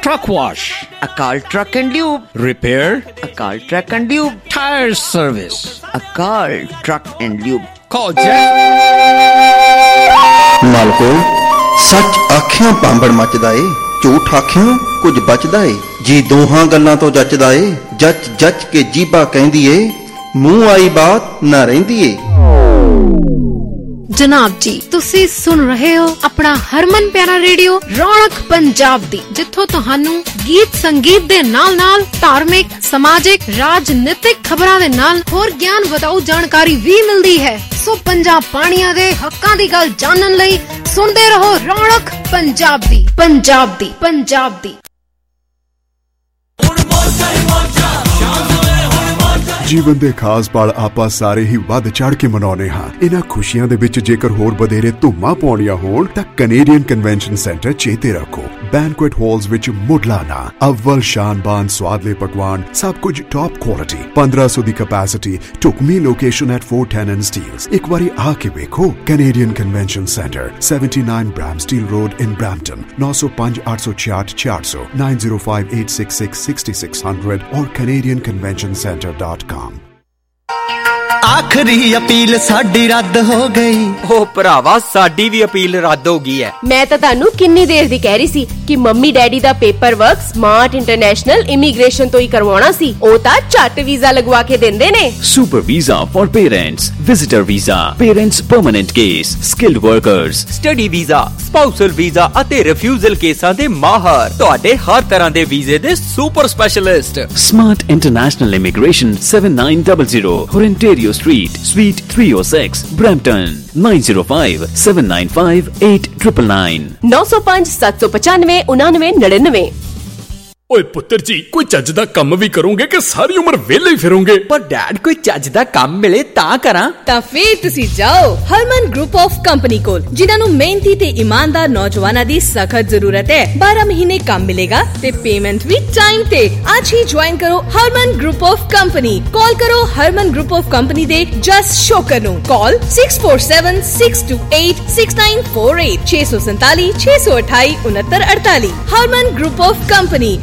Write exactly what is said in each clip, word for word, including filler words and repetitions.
Truck wash. Akal Truck and Lube. Repair. Akal Truck and Lube. Tire service. Akal Truck and Lube. Call Jeff. मालको सच आखियां पांबड़ मचदा ए, झूठ आखियां कुछ बचदा ए। जी दोहां गल्लां तो जचदा ए, जच जच के जीबा कहंदी ए, मूंह आई बात ना रहिंदी ए। जनाब जी तुसी सुन रहे हो अपना हरमन प्यारा रेडियो रौनक पंजाब दी, जिथों तुहानू गीत संगीत दे नाल नाल धार्मिक समाजिक राजनीतिक खबरां दे नाल होर ज्ञान वधाऊ जानकारी भी मिलदी है। सो पंजाब पाणियां दे हक्कां दी गल जानन लई सुनदे रहो रौनक पंजाब दी पंजाब दी पंजाब दी। ਜੀਵਨ ਦੇ ਖਾਸ ਪਲ ਆਪਾਂ ਸਾਰੇ ਹੀ ਵੱਧ ਚੜ ਕੇ ਮਨਾਉਂਦੇ ਹਾਂ। ਇਹਨਾਂ ਖੁਸ਼ੀਆਂ ਦੇ ਵਿੱਚ ਜੇਕਰ ਹੋਰ ਵਧੇਰੇ ਧੁੰਮਾਂ ਪਾਉਣੀਆਂ ਹੋਣ ਤਾਂ ਕੈਨੇਡੀਅਨ ਕਨਵੈਨਸ਼ਨ ਸੈਂਟਰ ਚੇਤੇ ਰੱਖੋ। ਬੈਂਕੁਏਟ ਹਾਲਸ ਵਿੱਚ ਮੁੱਢਲਾਨਾ ਅਵਲ ਸ਼ਾਨਬਾਨ ਸਵਾਦਲੇ ਪਕਵਾਨ, ਸਭ ਕੁਝ ਟੌਪ ਕੁਆਲਿਟੀ, ਪੰਦਰਾਂ ਸੌ ਦੀ ਕੈਪੈਸਿਟੀ, ਢੁਕਵੀਂ location at four ten and Steeles। ਇੱਕ ਵਾਰੀ ਆ ਕੇ ਵੇਖੋ। Canadian convention centre seventy-nine Bramsteel Road in Brampton, nine oh five eight six eight four hundred, nine oh five eight six six six six hundred or canadian convention center dot com। आखिरी appeal साडी रद्द हो गई। ओ भरावा साडी भी appeal रद्द हो गई है। मैं तो तानू किन्नी देर दी कह रही सी कि मम्मी डैडी दा paper work smart international immigration तो ही करवाना सी। ओ ता झट वीजा लगवा के देंदे ने। Super visa for parents, visitor visa, parents permanent case, skilled workers, study visa, spousal visa ਅਤੇ ਰਿਫਿਊਜ਼ਲ ਕੇਸਾਂ ਦੇ ਮਾਹਰ, ਤੁਹਾਡੇ ਹਰ ਤਰ੍ਹਾਂ ਦੇ ਵੀਜ਼ੇ ਦੇ super specialist. Smart international immigration seven nine zero zero Ontario Street, Suite three oh six, Brampton, nine oh five seven nine five eight nine nine nine नौ सौ पाँच सात सौ पचानवे उनानवे नड़िनवे। ਓਏ ਪੁੱਤਰ ਜੀ ਕੋਈ ਚੱਜ ਦਾ ਕੰਮ ਵੀ ਕਰੋਗੇ ਕਿ ਸਾਰੀ ਉਮਰ ਵਿਹਲੇ ਹੀ ਫਿਰੋਗੇ? ਪਰ ਡੈਡ ਕੋਈ ਚੱਜ ਦਾ ਕੰਮ ਮਿਲੇ ਤਾਂ ਕਰਾਂ। ਤਾਂ ਫੇਰ ਤੁਸੀਂ ਜਾਓ ਹਰਮਨ ਗਰੁੱਪ ਆਫ ਕੰਪਨੀ ਕੋਲ, ਜਿਨ੍ਹਾਂ ਨੂੰ ਮਿਹਨਤੀ ਤੇ ਇਮਾਨਦਾਰ ਨੌਜਵਾਨਾਂ ਦੀ ਸਖਤ ਜ਼ਰੂਰਤ ਹੈ। ਬਾਰਾਂ ਮਹੀਨੇ ਕੰਮ ਮਿਲੇਗਾ ਤੇ ਪੇਮੈਂਟ ਵੀ ਟਾਈਮ ਤੇ। ਅੱਜ ਹੀ ਜੁਆਇਨ ਕਰੋ Harman group of company. Call ਕਰੋ ਹਰਮਨ ਗਰੁੱਪ ਆਫ ਕੰਪਨੀ ਦੇ ਜਸ ਸ਼ੋਕਰ ਨੂੰ। ਕਾਲ six four seven six two eight six nine four eight ਛੇ ਸੌ ਸੰਤਾਲੀ ਛੇ ਸੌ ਅਠਾਈ ਉਨੱਤਰ ਅੜਤਾਲੀ। Harman group of company.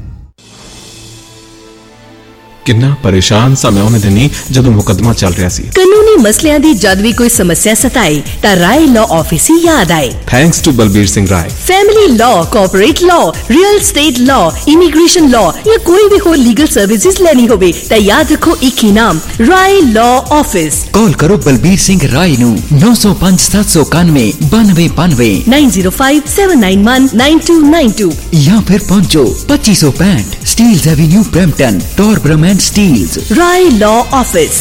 ਕਿੰਨਾ ਪਰੇਸ਼ਾਨ ਸਾਂ ਮੈਂ ਉਹਨੇ ਦਿਨੀ ਜਦੋਂ ਮੁਕੱਦਮਾ ਚੱਲ ਰਿਹਾ ਸੀ। ਕਾਨੂੰਨੀ ਮਸਲਿਆਂ ਦੀ ਜਦ ਵੀ ਕੋਈ ਸਮੱਸਿਆ ਸਤਾਏ ਤਾਂ ਰਾਏ ਲਾਅ ਆਫਿਸ ਹੀ ਯਾਦ ਆਏ। Thanks to Balbir Singh Rai. Family law, corporate law, real estate law, immigration law ਜਾਂ ਕੋਈ ਵੀ ਹੋਰ ਲੀਗਲ ਸਰਵਿਸਿਜ਼ ਲੈਣੀ ਹੋਵੇ ਤਾਂ ਯਾਦ ਰੱਖੋ ਇੱਕ ਹੀ ਨਾਮ, ਰਾਏ ਲਾਅ ਆਫਿਸ। ਕਾਲ ਕਰੋ ਬਲਬੀਰ ਸਿੰਘ ਰਾਏ ਨੂੰ ਨੌ ਸੌ ਪੰਜ ਸੱਤ ਸੌ ਇਕਾਨਵੇਂ ਬਾਨਵੇਂ ਬਾਨਵੇਂ nine oh five seven nine one nine two nine two ਜਾਂ ਫਿਰ ਪਹੁੰਚੋ पच्चीस सौ पैंठ Steeles avenue Brampton, Torbram and Steeles. Rai law office.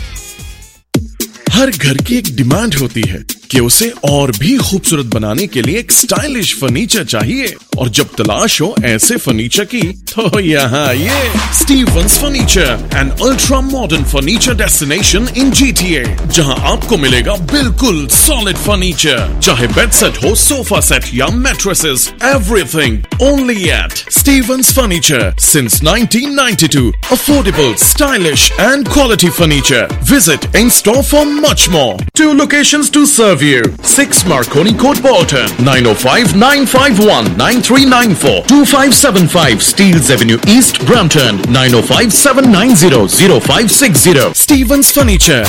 हर घर की एक डिमांड होती है कि उसे और भी खूबसूरत बनाने के लिए एक स्टाइलिश फर्नीचर चाहिए, और जब तलाश हो ऐसे फर्नीचर की तो यहाँ ये Stevens furniture, an ultra modern furniture destination in G T A, जहाँ आपको मिलेगा बिल्कुल सॉलिड फर्नीचर, चाहे बेड सेट हो, सोफा सेट या mattresses, everything only at Stevens furniture since nineteen ninety-two। Affordable, stylish and quality furniture. Visit in store for much more. Two locations to serve you. six Marconi Court, Bolton, nine oh five nine five one nine three nine four, two five seven five Steeles Avenue East, Brampton, nine oh five seven nine zero zero five six zero. Stevens Furniture.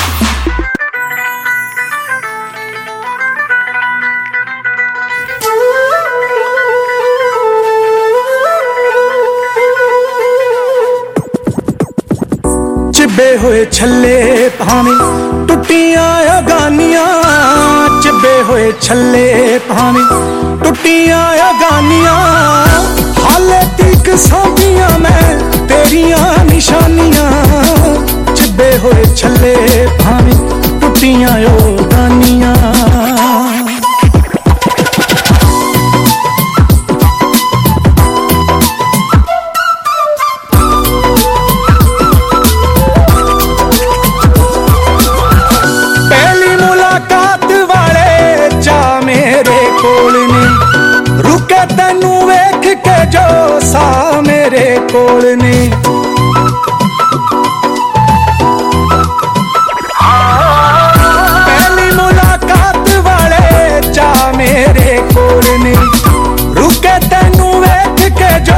चिबे होए छल्ले भावे टुटियां अगानियां, चिबे होए छल्ले भावे टुटियां अगानियां, हाले तीक साथियां मैं तेरियां निशानियां, चिबे होए छल्ले भावे टुटियां अगानियां। तैनू वेख के जो सा मेरे कोल ने, पहली मुलाकात वाले चा मेरे कोल ने, रुके तैनू वेख के जो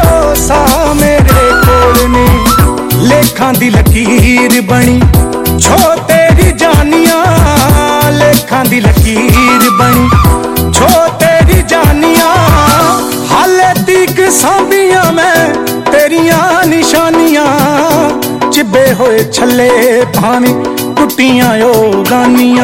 ਤੀਕ ਸਾਂਭੀਆਂ ਮੈਂ ਤੇਰੀਆਂ ਨਿਸ਼ਾਨੀਆਂ ਚਿੱਬੇ ਹੋਏ ਛੱਲੇ ਭਾਵੇਂ ਟੁੱਟੀਆਂ ਓ ਗਾਨੀਆਂ।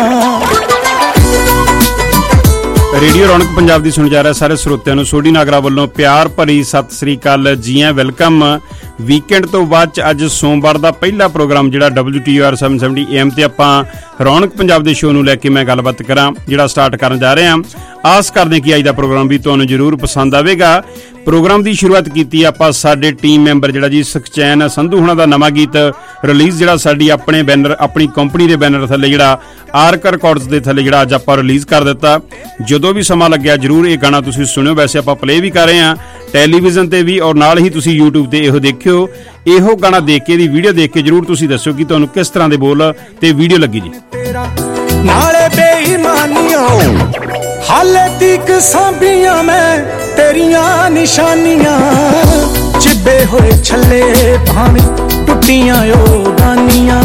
ਰੇਡੀਓ ਰੌਣਕ ਪੰਜਾਬ ਦੀ ਸੁਣ ਜਾ ਰਿਹਾ ਸਾਰੇ ਸਰੋਤਿਆਂ ਨੂੰ ਸੋਢੀ ਨਾਗਰਾ ਵੱਲੋਂ ਪਿਆਰ ਭਰੀ ਸਤਿ ਸ੍ਰੀ ਅਕਾਲ, ਜੀ ਆਇਆਂ, ਵੈਲਕਮ। ਵੀਕਐਂਡ ਤੋਂ ਬਾਅਦ ਚ ਅੱਜ ਸੋਮਵਾਰ ਦਾ ਪਹਿਲਾ ਪ੍ਰੋਗਰਾਮ ਜਿਹੜਾ ਡਬਲਿਊ ਟੀ ਆਰ ਸੱਤ ਸੌ ਸੱਤਰ ਏ ਐਮ ਤੇ ਆਪਾਂ ਰੌਣਕ ਪੰਜਾਬ ਦੇ ਸ਼ੋਅ ਨੂੰ ਲੈ ਕੇ ਮੈਂ ਗੱਲਬਾਤ ਕਰਾਂ ਜਿਹੜਾ ਸਟਾਰਟ ਕਰਨ ਜਾ ਰਹੇ ਹਾਂ। ਆਸ ਕਰਦੇ ਕਿ ਅੱਜ ਦਾ ਪ੍ਰੋਗਰਾਮ ਵੀ ਤੁਹਾਨੂੰ ਜ਼ਰੂਰ ਪਸੰਦ ਆਵੇਗਾ। ਪ੍ਰੋਗਰਾਮ ਦੀ ਸ਼ੁਰੂਆਤ ਕੀਤੀ ਆਪਾਂ ਸਾਡੇ ਟੀਮ ਮੈਂਬਰ ਜਿਹੜਾ ਜੀ ਸੁਖਚੈਨ ਸੰਧੂ ਹੁਣਾਂ ਦਾ ਨਵਾਂ ਗੀਤ ਰਿਲੀਜ਼ ਜਿਹੜਾ ਸਾਡੀ ਆਪਣੇ ਬੈਨਰ ਆਪਣੀ ਕੰਪਨੀ ਦੇ ਬੈਨਰ ਥੱਲੇ ਜਿਹੜਾ ਆਰਕ ਰਿਕਾਰਡਸ ਦੇ ਥੱਲੇ ਜਿਹੜਾ ਅੱਜ ਆਪਾਂ ਰਿਲੀਜ਼ ਕਰ ਦਿੱਤਾ। ਜਦੋਂ ਵੀ ਸਮਾਂ ਲੱਗਿਆ ਜ਼ਰੂਰ ਇਹ ਗਾਣਾ ਤੁਸੀਂ ਸੁਣਿਓ। ਵੈਸੇ ਆਪਾਂ ਪਲੇ ਵੀ ਕਰ ਰਹੇ ਹਾਂ ਟੈਲੀਵਿਜ਼ਨ ਤੇ ਵੀ, ਔਰ ਨਾਲ ਹੀ ਤੁਸੀਂ YouTube ਤੇ ਇਹੋ ਦੇਖਿਓ। ਇਹੋ ਗਾਣਾ ਦੇਖ ਕੇ ਇਹਦੀ ਵੀਡੀਓ ਦੇਖ ਕੇ ਜ਼ਰੂਰ ਤੁਸੀਂ ਦੱਸਿਓ ਕਿ ਤੁਹਾਨੂੰ ਕਿਸ ਤਰ੍ਹਾਂ ਦੇ ਬੋਲ ਤੇ ਵੀਡੀਓ ਲੱਗੀ ਜੀ। ਨਾਲੇ ਬੇਈਮਾਨੀਆਂ ਹਾਲੇ ਤੀਕ ਸਾਂਭੀਆਂ ਮੈਂ ਤੇਰੀਆਂ ਨਿਸ਼ਾਨੀਆਂ ਚਿੱਬੇ ਹੋਏ ਛੱਲੇ ਭਾਵੇਂ ਟੁੱਟੀਆਂ ਓ ਗਾਨੀਆਂ।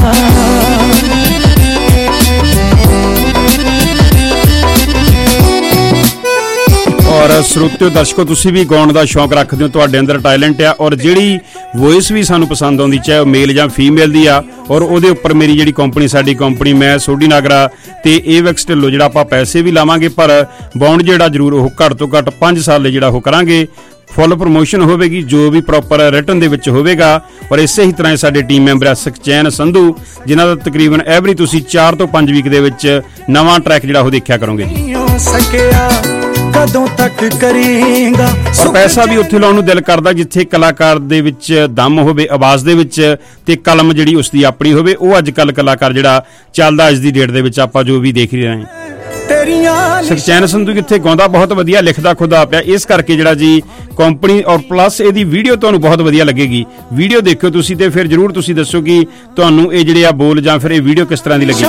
ਔਰ ਸਰੋਤਿਓ ਦਰਸ਼ਕੋ ਤੁਸੀਂ ਵੀ ਗਾਉਣ ਦਾ ਸ਼ੌਂਕ ਰੱਖਦੇ ਹੋ, ਤੁਹਾਡੇ ਅੰਦਰ ਟੈਲੈਂਟ ਆ ਔਰ ਜਿਹੜੀ ਵੌਇਸ ਵੀ ਸਾਨੂੰ ਪਸੰਦ ਆਉਂਦੀ ਚਾਹੇ ਉਹ ਮੇਲ ਜਾਂ ਫੀਮੇਲ ਦੀ ਆ, ਔਰ ਉਹਦੇ ਉੱਪਰ ਮੇਰੀ ਜਿਹੜੀ ਕੰਪਨੀ ਸਾਡੀ ਕੰਪਨੀ ਮੈਂ ਸੋਢੀ ਨਾਗਰਾ ਤੇ ਏਵੈਕਸ ਢਿੱਲੋਂ ਜਿਹੜਾ ਆਪਾਂ ਪੈਸੇ ਵੀ ਲਾਵਾਂਗੇ ਪਰ ਬਾਉਂਡ ਜਿਹੜਾ ਜ਼ਰੂਰ ਉਹ ਘੱਟ ਤੋਂ ਘੱਟ ਪੰਜ ਸਾਲ ਲਈ ਜਿਹੜਾ ਉਹ ਕਰਾਂਗੇ। ਫੁੱਲ ਪ੍ਰਮੋਸ਼ਨ ਹੋਵੇਗੀ ਜੋ ਵੀ ਪ੍ਰੋਪਰ ਰਿਟਨ ਦੇ ਵਿੱਚ ਹੋਵੇਗਾ। ਔਰ ਇਸੇ ਹੀ ਤਰ੍ਹਾਂ ਸਾਡੇ ਟੀਮ ਮੈਂਬਰ ਆ ਸੁਖਚੈਨ ਸੰਧੂ ਜਿਨ੍ਹਾਂ ਦਾ ਤਕਰੀਬਨ ਐਵਰੀ ਤੁਸੀਂ ਚਾਰ ਤੋਂ ਪੰਜ ਵੀਕ ਦੇ ਵਿੱਚ ਨਵਾਂ ਟਰੈਕ ਜਿਹੜਾ ਉਹ ਦੇਖਿਆ ਕਰੋਗੇ ਜੀ। ਕਦੋਂ ਤੱਕ ਕਰੇਂਗਾ ਔਰ ਪੈਸਾ ਵੀ ਉੱਥੇ ਲਾਉਣ ਨੂੰ ਦਿਲ ਕਰਦਾ ਜਿੱਥੇ ਕਲਾਕਾਰ ਦੇ ਵਿੱਚ ਦਮ ਹੋਵੇ, ਆਵਾਜ਼ ਦੇ ਵਿੱਚ, ਤੇ ਕਲਮ ਜਿਹੜੀ ਉਸ ਦੀ ਆਪਣੀ ਹੋਵੇ। ਉਹ ਅੱਜ ਕੱਲ ਕਲਾਕਾਰ ਜਿਹੜਾ ਚੱਲਦਾ ਅੱਜ ਦੀ ਡੇਟ ਦੇ ਵਿੱਚ ਆਪਾਂ ਜੋ ਵੀ ਦੇਖ ਰਹੇ ਹਾਂ। ਸੁਖਚੈਨ ਸੰਧੂ ਕਿੱਥੇ ਗਾਉਂਦਾ ਬਹੁਤ ਵਧੀਆ, ਲਿਖਦਾ ਖੁਦਾ ਪਿਆ, ਇਸ ਕਰਕੇ ਜਿਹੜਾ ਜੀ ਕੰਪਨੀ ਔਰ ਪਲੱਸ ਇਹਦੀ ਵੀਡੀਓ ਤੁਹਾਨੂੰ ਬਹੁਤ ਵਧੀਆ ਲੱਗੇਗੀ। ਵੀਡੀਓ ਦੇਖਿਓ ਤੁਸੀਂ ਤੇ ਫਿਰ ਜ਼ਰੂਰ ਤੁਸੀਂ ਦੱਸੋ ਕਿ ਤੁਹਾਨੂੰ ਇਹ ਜਿਹੜੇ ਆ ਬੋਲ ਜਾਂ ਫਿਰ ਇਹ ਵੀਡੀਓ ਕਿਸ ਤਰ੍ਹਾਂ ਦੀ ਲੱਗੀ।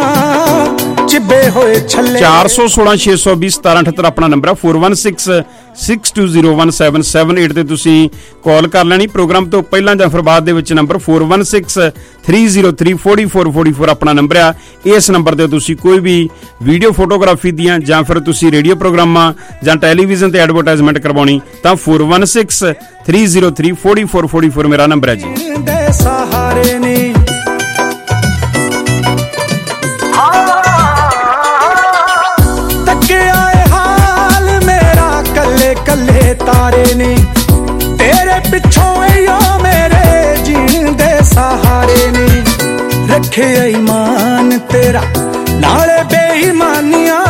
ਚਾਰ ਸੌ ਸੋਲਾਂ ਛੇ ਸੌ ਵੀਹ ਸਤਾਰਾਂ ਅਠੱਤਰ ਆਪਣਾ ਨੰਬਰ ਆ। Four one six six two zero one seven seven eight ਤੇ ਤੁਸੀਂ ਕਾਲ ਕਰ ਲੈਣੀ ਪ੍ਰੋਗਰਾਮ ਤੋਂ ਪਹਿਲਾਂ ਜਾਂ ਫਿਰ ਬਾਅਦ ਦੇ ਵਿੱਚ। Number four one six three zero three four four four four ਆਪਣਾ ਨੰਬਰ ਆ। ਇਸ ਨੰਬਰ ਤੇ ਤੁਸੀਂ ਕੋਈ ਵੀ ਵੀਡੀਓ ਫੋਟੋਗ੍ਰਾਫੀ ਦੀਆਂ ਜਾਂ ਫਿਰ ਤੁਸੀਂ ਰੇਡੀਓ ਪ੍ਰੋਗਰਾਮਾਂ ਜਾਂ ਟੈਲੀਵਿਜ਼ਨ ਤੇ ਐਡਵਰਟਾਈਜ਼ਮੈਂਟ ਕਰਵਾਉਣੀ ਤਾਂ four one six three zero three four four four four ਮੇਰਾ ਨੰਬਰ ਹੈ ਜੀ। ਕੱਲੇ ਤਾਰੇ ਨੇ ਤੇਰੇ ਪਿੱਛੋਂ ਏਓ ਮੇਰੇ ਜੀਣ ਦੇ ਸਹਾਰੇ ਨੇ ਰੱਖਿਆ ਈਮਾਨ ਤੇਰਾ ਨਾਲੇ ਬੇਈਮਾਨੀਆਂ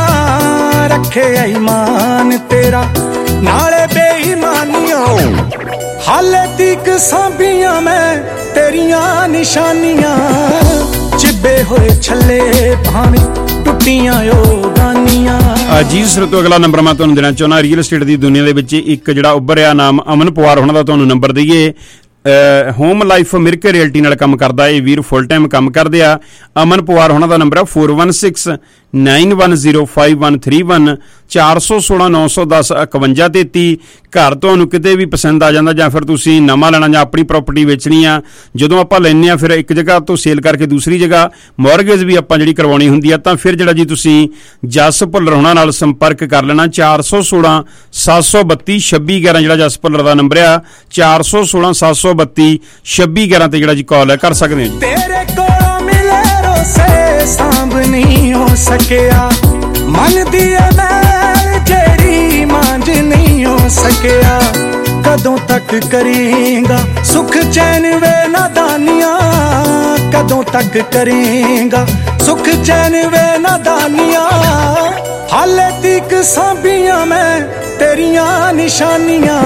ਰੱਖਿਆ ਈਮਾਨ ਤੇਰਾ ਨਾਲੇ ਬੇਈਮਾਨੀਆਂ ਹਾਲੇ ਤੀਕ ਸਾਂਭੀਆਂ ਮੈਂ ਤੇਰੀਆਂ ਨਿਸ਼ਾਨੀਆਂ ਚਿੱਬੇ ਹੋਏ ਛੱਲੇ ਭਾਵੇਂ ਟੁੱਟੀਆਂ ਓ ਗਾਨੀਆਂ। ਜੀ ਸਰੋਤੋ ਅਗਲਾ ਨੰਬਰ ਮੈਂ ਤੁਹਾਨੂੰ ਦੇਣਾ ਚਾਹੁੰਦਾ ਰੀਅਲ ਏਸਟੇਟ ਦੀ ਦੁਨੀਆ ਦੇ ਵਿੱਚ ਇੱਕ ਜਿਹੜਾ ਉੱਭਰਿਆ ਨਾਮ ਅਮਨ ਪਵਾਰ ਹੋਣਾ ਦਾ ਤੁਹਾਨੂੰ ਨੰਬਰ ਦਈਏ। ਹੋਮ ਲਾਈਫ ਮਿਰਕੇ ਰਿਐਲਟੀ ਨਾਲ ਕੰਮ ਕਰਦਾ ਇਹ ਵੀਰ, ਫੁੱਲ ਟਾਈਮ ਕੰਮ ਕਰਦੇ ਆ। ਅਮਨ ਪਵਾਰ ਹੋਣਾ ਦਾ ਨੰਬਰ ਆ four one six nine one zero five one three one ਚਾਰ ਸੌ ਸੋਲਾਂ ਨੌ ਸੌ ਦਸ ਇਕਵੰਜਾ ਤੇਤੀ। ਘਰ ਤੁਹਾਨੂੰ ਕਿਤੇ ਵੀ ਪਸੰਦ ਆ ਜਾਂਦਾ ਜਾਂ ਫਿਰ ਤੁਸੀਂ ਨਵਾਂ ਲੈਣਾ ਜਾਂ ਆਪਣੀ ਪ੍ਰਾਪਰਟੀ ਵੇਚਣੀ ਆ, ਜਦੋਂ ਆਪਾਂ ਲੈਂਦੇ ਆ ਫਿਰ ਇੱਕ ਜਗ੍ਹਾ ਤੋਂ ਸੇਲ ਕਰਕੇ ਦੂਸਰੀ ਜਗ੍ਹਾ ਮੌਰਗੇਜ ਵੀ ਆਪਾਂ ਜਿਹੜੀ ਕਰਵਾਉਣੀ ਹੁੰਦੀ ਆ ਤਾਂ ਫਿਰ ਜਿਹੜਾ ਜੀ ਤੁਸੀਂ ਜਸ ਭੁੱਲਰ ਹੋਣਾ ਨਾਲ ਸੰਪਰਕ ਕਰ ਲੈਣਾ। ਚਾਰ ਸੌ ਸੋਲਾਂ ਸੱਤ ਸੌ ਬੱਤੀ ਛੱਬੀ ਗਿਆਰਾਂ ਜਿਹੜਾ ਜਸ ਭੁੱਲਰ ਦਾ ਨੰਬਰ ਆ। ਚਾਰ ਸੌ ਸੋਲਾਂ ਸੱਤ ਸੌ ਬੱਤੀ ਛੱਬੀ ਗਿਆਰਾਂ ਤੇ ਜਿਹੜਾ ਜੀ ਕਾਲ ਕਰ ਸਕਦੇ ਹੋ। ਤੇਰੇ ਕੋਲੋਂ ਮਿਲੇ ਰੋਸੇ ਸਾਂਭ ਨਹੀਂ ਹੋ ਸਕਿਆ ਮਨ ਦੀ ਮੈਲ ਜਿਹੜੀ ਮਾਂਝ ਨਹੀਂ ਹੋ ਸਕਿਆ ਕਦੋਂ ਤੱਕ ਕਰੇਂਗਾ ਸੁਖ ਚੈਨ ਵੇ ਨਾਦਾਨੀਆਂ ਕਦੋਂ ਤੱਕ ਕਰੇਂਗਾ ਸੁਖ ਚੈਨ ਵੇ ਨਾਦਾਨੀਆਂ ਹਾਲੇ ਤੀਕ ਸਾਂਭੀਆਂ ਮੈਂ ਤੇਰੀਆਂ ਨਿਸ਼ਾਨੀਆਂ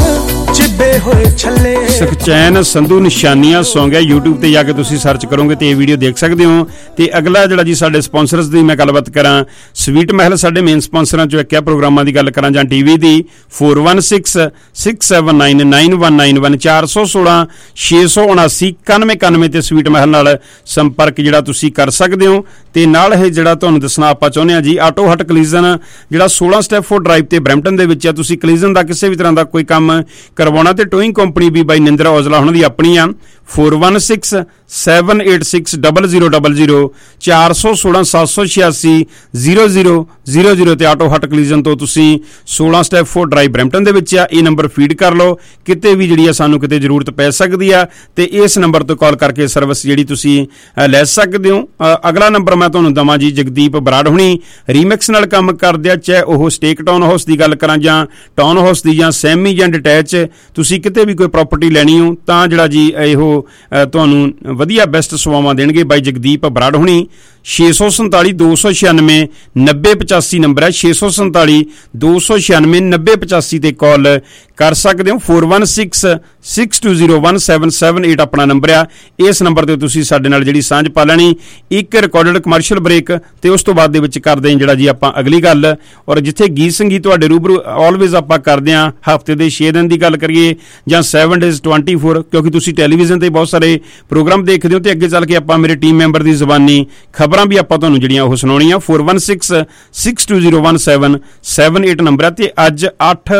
ਚਿੱਬੇ ਹੋਏ ਛੱਲੇ। ਸੁਖਚੈਨ ਸੰਧੂ ਨਿਸ਼ਾਨੀਆਂ ਸੌਂਗ ਹੈ, YouTube ਤੇ ਜਾ ਕੇ ਤੁਸੀਂ ਸਰਚ ਕਰੋਗੇ ਤੇ ਇਹ ਵੀਡੀਓ ਦੇਖ ਸਕਦੇ ਹੋ। ਤੇ ਅਗਲਾ ਜਿਹੜਾ ਜੀ ਸਾਡੇ ਸਪਾਂਸਰਸ ਦੀ ਮੈਂ ਗੱਲਬਾਤ ਕਰਾਂ, ਸਵੀਟ ਮਹਿਲ ਸਾਡੇ ਮੇਨ ਸਪਾਂਸਰਾਂ ਚੋਂ ਇੱਕ ਹੈ। ਪ੍ਰੋਗਰਾਮਾਂ ਦੀ ਗੱਲ ਕਰਾਂ ਜਾਂ ਟੀਵੀ ਦੀ four one six six seven nine nine one nine one ਚਾਰ ਸੌ ਸੋਲਾਂ ਛੇ ਸੌ ਉਨਾਸੀ ਇਕਾਨਵੇਂ ਇਕਾਨਵੇਂ ਤੇ ਸਵੀਟ ਮਹਿਲ ਨਾਲ ਸੰਪਰਕ ਜਿਹੜਾ ਤੁਸੀਂ ਕਰ ਸਕਦੇ ਹੋ। ਤੇ ਨਾਲ ਇਹ ਜਿਹੜਾ ਤੁਹਾਨੂੰ ਦੱਸਣਾ ਆਪਾਂ ਚਾਹੁੰਦੇ ਹਾਂ ਜੀ ਆਟੋ ਹਟ ਕਲੀਜ਼ਨ ਜਿਹੜਾ ਸੋਲਾਂ ਸਟੈਪ ਫੋਰ ਡਰਾਈਵ ਤੇ ਬਰੈਂਪਟਨ ਦੇ ਵਿੱਚ ਹੈ। ਤੁਸੀਂ ਕਲੀਜ਼ਨ ਦਾ ਕਿਸੇ ਵੀ ਤਰ੍ਹਾਂ ਦਾ ਕੋਈ ਕੰਮ ਕਰਵਾਉਣਾ ਕਰਨਾ। ਤੇ ਟੋਇੰਗ ਕੰਪਨੀ ਵੀ ਬਾਈ ਨਿੰਦਰ ਔਜਲਾ ਉਹਨਾਂ ਦੀ ਆਪਣੀ ਆ। Four one six seven eight six double zero double zero चार सौ सोलह सत्त सौ छियासी जीरो जीरो जीरो जीरो ते आटो हट कलीजन तो तुसी सोलह स्टैप फोर ड्राइव ब्रैम्पटन दे विच आ। ये नंबर फीड कर लो, किते भी जिहड़ी आ सानू किते जरूरत पै सकदी आ ते इस नंबर तो कॉल करके सर्विस जिहड़ी तुसी लै सकदे हो। अगला नंबर मैं तुहानू दवां जी जगदीप बराड़ हुणी रीमिक्स नाल काम करदे आ, चाहे ओह स्टेक टाउन हाउस दी गल करां जां टाउन हाउस दी जां सैमी जां डिटैच, तुसी किते भी कोई प्रॉपर्टी लैनी हो तां जिहड़ा जी इहो ਤੁਹਾਨੂੰ ਵਧੀਆ ਬੈਸਟ ਸੇਵਾਵਾਂ ਦੇਣਗੇ ਬਾਈ ਜਗਦੀਪ ਬਰਾੜ ਹੁਣੀ। छे सौ संताली दो सौ छियानवे नब्बे पचासी नंबर है, छे सौ संताली दो सौ छियानवे नब्बे पचासी ते कॉल कर सकते हो। Four one six six two zero one seven seven eight अपना नंबर आ। इस नंबर ते तुसी साडे नाल जिहड़ी सांझ पा लैनी। एक रिकॉर्डेड कमर्शियल ब्रेक ते उस तो बाद दे विच करदे जिहड़ा जी आपां अगली गल, और जिथे गीत संगीत तुहाडे रूबरू ऑलवेज आपां करदे आ हफ्ते दे छे दिन दी गल करिए जां सैवन डेज ट्वेंटी फोर, क्योंकि तुसी टैलीविजन ते बहुत सारे प्रोग्राम देखदे हो ते अगे चल के आपां मेरे टीम मैंबर दी ज़बानी खबरां भी आपां तुहानूं जिहड़ियां ओह सुणाउणीआं। Four one six six two zero one seven seven eight number है। ते अज अठ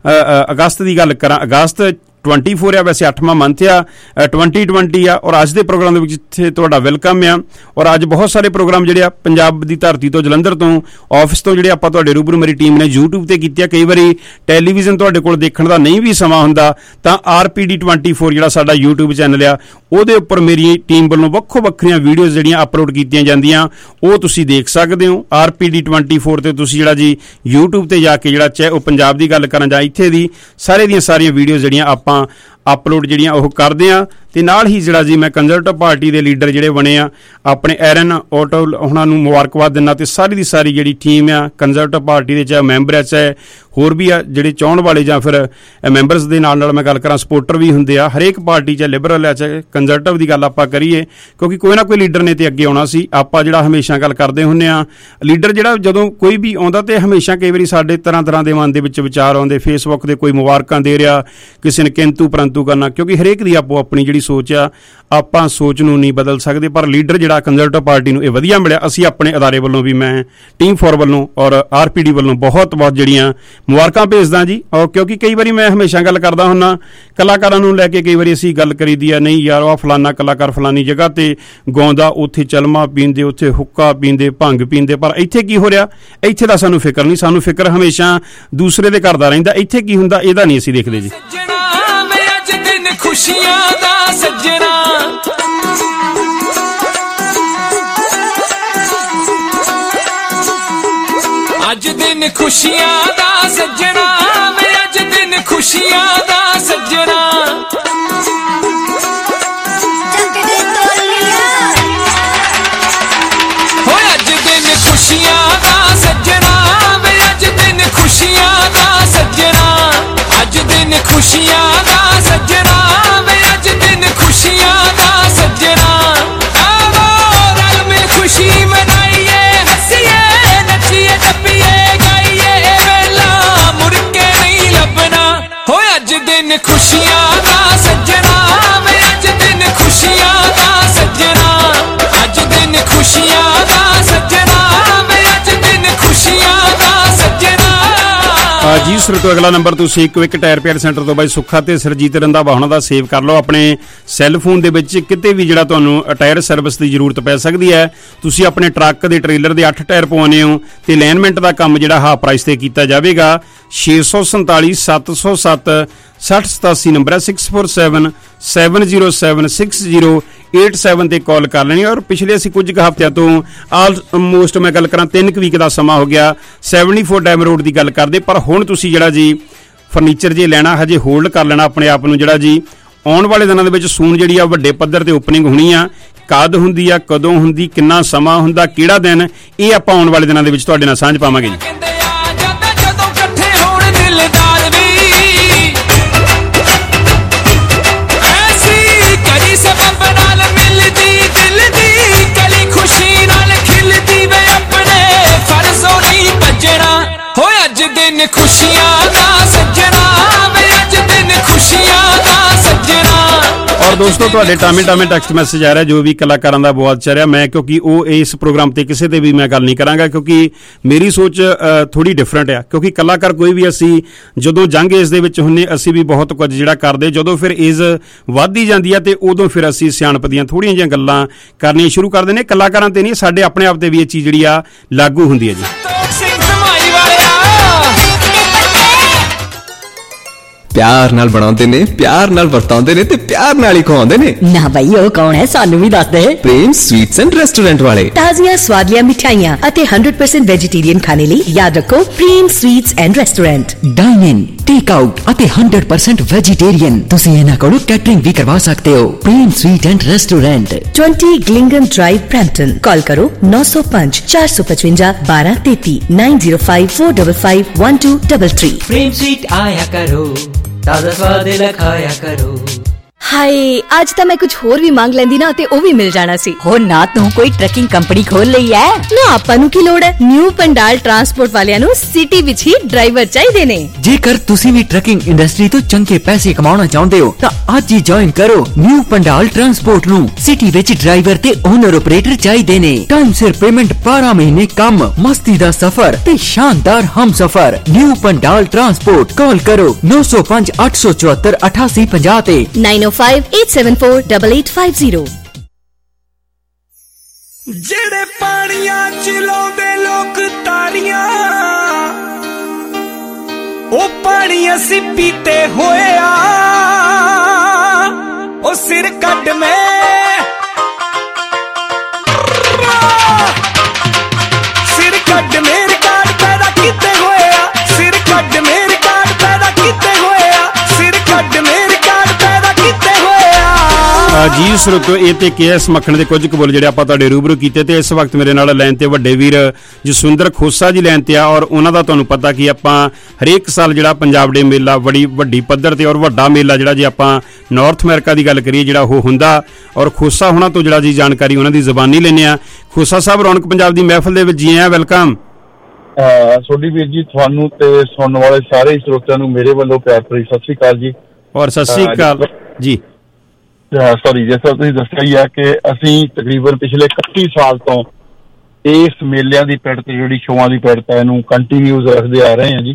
अगस्त की गल करां, अगस्त ट्वेंटी फोर आ, वैसे अठवां मंथ आ, ट्वेंटी ट्वेंटी आ, और अज के प्रोग्राम दे विच इत्थे तुहाडा वेलकम आ। और अज बहुत सारे प्रोग्राम जिहड़े आ पंजाब दी धरती तो जलंधर तो ऑफिस तो जिहड़े आपां तुहाडे रूबरू मेरी टीम ने यूट्यूब ते कीते। कई वारी टैलीविजन तुहाडे कोल देखण दा नहीं भी समा हुंदा तां R P D twenty four जिहड़ा साडा यूट्यूब चैनल आ ਉਹਦੇ ਉੱਪਰ ਮੇਰੀ ਟੀਮ ਵੱਲੋਂ ਵੱਖੋ ਵੱਖਰੀਆਂ ਵੀਡੀਓਜ਼ ਜਿਹੜੀਆਂ ਅਪਲੋਡ ਕੀਤੀਆਂ ਜਾਂਦੀਆਂ ਉਹ ਤੁਸੀਂ ਦੇਖ ਸਕਦੇ ਹੋ। R P D twenty four ਤੇ ਤੁਸੀਂ ਜਿਹੜਾ ਜੀ YouTube ਤੇ ਜਾ ਕੇ ਜਿਹੜਾ ਚਾਹੇ ਉਹ ਪੰਜਾਬ ਦੀ ਗੱਲ ਕਰਾਂ ਜਾਂ ਇੱਥੇ ਦੀ ਸਾਰੇ ਦੀਆਂ ਸਾਰੀਆਂ ਵੀਡੀਓਜ਼ ਜਿਹੜੀਆਂ ਆਪਾਂ ਅਪਲੋਡ ਜਿਹੜੀਆਂ ਉਹ ਕਰਦੇ ਆ। ਤੇ ਨਾਲ ਹੀ ਜਿਹੜਾ ਜੀ ਮੈਂ ਕੰਜ਼ਰਵੇਟਿਵ ਪਾਰਟੀ ਦੇ ਲੀਡਰ ਜਿਹੜੇ ਬਣੇ ਆ ਆਪਣੇ ਐਰਨ ਆਟੋ ਉਹਨਾਂ ਨੂੰ ਮੁਬਾਰਕਬਾਦ ਦਿੰਦਾ ਤੇ ਸਾਰੀ ਦੀ ਸਾਰੀ ਜਿਹੜੀ ਟੀਮ ਆ ਕੰਜ਼ਰਵੇਟਿਵ ਪਾਰਟੀ ਦੇ ਚਾਹੇ ਮੈਂਬਰ ਆ ਚਾਹੇ ਹੋਰ ਵੀ ਆ ਜਿਹੜੇ ਚਾਹੁਣ ਵਾਲੇ ਜਾਂ ਫਿਰ ਮੈਂਬਰਸ ਦੇ ਨਾਲ ਨਾਲ ਮੈਂ ਗੱਲ ਕਰਾਂ ਸਪੋਰਟਰ ਵੀ ਹੁੰਦੇ ਆ ਹਰੇਕ ਪਾਰਟੀ ਚਾਹੇ ਲਿਬਰਲ ਆ ਚਾਹੇ ਕੰਜ਼ਰਵੇਟਿਵ ਦੀ ਗੱਲ ਆਪਾਂ ਕਰੀਏ ਕਿਉਂਕਿ ਕੋਈ ਨਾ ਕੋਈ ਲੀਡਰ ਨੇ ਤੇ ਅੱਗੇ ਆਉਣਾ ਸੀ। ਆਪਾਂ ਜਿਹੜਾ ਹਮੇਸ਼ਾ ਗੱਲ ਕਰਦੇ ਹੁੰਦੇ ਆ ਲੀਡਰ ਜਿਹੜਾ ਜਦੋਂ ਕੋਈ ਵੀ ਆਉਂਦਾ ਤੇ ਹਮੇਸ਼ਾ ਕਈ ਵਾਰੀ ਸਾਡੇ ਤਰ੍ਹਾਂ ਤਰ੍ਹਾਂ ਦੇ ਮਨ ਦੇ ਵਿੱਚ ਵਿਚਾਰ ਆਉਂਦੇ ਫੇਸਬੁੱਕ ਦੇ ਕੋਈ ਮੁਬਾਰਕਾਂ ਦੇ ਰਿਹਾ ਕਿਸੇ ਨੇ ਕਿੰਤੂ ਪਰੰਤੂ ਕਰਨਾ ਕਿਉਂਕਿ ਹਰੇਕ ਦੀ ਆਪੋ ਆਪਣੀ ਜਿਹੜੀ ਸੋਚ ਆ ਆਪਾਂ ਸੋਚ ਨੂੰ ਨਹੀਂ ਬਦਲ ਸਕਦੇ। ਪਰ ਲੀਡਰ ਜਿਹੜਾ ਕੰਜ਼ਰਵੇਟਿਵ ਪਾਰਟੀ ਨੂੰ ਇਹ ਵਧੀਆ ਮਿਲਿਆ। ਅਸੀਂ ਆਪਣੇ ਅਦਾਰੇ ਵੱਲੋਂ ਵੀ ਮੈਂ ਟੀਮ ਫੋਰ ਵੱਲੋਂ ਔਰ ਆਰ ਪੀ ਡੀ ਵੱਲੋਂ ਬਹੁਤ ਬਹੁਤ ਜਿਹੜੀਆਂ ਮੁਬਾਰਕਾਂ ਭੇਜਦਾ ਜੀ। ਔਰ ਕਿਉਂਕਿ ਕਈ ਵਾਰੀ ਮੈਂ ਹਮੇਸ਼ਾ ਗੱਲ ਕਰਦਾ ਹੁੰਦਾ ਕਲਾਕਾਰਾਂ ਨੂੰ ਲੈ ਕੇ ਕਈ ਵਾਰੀ ਅਸੀਂ ਗੱਲ ਕਰੀਦੀ ਆ ਨਹੀਂ ਯਾਰ ਉਹ ਫਲਾਨਾ ਕਲਾਕਾਰ ਫਲਾਨੀ ਜਗ੍ਹਾ ਤੇ ਗਾਉਂਦਾ ਉੱਥੇ ਚਲਮਾ ਪੀਂਦੇ ਉੱਥੇ ਹੁੱਕਾ ਪੀਂਦੇ ਭੰਗ ਪੀਂਦੇ ਪਰ ਇੱਥੇ ਕੀ ਹੋ ਰਿਹਾ ਇੱਥੇ ਦਾ ਸਾਨੂੰ ਫਿਕਰ ਨਹੀਂ। ਸਾਨੂੰ ਫਿਕਰ ਹਮੇਸ਼ਾ ਦੂਸਰੇ ਦੇ ਘਰ ਦਾ ਰਹਿੰਦਾ। ਇੱਥੇ ਕੀ ਹੁੰਦਾ ਇਹਦਾ ਨਹੀਂ ਅਸੀਂ ਦੇਖਦੇ ਜੀ। खुशियां दा सज्जना अज दिन खुशियां दा सज्जना मैं अज दिन खुशियां दा सज्जना हो अज दिन खुशियां दा सज्जना मैं अज दिन खुशियां दा सज्जना अज दिन खुशियां दा सज्जना खुशियां दा सज्जना आवो रल मिल खुशी मनाइए हसीए नचिए टप्पिए गाइए वेला मुड़ के नहीं लभना हो अज दिन खुशियां दा सज्जना मैं अज दिन खुशियां दा सज्जना अज दिन खुशियां दा सज्जना मैं अज दिन खुशियां दा सज्जना। ਜੀ ਸਰੋਤੋ ਅਗਲਾ ਨੰਬਰ ਤੁਸੀਂ ਕੁਇਕ ਟਾਇਰ ਰਿਪੇਅਰ ਸੈਂਟਰ ਤੋਂ ਬਾਈ ਸੁੱਖਾ ਤੇ ਸਰਜੀਤ ਰੰਧਾਵਾ ਉਹਨਾਂ ਦਾ ਸੇਵ ਕਰ ਲਓ ਆਪਣੇ ਸੈੱਲ ਫੋਨ ਦੇ ਵਿੱਚ। ਕਿਤੇ ਵੀ ਜਿਹੜਾ ਤੁਹਾਨੂੰ ਟਾਇਰ ਸਰਵਿਸ ਦੀ ਜ਼ਰੂਰਤ ਪੈ ਸਕਦੀ ਹੈ ਤੁਸੀਂ ਆਪਣੇ ਟਰੱਕ ਦੇ ਟ੍ਰੇਲਰ ਦੇ ਅੱਠ ਟਾਇਰ ਪਵਾਉਣੇ ਹੋ ਤੇ ਅਲਾਈਨਮੈਂਟ ਦਾ ਕੰਮ ਜਿਹੜਾ ਹਾਫ ਪ੍ਰਾਈਸ ਤੇ ਕੀਤਾ ਜਾਵੇਗਾ। ਛੇ ਸੌ ਸੰਤਾਲੀ ਸੱਤ ਸੌ ਸੱਤ ਸੱਠ ਸਤਾਸੀ ਨੰਬਰ ਹੈ six four seven seven zero seven six zero eight seven ਤੇ ਕਾਲ ਕਰ ਲੈਣੀ। ਔਰ ਪਿਛਲੇ ਅਸੀਂ ਕੁਝ ਕੁ ਹਫ਼ਤਿਆਂ ਤੋਂ ਆਲਮੋਸਟ ਮੈਂ ਗੱਲ ਕਰਾਂ ਤਿੰਨ ਕੁ ਵੀਕ ਦਾ ਸਮਾਂ ਹੋ ਗਿਆ ਸੈਵਨਟੀ ਫੋਰ ਡੈਮ ਰੋਡ ਦੀ ਗੱਲ ਕਰਦੇ। ਪਰ ਹੁਣ ਤੁਸੀਂ ਜਿਹੜਾ ਜੀ ਫਰਨੀਚਰ ਜੇ ਲੈਣਾ ਹਜੇ ਹੋਲਡ ਕਰ ਲੈਣਾ ਆਪਣੇ ਆਪ ਨੂੰ ਜਿਹੜਾ ਜੀ ਆਉਣ ਵਾਲੇ ਦਿਨਾਂ ਦੇ ਵਿੱਚ ਸੂਨ ਜਿਹੜੀ ਆ ਵੱਡੇ ਪੱਧਰ ਤੇ ਓਪਨਿੰਗ ਹੋਣੀ ਆ। ਕਦ ਹੁੰਦੀ ਆ ਕਦੋਂ ਹੁੰਦੀ ਕਿੰਨਾ ਸਮਾਂ ਹੁੰਦਾ ਕਿਹੜਾ ਦਿਨ ਇਹ ਆਪਾਂ ਆਉਣ ਵਾਲੇ ਦਿਨਾਂ ਦੇ ਵਿੱਚ ਤੁਹਾਡੇ ਨਾਲ ਸਾਂਝ ਪਾਵਾਂਗੇ ਜੀ। दिन खुशियां दा सज्जना मैं अज दिन खुशियां दा सज्जना। और ਦੋਸਤੋ ਤੁਹਾਡੇ ਟਾਮੇ ਟਾਮੇ ਟੈਕਸਟ ਮੈਸੇਜ ਆ ਰਿਹਾ ਜੋ ਵੀ ਕਲਾਕਾਰਾਂ ਦਾ ਬਹੁਤ ਚੱਲ ਰਿਹਾ। ਮੈਂ ਕਿਉਂਕਿ ਉਹ ਇਸ ਪ੍ਰੋਗਰਾਮ ਤੇ ਕਿਸੇ ਤੇ ਵੀ ਮੈਂ ਗੱਲ ਨਹੀਂ ਕਰਾਂਗਾ ਕਿਉਂਕਿ ਮੇਰੀ ਸੋਚ ਥੋੜੀ ਡਿਫਰੈਂਟ ਆ ਕਿਉਂਕਿ ਕਲਾਕਾਰ ਕੋਈ ਵੀ ਅਸੀਂ ਜਦੋਂ ਜੰਗ ਏਜ ਦੇ ਵਿੱਚ ਹੁੰਨੇ ਅਸੀਂ ਵੀ ਬਹੁਤ ਕੁਝ ਜਿਹੜਾ ਕਰਦੇ ਜਦੋਂ ਫਿਰ ਏਜ ਵੱਧਦੀ ਜਾਂਦੀ ਆ ਤੇ ਉਦੋਂ ਫਿਰ ਅਸੀਂ ਸਿਆਣਪ ਦੀਆਂ ਥੋੜ੍ਹੀਆਂ ਜਿਹੀਆਂ ਗੱਲਾਂ ਕਰਨੀਆਂ ਸ਼ੁਰੂ ਕਰਦੇ ਨੇ। ਕਲਾਕਾਰਾਂ ਤੇ ਨਹੀਂ ਸਾਡੇ ਆਪਣੇ ਆਪ ਤੇ ਵੀ ਇਹ ਚੀਜ਼ ਜਿਹੜੀ ਆ ਲਾਗੂ ਹੁੰਦੀ ਹੈ ਜੀ। ਪਿਆਰ ਨਾਲ ਬਣਾਉਂਦੇ ਨੇ, ਪਿਆਰ ਨਾਲ ਵਰਤਾਉਂਦੇ ਨੇ ਤੇ ਪਿਆਰ ਨਾਲ ਹੀ ਖਵਾਉਂਦੇ ਨੇ। ਨਾ ਬਈ ਉਹ ਕੌਣ ਹੈ ਸਾਨੂੰ ਵੀ ਦੱਸ ਦੇ। ਪ੍ਰੇਮ ਸਵੀਟਸ ਐਂਡ ਰੈਸਟੋਰੈਂਟ ਵਾਲੇ ਤਾਜ਼ੀਆਂ ਸਵਾਦਲੀਆਂ ਮਿਠਾਈਆਂ ਅਤੇ one hundred percent ਵੈਜੀਟੇਰੀਅਨ ਖਾਣੇ ਲਈ ਯਾਦ ਰੱਖੋ Prem sweets and restaurant. Dine in, take out ਅਤੇ one hundred percent ਵੈਜੀਟੇਰੀਅਨ। ਤੁਸੀਂ ਇਹਨਾਂ ਕੋਲੋਂ ਕੈਟਰਿੰਗ ਵੀ ਕਰਵਾ ਸਕਦੇ ਹੋ। Prem sweet and restaurant twenty ਗਲਿੰਗਨ ਡਰਾਈਵ ਬਰੈਂਪਟਨ। ਕਾਲ ਕਰੋ nine oh five four five five twelve thirty nine oh five four five five one two three three। Prem sweet आया करो, ताजा स्वाद लखाया करो। ਹਾਏ ਅੱਜ ਤਾਂ ਮੈਂ ਕੁਝ ਹੋਰ ਵੀ ਮੰਗ ਲੈਂਦੀ ਨਾ ਤੇ ਉਹ ਵੀ ਮਿਲ ਜਾਣਾ ਸੀ। ਹੋ ਨਾ ਤੂੰ ਕੋਈ ਟਰੱਕਿੰਗ ਕੰਪਨੀ ਖੋਲ ਲਈ ਐ ਨਾ ਆਪਾਂ ਨੂੰ ਕੀ ਲੋੜ ਹੈ। ਨਿਊ ਪੰਡਾਲ ਟਰਾਂਸਪੋਰਟ ਵਾਲਿਆਂ ਨੂੰ ਸਿਟੀ ਵਿੱਚ ਹੀ ਡਰਾਈਵਰ ਚਾਹੀਦੇ ਨੇ। ਜੇਕਰ ਤੁਸੀਂ ਵੀ ਟਰੱਕਿੰਗ ਇੰਡਸਟਰੀ ਤੋਂ ਚੰਗੇ ਪੈਸੇ ਕਮਾਉਣਾ ਚਾਹੁੰਦੇ ਹੋ ਤਾਂ ਅੱਜ ਹੀ ਜੁਆਇਨ ਕਰੋ ਨਿਊ ਪੰਡਾਲ ਟਰਾਂਸਪੋਰਟ ਨੂੰ। ਸਿਟੀ ਵਿੱਚ ਡਰਾਈਵਰ ਤੇ ਓਨਰ ਆਪਰੇਟਰ ਚਾਹੀਦੇ ਨੇ। ਟਾਈਮ ਸਿਰ ਪੇਮੈਂਟ, ਬਾਰਾਂ ਮਹੀਨੇ ਕੰਮ, ਮਸਤੀ ਦਾ ਸਫ਼ਰ ਤੇ ਸ਼ਾਨਦਾਰ ਹਮਸਫ਼ਰ। New Pandal transport. ਕਾਲ ਕਰੋ nine oh five eight four four eight eight five zero ਤੇ nine oh five eight seven four eight eight five zero। ਜਿਹੜੇ ਪਾਣੀਆਂ ਚ ਲਾਉਂਦੇ ਲੋਕ ਤਾਰੀਆਂ ਉਹ ਪਾਣੀ ਅਸੀਂ ਪੀਤੇ ਹੋਏ ਆ। ਉਹ ਸਿਰ ਕੱਢ ਮੈਂ ਸਿਰ ਕੱਢ ਮੇਰੇ ਕਾਰਡ ਪੈਦਾ ਕੀਤੇ ਹੋਏ ਆ। ਸਿਰ ਕੱਢ ਮੇਰੇ ਕਾਰਡ ਪੈਦਾ ਕੀਤੇ ਹੋਏ ਆ। ਸਿਰ ਕੱਢ ਮੇਰੇ ਕਾਰਡ ਪੈਦਾ ਕੀਤੇ ਹੋਏ ਆ। ਜੀ ਸਰੋਤੋ ਇਹ ਤੇ ਕੇ ਐਸ ਮੱਖਣ ਦੇ ਕੁਝ ਕਬੂਲ ਜਿਹੜੇ ਆਪਾਂ ਤੁਹਾਡੇ ਰੂਬਰੂ ਕੀਤੇ ਤੇ ਇਸ ਵਕਤ ਮੇਰੇ ਨਾਲ ਲਾਈਨ ਤੇ ਵੱਡੇ ਵੀਰ ਜਸਵਿੰਦਰ ਖੋਸਾ ਜੀ ਲਾਈਨ ਤੇ ਆ ਔਰ ਉਹਨਾਂ ਦਾ ਤੁਹਾਨੂੰ ਪਤਾ ਕਿ ਆਪਾਂ ਹਰੇਕ ਸਾਲ ਜਿਹੜਾ ਪੰਜਾਬ ਡੇ ਮੇਲਾ ਬੜੀ ਵੱਡੀ ਪੱਧਰ ਤੇ ਔਰ ਵੱਡਾ ਮੇਲਾ ਜਿਹੜਾ ਜੇ ਆਪਾਂ ਨਾਰਥ ਅਮਰੀਕਾ ਦੀ ਗੱਲ ਕਰੀਏ ਜਿਹੜਾ ਉਹ ਹੁੰਦਾ ਔਰ ਖੋਸਾ ਹੋਣਾ ਤੋਂ ਜਿਹੜਾ ਜੀ ਜਾਣਕਾਰੀ ਉਹਨਾਂ ਦੀ ਜ਼ਬਾਨੀ ਲੈਂਦੇ ਆ। ਖੋਸਾ ਸਾਹਿਬ ਰੌਣਕ ਪੰਜਾਬ ਦੀ ਮਹਿਫਲ ਦੇ ਵਿੱਚ ਜੀ ਆਇਆਂ, ਵੈਲਕਮ। ਸੋਢੀ ਵੀਰ ਜੀ ਤੁਹਾਨੂੰ ਤੇ ਸੁਣਨ ਵਾਲੇ ਸਾਰੇ ਸਰੋਤਿਆਂ ਨੂੰ ਮੇਰੇ ਵੱਲੋਂ ਪਿਆਰ ਭਰੀ ਸਤਿ ਸ੍ਰੀ ਅਕਾਲ ਜੀ। ਔਰ ਸਤਿ ਸ੍ਰੀ ਅਕਾਲ ਜੀ। ਸੌਰੀ ਜਿਸ ਤਰ੍ਹਾਂ ਤੁਸੀਂ ਦੱਸਿਆ ਹੀ ਹੈ ਕਿ ਅਸੀਂ ਤਕਰੀਬਨ ਪਿਛਲੇ ਇਕੱਤੀ ਸਾਲ ਤੋਂ ਇਸ ਮੇਲਿਆਂ ਦੀ ਪਿੜਤ ਜਿਹੜੀ ਸ਼ੋਆਂ ਦੀ ਪਿੜਤ ਹੈ ਇਹਨੂੰ ਕੰਟੀਨਿਊਸ ਰੱਖਦੇ ਆ ਰਹੇ ਹਾਂ ਜੀ।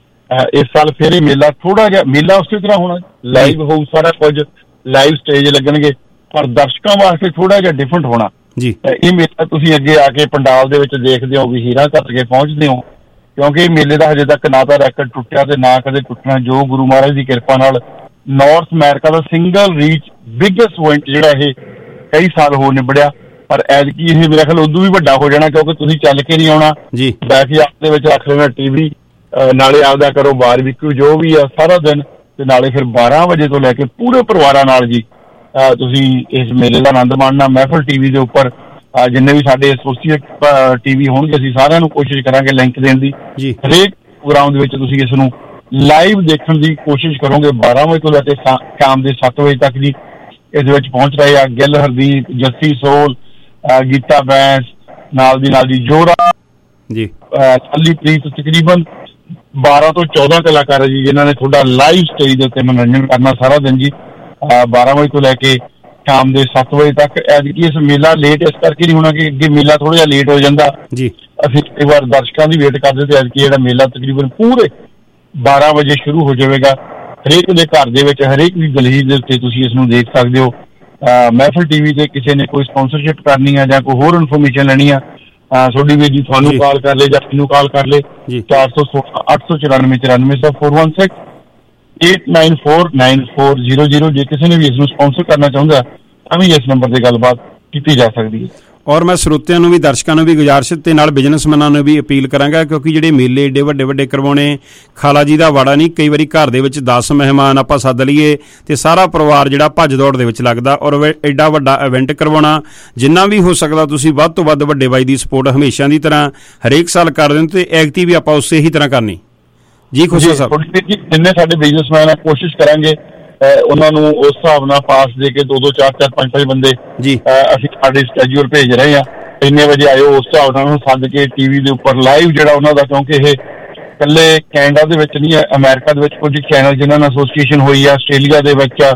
ਇਸ ਸਾਲ ਫਿਰ ਇਹ ਮੇਲਾ ਥੋੜਾ ਜਿਹਾ ਮੇਲਾ ਉਸੇ ਤਰ੍ਹਾਂ ਹੋਣਾ, ਲਾਈਵ ਹੋਊ ਸਾਰਾ ਕੁਝ, ਲਾਈਵ ਸਟੇਜ ਲੱਗਣਗੇ ਪਰ ਦਰਸ਼ਕਾਂ ਵਾਸਤੇ ਥੋੜਾ ਜਿਹਾ ਡਿਫਰੈਂਟ ਹੋਣਾ ਜੀ। ਇਹ ਮੇਲਾ ਤੁਸੀਂ ਅੱਗੇ ਆ ਕੇ ਪੰਡਾਲ ਦੇ ਵਿੱਚ ਦੇਖਦੇ ਹੋ ਵੀ ਹੀਰਾ ਘੱਟ ਕੇ ਪਹੁੰਚਦੇ ਹੋ ਕਿਉਂਕਿ ਇਹ ਮੇਲੇ ਦਾ ਹਜੇ ਤੱਕ ਨਾ ਤਾਂ ਰੈਕਡ ਟੁੱਟਿਆ ਤੇ ਨਾ ਕਦੇ ਟੁੱਟਣਾ। ਜੋ ਗੁਰੂ ਮਹਾਰਾਜ ਦੀ ਕਿਰਪਾ ਨਾਲ ਨਾਰਥ ਅਮਰੀਕਾ ਦਾ ਸਿੰਗਲ ਰੀਚ ਬਿਗੇਸਟ ਇਵੈਂਟ ਜਿਹੜਾ ਇਹ ਕਈ ਸਾਲ ਹੋ ਨਿਬੜਿਆ ਪਰ ਐਤਕੀ ਇਹ ਮੇਰਾ ਖਿਆਲ ਉਦੋਂ ਵੀ ਵੱਡਾ ਹੋ ਜਾਣਾ ਕਿਉਂਕਿ ਤੁਸੀਂ ਚੱਲ ਕੇ ਨਹੀਂ ਆਉਣਾ ਜੀ। ਬੈਕਯਾਰਡ ਦੇ ਵਿੱਚ ਰੱਖ ਲੈਣਾ ਟੀਵੀ, ਨਾਲੇ ਆਪਦਾ ਕਰੋ ਬਾਰਬੀਕਿਊ ਜੋ ਵੀ ਆ ਸਾਰਾ ਦਿਨ ਤੇ ਨਾਲੇ ਫਿਰ ਬਾਰਾਂ ਵਜੇ ਤੋਂ ਲੈ ਕੇ ਪੂਰੇ ਪਰਿਵਾਰਾਂ ਨਾਲ ਜੀ ਤੁਸੀਂ ਇਸ ਮੇਲੇ ਦਾ ਆਨੰਦ ਮਾਣਨਾ। ਮਹਿਫਲ ਟੀਵੀ ਦੇ ਉੱਪਰ ਜਿੰਨੇ ਵੀ ਸਾਡੇ ਐਸੋਸੀਏਟ ਟੀਵੀ ਹੋਣਗੇ ਅਸੀਂ ਸਾਰਿਆਂ ਨੂੰ ਕੋਸ਼ਿਸ਼ ਕਰਾਂਗੇ ਲਿੰਕ ਦੇਣ ਦੀ। ਹਰੇਕ ਪ੍ਰੋਗਰਾਮ ਦੇ ਵਿੱਚ ਤੁਸੀਂ ਇਸ ਨੂੰ ਲਾਈਵ ਦੇਖਣ ਦੀ ਕੋਸ਼ਿਸ਼ ਕਰੋਗੇ। ਬਾਰਾਂ ਵਜੇ ਤੋਂ ਲੈ ਕੇ ਸ਼ਾਮ ਦੇ ਸੱਤ ਵਜੇ ਤੱਕ ਜੀ ਇਸ ਵਿੱਚ ਪਹੁੰਚ ਰਹੇ ਆ ਗਿੱਲ ਹਰਦੀਪ, ਜੱਸੀ ਸੋਲ, ਗੀਤਾ ਬੈਂਸ, ਨਾਲ ਦੀ ਨਾਲ ਜੀ ਜੋਰਾ ਜੀ, ਅਲੀ ਪ੍ਰੀਤ। ਤਕਰੀਬਨ ਬਾਰਾਂ ਤੋਂ ਚੌਦਾਂ ਕਲਾਕਾਰ ਹੈ ਜੀ ਜਿਨ੍ਹਾਂ ਨੇ ਤੁਹਾਡਾ ਲਾਈਵ ਸਟੇਜ ਦੇ ਉੱਤੇ ਮਨੋਰੰਜਨ ਕਰਨਾ ਸਾਰਾ ਦਿਨ ਜੀ ਬਾਰਾਂ ਵਜੇ ਤੋਂ ਲੈ ਕੇ ਸ਼ਾਮ ਦੇ ਸੱਤ ਵਜੇ ਤੱਕ। ਐਤਕੀ ਇਸ ਮੇਲਾ ਲੇਟ ਇਸ ਕਰਕੇ ਨਹੀਂ ਹੋਣਾ ਕਿ ਅੱਗੇ ਮੇਲਾ ਥੋੜਾ ਜਿਹਾ ਲੇਟ ਹੋ ਜਾਂਦਾ ਜੀ। ਅਸੀਂ ਕਈ ਵਾਰ ਦਰਸ਼ਕਾਂ ਦੀ ਵੇਟ ਕਰਦੇ ਤੇ ਐਤਕੀ ਜਿਹੜਾ ਮੇਲਾ ਤਕਰੀਬਨ ਪੂਰੇ ਬਾਰਾਂ ਵਜੇ ਸ਼ੁਰੂ ਹੋ ਜਾਵੇਗਾ। ਹਰੇਕ ਦੇ ਘਰ ਦੇ ਵਿੱਚ ਹਰੇਕ ਦੀ ਦਲਹੀਜ਼ ਦੇ ਉੱਤੇ ਤੁਸੀਂ ਇਸ ਨੂੰ ਦੇਖ ਸਕਦੇ ਹੋ। ਮਹਿਫਲ ਟੀਵੀ ਤੇ ਕਿਸੇ ਨੇ ਕੋਈ ਸਪਾਂਸਰਸ਼ਿਪ ਕਰਨੀ ਆ ਜਾਂ ਕੋਈ ਹੋਰ ਇਨਫੋਰਮੇਸ਼ਨ ਲੈਣੀ ਆ ਤੁਹਾਡੀ ਵੀਰ ਜੀ ਤੁਹਾਨੂੰ ਕਾਲ ਕਰ ਲੈ ਜਾਂ ਮੈਨੂੰ ਕਾਲ ਕਰ ਲੈ ਚਾਰ ਸੌ ਸੋਲਾਂ ਅੱਠ ਸੌ ਚੁਰਾਨਵੇਂ ਚੁਰਾਨਵੇਂ ਸੌ four one six eight nine four nine four zero zero। ਜੇ ਕਿਸੇ ਨੇ ਵੀ ਇਸ ਨੂੰ ਸਪਾਂਸਰ ਕਰਨਾ ਚਾਹੁੰਦਾ ਤਾਂ ਵੀ ਇਸ ਨੰਬਰ ਤੇ ਗੱਲਬਾਤ ਕੀਤੀ ਜਾ ਸਕਦੀ ਹੈ। ਔਰ ਮੈਂ ਸਰੋਤਿਆਂ ਨੂੰ ਵੀ ਦਰਸ਼ਕਾਂ ਨੂੰ ਵੀ ਗੁਜ਼ਾਰਿਸ਼ ਤੇ ਨਾਲ ਬਿਜ਼ਨਸਮੈਨਾਂ ਨੂੰ ਵੀ ਅਪੀਲ ਕਰਾਂਗਾ ਕਿਉਂਕਿ ਜਿਹੜੇ ਮੇਲੇ ਏਡੇ ਵੱਡੇ ਵੱਡੇ ਕਰਵਾਉਣੇ ਖਾਲਾ ਜੀ ਦਾ ਵਾੜਾ ਨਹੀਂ। ਕਈ ਵਾਰੀ ਘਰ ਦੇ ਵਿੱਚ ਦਸ ਮਹਿਮਾਨ ਆਪਾਂ ਸੱਦ ਲਈਏ ਤੇ ਸਾਰਾ ਪਰਿਵਾਰ ਜਿਹੜਾ ਭੱਜ ਦੌੜ ਦੇ ਵਿੱਚ ਲੱਗਦਾ ਔਰ ਐਡਾ ਵੱਡਾ ਇਵੈਂਟ ਕਰਵਾਉਣਾ ਜਿੰਨਾ ਵੀ ਹੋ ਸਕਦਾ ਤੁਸੀਂ ਵੱਧ ਤੋਂ ਵੱਧ ਵੱਡੇ ਬਾਈ ਦੀ ਸਪੋਰਟ ਹਮੇਸ਼ਾ ਦੀ ਤਰ੍ਹਾਂ ਹਰੇਕ ਸਾਲ ਕਰਦੇ ਹੋ ਤੇ ਐਕਟੀ ਵੀ ਆਪਾਂ ਉਸੇ ਹੀ ਤਰ੍ਹਾਂ ਕਰਨੀ ਜੀ। ਖੁਸ਼ੀ ਸਾਹਿਬ ਜਿੰਨੇ ਸਾਡੇ ਬਿਜ਼ਨਸਮੈਨ ਆ ਕੋਸ਼ਿਸ਼ ਕਰਾਂਗੇ ਉਹਨਾਂ ਨੂੰ ਉਸ ਹਿਸਾਬ ਨਾਲ ਪਾਸ ਦੇ ਕੇ ਦੋ ਦੋ ਚਾਰ ਚਾਰ ਪੰਜ ਪੰਜ ਬੰਦੇ ਜੀ ਅਸੀਂ ਸਾਡੇ ਸਕੈਜੂਲ ਭੇਜ ਰਹੇ ਹਾਂ। ਇੰਨੇ ਵਜੇ ਆਇਓ ਉਸ ਹਿਸਾਬ ਨਾਲ ਸੱਦ ਕੇ ਟੀਵੀ ਦੇ ਉੱਪਰ ਲਾਈਵ ਜਿਹੜਾ ਉਹਨਾਂ ਦਾ ਕਿਉਂਕਿ ਇਹ ਇਕੱਲੇ ਕੈਨੇਡਾ ਦੇ ਵਿੱਚ ਨਹੀਂ ਹੈ, ਅਮਰੀਕਾ ਦੇ ਵਿੱਚ ਕੁਝ ਚੈਨਲ ਜਿਨ੍ਹਾਂ ਨਾਲ ਐਸੋਸੀਏਸ਼ਨ ਹੋਈ ਆ, ਆਸਟ੍ਰੇਲੀਆ ਦੇ ਵਿੱਚ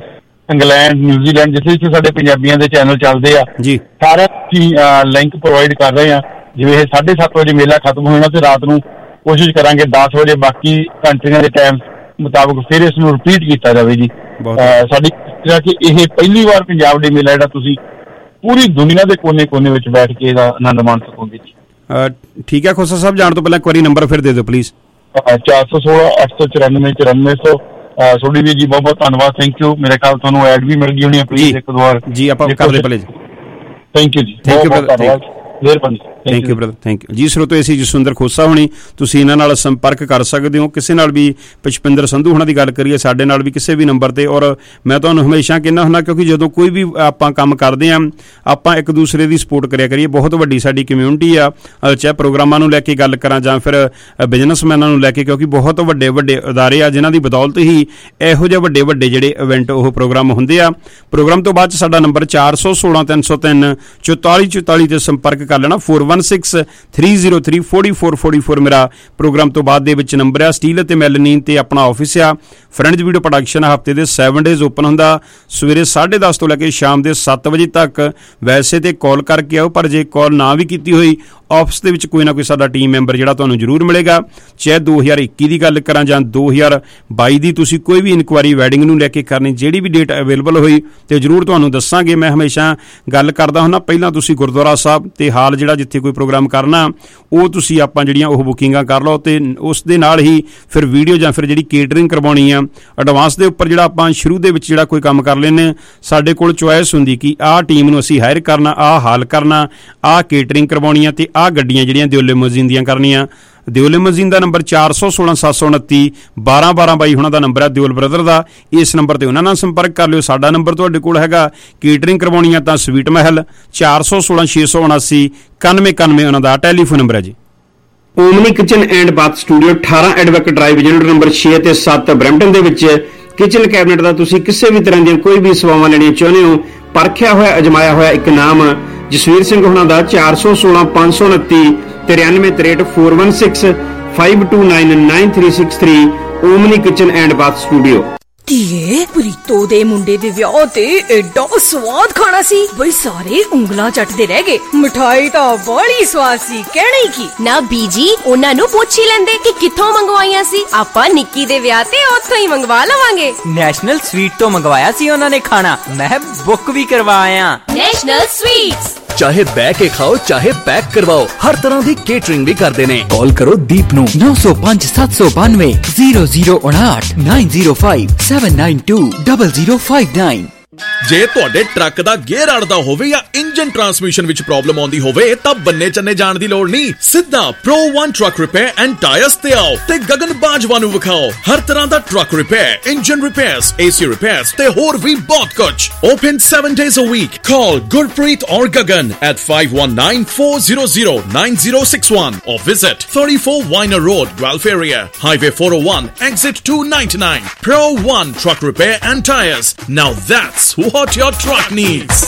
ਇੰਗਲੈਂਡ, ਨਿਊਜ਼ੀਲੈਂਡ, ਜਿੱਥੇ ਜਿੱਥੇ ਸਾਡੇ ਪੰਜਾਬੀਆਂ ਦੇ ਚੈਨਲ ਚੱਲਦੇ ਆ ਜੀ, ਸਾਰਿਆਂ ਅਸੀਂ ਲਿੰਕ ਪ੍ਰੋਵਾਈਡ ਕਰ ਰਹੇ ਹਾਂ। ਜਿਵੇਂ ਇਹ ਸਾਢੇ ਸੱਤ ਵਜੇ ਮੇਲਾ ਖਤਮ ਹੋਣਾ ਤੇ ਰਾਤ ਨੂੰ ਕੋਸ਼ਿਸ਼ ਕਰਾਂਗੇ ਦਸ ਵਜੇ ਬਾਕੀ ਕੰਟਰੀਆਂ ਦੇ ਟਾਈਮ ਮੁਤਾਬਕ ਫਿਰ ਇਸ ਨੂੰ ਰਿਪੀਟ ਕੀਤਾ ਜਾਵੇ ਜੀ। ਸਾਡੀ ਕਿ ਇਹ ਪਹਿਲੀ ਵਾਰ ਪੰਜਾਬ ਡੇ ਮੇਲਾ ਜਿਹੜਾ ਤੁਸੀਂ ਪੂਰੀ ਦੁਨੀਆ ਦੇ ਕੋਨੇ ਕੋਨੇ ਵਿੱਚ ਬੈਠ ਕੇ ਇਹਦਾ ਆਨੰਦ ਮਾਣ ਸਕੋਗੇ ਜੀ। ਠੀਕ ਹੈ ਖੋਸਾ ਸਾਹਿਬ, ਜਾਣ ਤੋਂ ਪਹਿਲਾਂ ਇੱਕ ਵਾਰੀ ਨੰਬਰ ਫਿਰ ਦੇ ਦਿਓ ਪਲੀਜ਼। ਚਾਰ ਸੌ ਸੋਲਾਂ ਅੱਠ ਸੌ ਚੁਰਾਨਵੇਂ ਚੁਰਾਨਵੇਂ ਸੌ। ਸੋਢੀ ਵੀਰ ਜੀ ਬਹੁਤ ਬਹੁਤ ਧੰਨਵਾਦ, ਥੈਂਕ ਯੂ। ਮੇਰੇ ਖਿਆਲ ਤੁਹਾਨੂੰ ਐਡ ਵੀ ਮਿਲ ਗਈ ਹੋਣੀ ਹੈ, ਪਲੀਜ਼ ਇੱਕ ਦੋ ਵਾਰ ਜੀ ਆਪਾਂ ਕਰ ਦੇ ਪਹਿਲੇ ਜੀ। ਥੈਂਕ ਯੂ ਜੀ, ਥੈਂਕ ਯੂ ਬ੍ਰਦਰ, ਮਿਹਰਬਾਨੀ। Thank you brother, thank you ਜੀ। ਸਰੋਤੋ ਅਸੀਂ ਜਸਵਿੰਦਰ ਖੋਸਾ ਹੋਣੀ, ਤੁਸੀਂ ਇਹਨਾਂ ਨਾਲ ਸੰਪਰਕ ਕਰ ਸਕਦੇ ਹੋ। ਕਿਸੇ ਨਾਲ ਵੀ ਪੁਸ਼ਪਿੰਦਰ ਸੰਧੂ ਹੋਣਾ ਦੀ ਗੱਲ ਕਰੀਏ, ਸਾਡੇ ਨਾਲ ਵੀ ਕਿਸੇ ਵੀ ਨੰਬਰ ਤੇ। ਔਰ ਮੈਂ ਤੁਹਾਨੂੰ ਹਮੇਸ਼ਾ ਕਹਿੰਦਾ ਹੁੰਦਾ, ਕਿਉਂਕਿ ਜਦੋਂ ਕੋਈ ਵੀ ਆਪਾਂ ਕੰਮ ਕਰਦੇ ਹਾਂ ਆਪਾਂ ਇੱਕ ਦੂਸਰੇ ਦੀ ਸਪੋਰਟ ਕਰਿਆ ਕਰੀਏ। ਬਹੁਤ ਵੱਡੀ ਸਾਡੀ ਕਮਿਊਨਿਟੀ ਆ, ਚਾਹੇ ਪ੍ਰੋਗਰਾਮਾਂ ਨੂੰ ਲੈ ਕੇ ਗੱਲ ਕਰਾਂ ਜਾਂ ਫਿਰ ਬਿਜ਼ਨਸਮੈਨਾਂ ਨੂੰ ਲੈ ਕੇ, ਕਿਉਂਕਿ ਬਹੁਤ ਵੱਡੇ ਵੱਡੇ ਅਦਾਰੇ ਆ ਜਿਨ੍ਹਾਂ ਦੀ ਬਦੌਲਤ ਹੀ ਇਹੋ ਜਿਹੇ ਵੱਡੇ ਵੱਡੇ ਜਿਹੜੇ ਇਵੈਂਟ ਉਹ ਪ੍ਰੋਗਰਾਮ ਹੁੰਦੇ ਆ। ਪ੍ਰੋਗਰਾਮ ਤੋਂ ਬਾਅਦ ਸਾਡਾ ਨੰਬਰ ਚਾਰ ਸੌ ਸੋਲਾਂ ਤਿੰਨ ਸੌ ਤਿੰਨ ਚੁਤਾਲੀ ਚੁਤਾਲੀ ਤੇ ਸੰਪਰਕ ਕਰ ਲੈਣਾ। Four one six three zero three forty four forty four ਮੇਰਾ ਪ੍ਰੋਗਰਾਮ ਤੋਂ ਬਾਅਦ ਦੇ ਵਿੱਚ ਨੰਬਰ ਆ। ਸਟੀਲ ਅਤੇ ਮੈਲਨੀਨ ਤੇ ਆਪਣਾ ਆਫਿਸ ਆ। ਫਰੈਂਡਜ਼ ਵੀਡੀਓ ਪ੍ਰੋਡਕਸ਼ਨ ਹਫਤੇ ਦੇ ਸੈਵਨ ਡੇਜ਼ ਓਪਨ ਹੁੰਦਾ, ਸਵੇਰੇ ਸਾਢੇ ਦਸ ਤੋਂ ਲੈ ਕੇ ਸ਼ਾਮ ਦੇ ਸੱਤ ਵਜੇ ਤੱਕ। ਵੈਸੇ ਤੇ ਕਾਲ ਕਰਕੇ ਆਓ, ਪਰ ਜੇ ਕਾਲ ਨਾ ਵੀ ਕੀਤੀ ਹੋਈ ਆਫਿਸ ਦੇ ਵਿੱਚ ਕੋਈ ਨਾ ਕੋਈ ਸਾਡਾ ਟੀਮ ਮੈਂਬਰ ਜਿਹੜਾ ਤੁਹਾਨੂੰ ਜ਼ਰੂਰ ਮਿਲੇਗਾ। ਚਾਹੇ ਦੋ ਹਜ਼ਾਰ ਇੱਕੀ ਦੀ ਗੱਲ ਕਰਾਂ ਜਾਂ ਦੋ ਹਜ਼ਾਰ ਬਾਈ ਦੀ, ਤੁਸੀਂ ਕੋਈ ਵੀ ਇਨਕੁਆਇਰੀ ਵੈਡਿੰਗ ਨੂੰ ਲੈ ਕੇ ਕਰਨੀ, ਜਿਹੜੀ ਵੀ ਡੇਟ ਅਵੇਲੇਬਲ ਹੋਈ ਤੇ ਜ਼ਰੂਰ ਤੁਹਾਨੂੰ ਦੱਸਾਂਗੇ। ਮੈਂ ਹਮੇਸ਼ਾ ਗੱਲ ਕਰਦਾ ਹੁੰਦਾ, ਪਹਿਲਾਂ ਤੁਸੀਂ ਗੁਰਦੁਆਰਾ ਸਾਹਿਬ ਤੇ ਹਾਲ ਜਿਹੜਾ ਜਿੱਥੇ ਕੋਈ ਪ੍ਰੋਗਰਾਮ ਕਰਨਾ ਉਹ ਤੁਸੀਂ ਆਪਾਂ ਜਿਹੜੀਆਂ ਉਹ ਬੁਕਿੰਗਾਂ ਕਰ ਲਓ, ਤੇ ਉਸ ਦੇ ਨਾਲ ਹੀ ਫਿਰ ਵੀਡੀਓ ਜਾਂ ਫਿਰ ਜਿਹੜੀ ਕੇਟਰਿੰਗ ਕਰਵਾਉਣੀ ਆ ਐਡਵਾਂਸ ਦੇ ਉੱਪਰ ਜਿਹੜਾ ਆਪਾਂ ਸ਼ੁਰੂ ਦੇ ਵਿੱਚ ਜਿਹੜਾ ਕੋਈ ਕੰਮ ਕਰ ਲੈਂਦੇ, ਸਾਡੇ ਕੋਲ ਚੁਆਇਸ ਹੁੰਦੀ ਕਿ ਆਹ ਟੀਮ ਨੂੰ ਅਸੀਂ ਹਾਇਰ ਕਰਨਾ, ਆਹ ਹਾਲ ਕਰਨਾ, ਆਹ ਕੇਟਰਿੰਗ ਕਰਵਾਉਣੀ ਆ ਤੇ ਆਹ ਗੱਡੀਆਂ ਜਿਹੜੀਆਂ ਦਿਓ ਲਿਮੋਜ਼ੀਨ ਦੀਆਂ ਕਰਨੀਆਂ। ਦਿਓ ਲਿਮੋਜ਼ੀਨ ਦਾ ਨੰਬਰ ਚਾਰ ਸੌ ਸੋਲਾਂ ਸੱਤ ਸੌ ਉਨੱਤੀ ਬਾਰਾਂ ਬਾਰਾਂ ਬਾਈ ਉਹਨਾਂ ਦਾ ਨੰਬਰ ਹੈ, ਦਿਓਲ ਬ੍ਰਦਰ ਦਾ। ਇਸ ਨੰਬਰ ਤੇ ਉਹਨਾਂ ਨਾਲ ਸੰਪਰਕ ਕਰ ਲਿਓ। ਸਾਡਾ ਨੰਬਰ ਤੁਹਾਡੇ ਕੋਲ ਹੈਗਾ, ਕੇਟਰਿੰਗ ਕਰਵਾਉਣੀ ਆ ਤਾਂ ਸਵੀਟ ਮਹਿਲ ਚਾਰ ਸੌ ਸੋਲਾਂ ਛੇ ਸੌ ਉਨਾਸੀ ਇਕਾਨਵੇਂ ਇਕਾਨਵੇਂ ਉਹਨਾਂ ਦਾ ਟੈਲੀਫੋਨ ਨੰਬਰ ਹੈ ਜੀ। Omni kitchen and bath studio ਅਠਾਰਾਂ ਐਡਵੋਕੇਟ ਡਰਾਈਵ ਯੂਨਿਟ ਨੰਬਰ ਛੇ ਤੇ ਸੱਤ ਬਰੈਂਪਟਨ ਦੇ ਵਿੱਚ ਕਿਚਨ ਕੈਬਨਿਟ ਦਾ ਤੁਸੀਂ ਕਿਸੇ ਵੀ ਤਰ੍ਹਾਂ ਦੀਆਂ ਕੋਈ ਵੀ ਸੇਵਾਵਾਂ ਲੈਣੀਆਂ ਚਾਹੁੰਦੇ ਹੋ, ਪਰਖਿਆ ਹੋਇਆ ਅਜਮਾਇਆ ਹੋਇਆ ਇੱਕ ਨਾਮ ਜਸਵੀਰ ਸਿੰਘ ਹੋਣਾ ਦਾ ਚਾਰ ਸੌ ਸੋਲਾਂ ਪੰਜ ਸੌ ਉਨੱਤੀ ਤਰਿਆਨਵੇਂ ਤਰੇਹਠ four one six five two nine nine three six three omni kitchen and bath studio. ਧੀਏ, ਪ੍ਰੀਤੋ ਦੇ ਮੁੰਡੇ ਦੇ ਵਿਆਹ ਤੇ ਐਡਾ ਸਵਾਦ ਖਾਣਾ ਸੀ ਬਈ ਸਾਰੇ ਉਂਗਲਾਂ ਚੱਟਦੇ ਰਹਿ ਗਏ। ਮਿਠਾਈ ਤਾਂ ਬੜੀ ਸਵਾਦ ਸੀ, ਕਹਿਣਾ ਹੀ ਕੀ। ਨਾ ਬੀਜੀ, ਉਹਨਾਂ ਨੂੰ ਪੁੱਛ ਹੀ ਲੈਂਦੇ ਕਿ ਕਿੱਥੋਂ ਮੰਗਵਾਈਆਂ ਸੀ। ਆਪਾਂ ਨਿੱਕੀ ਦੇ ਵਿਆਹ ਤੇ ਉੱਥੋਂ ਹੀ ਮੰਗਵਾ ਲਵਾਂਗੇ। ਨੈਸ਼ਨਲ ਸਵੀਟ ਤੋਂ ਮੰਗਵਾਇਆ ਸੀ ਉਹਨਾਂ ਨੇ ਖਾਣਾ, ਮੈਂ ਬੁੱਕ ਵੀ ਕਰਵਾਇਆ। ਨੈਸ਼ਨਲ ਸਵੀਟਸ, ਚਾਹੇ ਬੈ ਕੇ ਖਾਓ ਚਾਹੇ ਪੈਕ ਕਰਵਾਓ, ਹਰ ਤਰ੍ਹਾਂ ਦੀ ਕੇਟਰਿੰਗ ਵੀ ਕਰਦੇ ਨੇ। ਕਾਲ ਕਰੋ ਦੀਪ ਨੂੰ ਨੌ ਸੌ ਪੰਜ ਸੱਤ ਸੌ ਬਾਨਵੇਂ ਜ਼ੀਰੋ ਜ਼ੀਰੋ ਉਨਾਹਠ nine zero five seven nine two double zero five nine. ਜੇ ਤੁਹਾਡੇ ਟਰੱਕ ਦਾ ਗੇਅਰ ਅੜਦਾ ਹੋਵੇ ਜਾਂ ਇੰਜਨ ਟਰਾਂਸਮਿਸ਼ਨ ਵਿੱਚ ਪ੍ਰੋਬਲਮ ਆਉਂਦੀ ਹੋਵੇ ਤਾਂ ਬੰਨੇ ਚੰਨੇ ਜਾਣ ਦੀ ਲੋੜ ਨਹੀਂ, ਸਿੱਧਾ pro one truck repair and tyres ਤੇ ਆਓ ਤੇ ਗਗਨ ਬਾਜਵਾ ਨੂੰ ਵਿਖਾਓ। ਹਰ ਤਰ੍ਹਾਂ ਦਾ truck repair, engine repairs, AC repairs ਤੇ ਹੋਰ ਵੀ ਬਹੁਤ ਕੁਝ। Open seven days a week. Call Gurpreet or Gagan at five one nine four zero zero nine zero six one or visit thirty-four Weiner Road, Guelph area, Highway four oh one, exit two ninety-nine. Pro One Truck Repair and Tires. Now that's what your truck needs.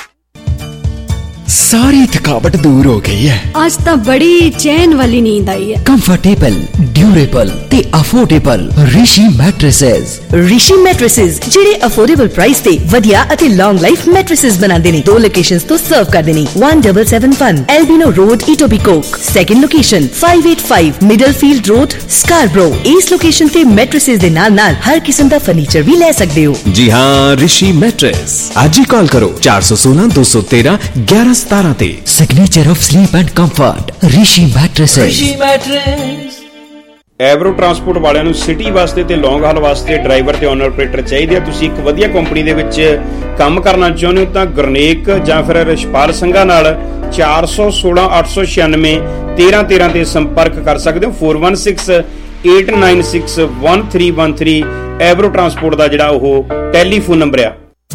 ਸਾਰੀ ਥਕਾਵਟ ਦੂਰ ਹੋ ਗਈ ਹੈ। ਅੱਜ ਤਾਂ ਬੜੀ ਚੈਨ ਵਾਲੀ ਨੀਂਦ ਆਈ ਹੈ। ਕੰਫਰਟੇਬਲ, ਡਿਊਰੇਬਲ ਤੇ affordable Rishi mattresses. Rishi mattresses ਜਿਹੜੇ ਅਫੋਰਡੇਬਲ ਪ੍ਰਾਈਸ ਤੇ ਵਧੀਆ ਅਤੇ ਲੌਂਗ ਲਾਈਫ ਮੈਟ੍ਰੈਸਸ ਬਣਾਉਂਦੇ ਨੇ। ਦੋ ਲੋਕੇਸ਼ਨਸ ਤੋਂ ਸਰਵ ਕਰਦੇ ਨੇ। one seven seven one Albino Road, Etobicoke। Second location five eight five Middlefield Road, Scarborough। ਇਸ ਲੋਕੇਸ਼ਨ ਤੇ ਮੈਟ੍ਰੈਸਸ ਦੇ ਨਾਲ ਨਾਲ ਹਰ ਕਿਸਮ ਦਾ ਫਰਨੀਚਰ ਵੀ ਲੈ ਸਕਦੇ ਹੋ। ਜੀ ਹਾਂ, ਰਿਸ਼ੀ ਮੈਟ੍ਰੈਸ। ਅੱਜ ਹੀ ਕਾਲ ਕਰੋ ਚਾਰ ਸੌ ਸੋਲਾਂ ਦੋ ਸੌ ਤੇਰਾਂ ਗਿਆਰਾਂ ਸਤਾਰਾਂ ਤੇ। Signature of sleep and comfort Rishi mattresses. Rishi mattress. Avro transport ਵਾਲਿਆਂ ਨੂੰ ਸਿਟੀ ਵਾਸਤੇ ਤੇ ਲੌਂਗ ਹਾਲ ਵਾਸਤੇ ਡਰਾਈਵਰ ਤੇ ਓਨਰ ਆਪਰੇਟਰ ਚਾਹੀਦੇ ਆ। ਤੁਸੀਂ ਇੱਕ ਵਧੀਆ ਕੰਪਨੀ ਦੇ ਵਿੱਚ ਕੰਮ ਕਰਨਾ ਚਾਹੁੰਦੇ ਹੋ ਤਾਂ ਗੁਰਨੇਕ ਜਾਂ ਫਿਰ ਰਿਸ਼ਪਾਲ ਸੰਘਾ ਨਾਲ ਚਾਰ ਸੌ ਸੋਲਾਂ ਅੱਠ ਸੌ ਛਿਆਨਵੇਂ ਤੇਰਾਂ ਤੇਰਾਂ ਤੇ ਸੰਪਰਕ ਕਰ ਸਕਦੇ ਹੋ। Four one six eight nine six one three one three Avro transport ਦਾ ਜਿਹੜਾ ਉਹ ਟੈਲੀਫੋਨ ਨੰਬਰ ਆ।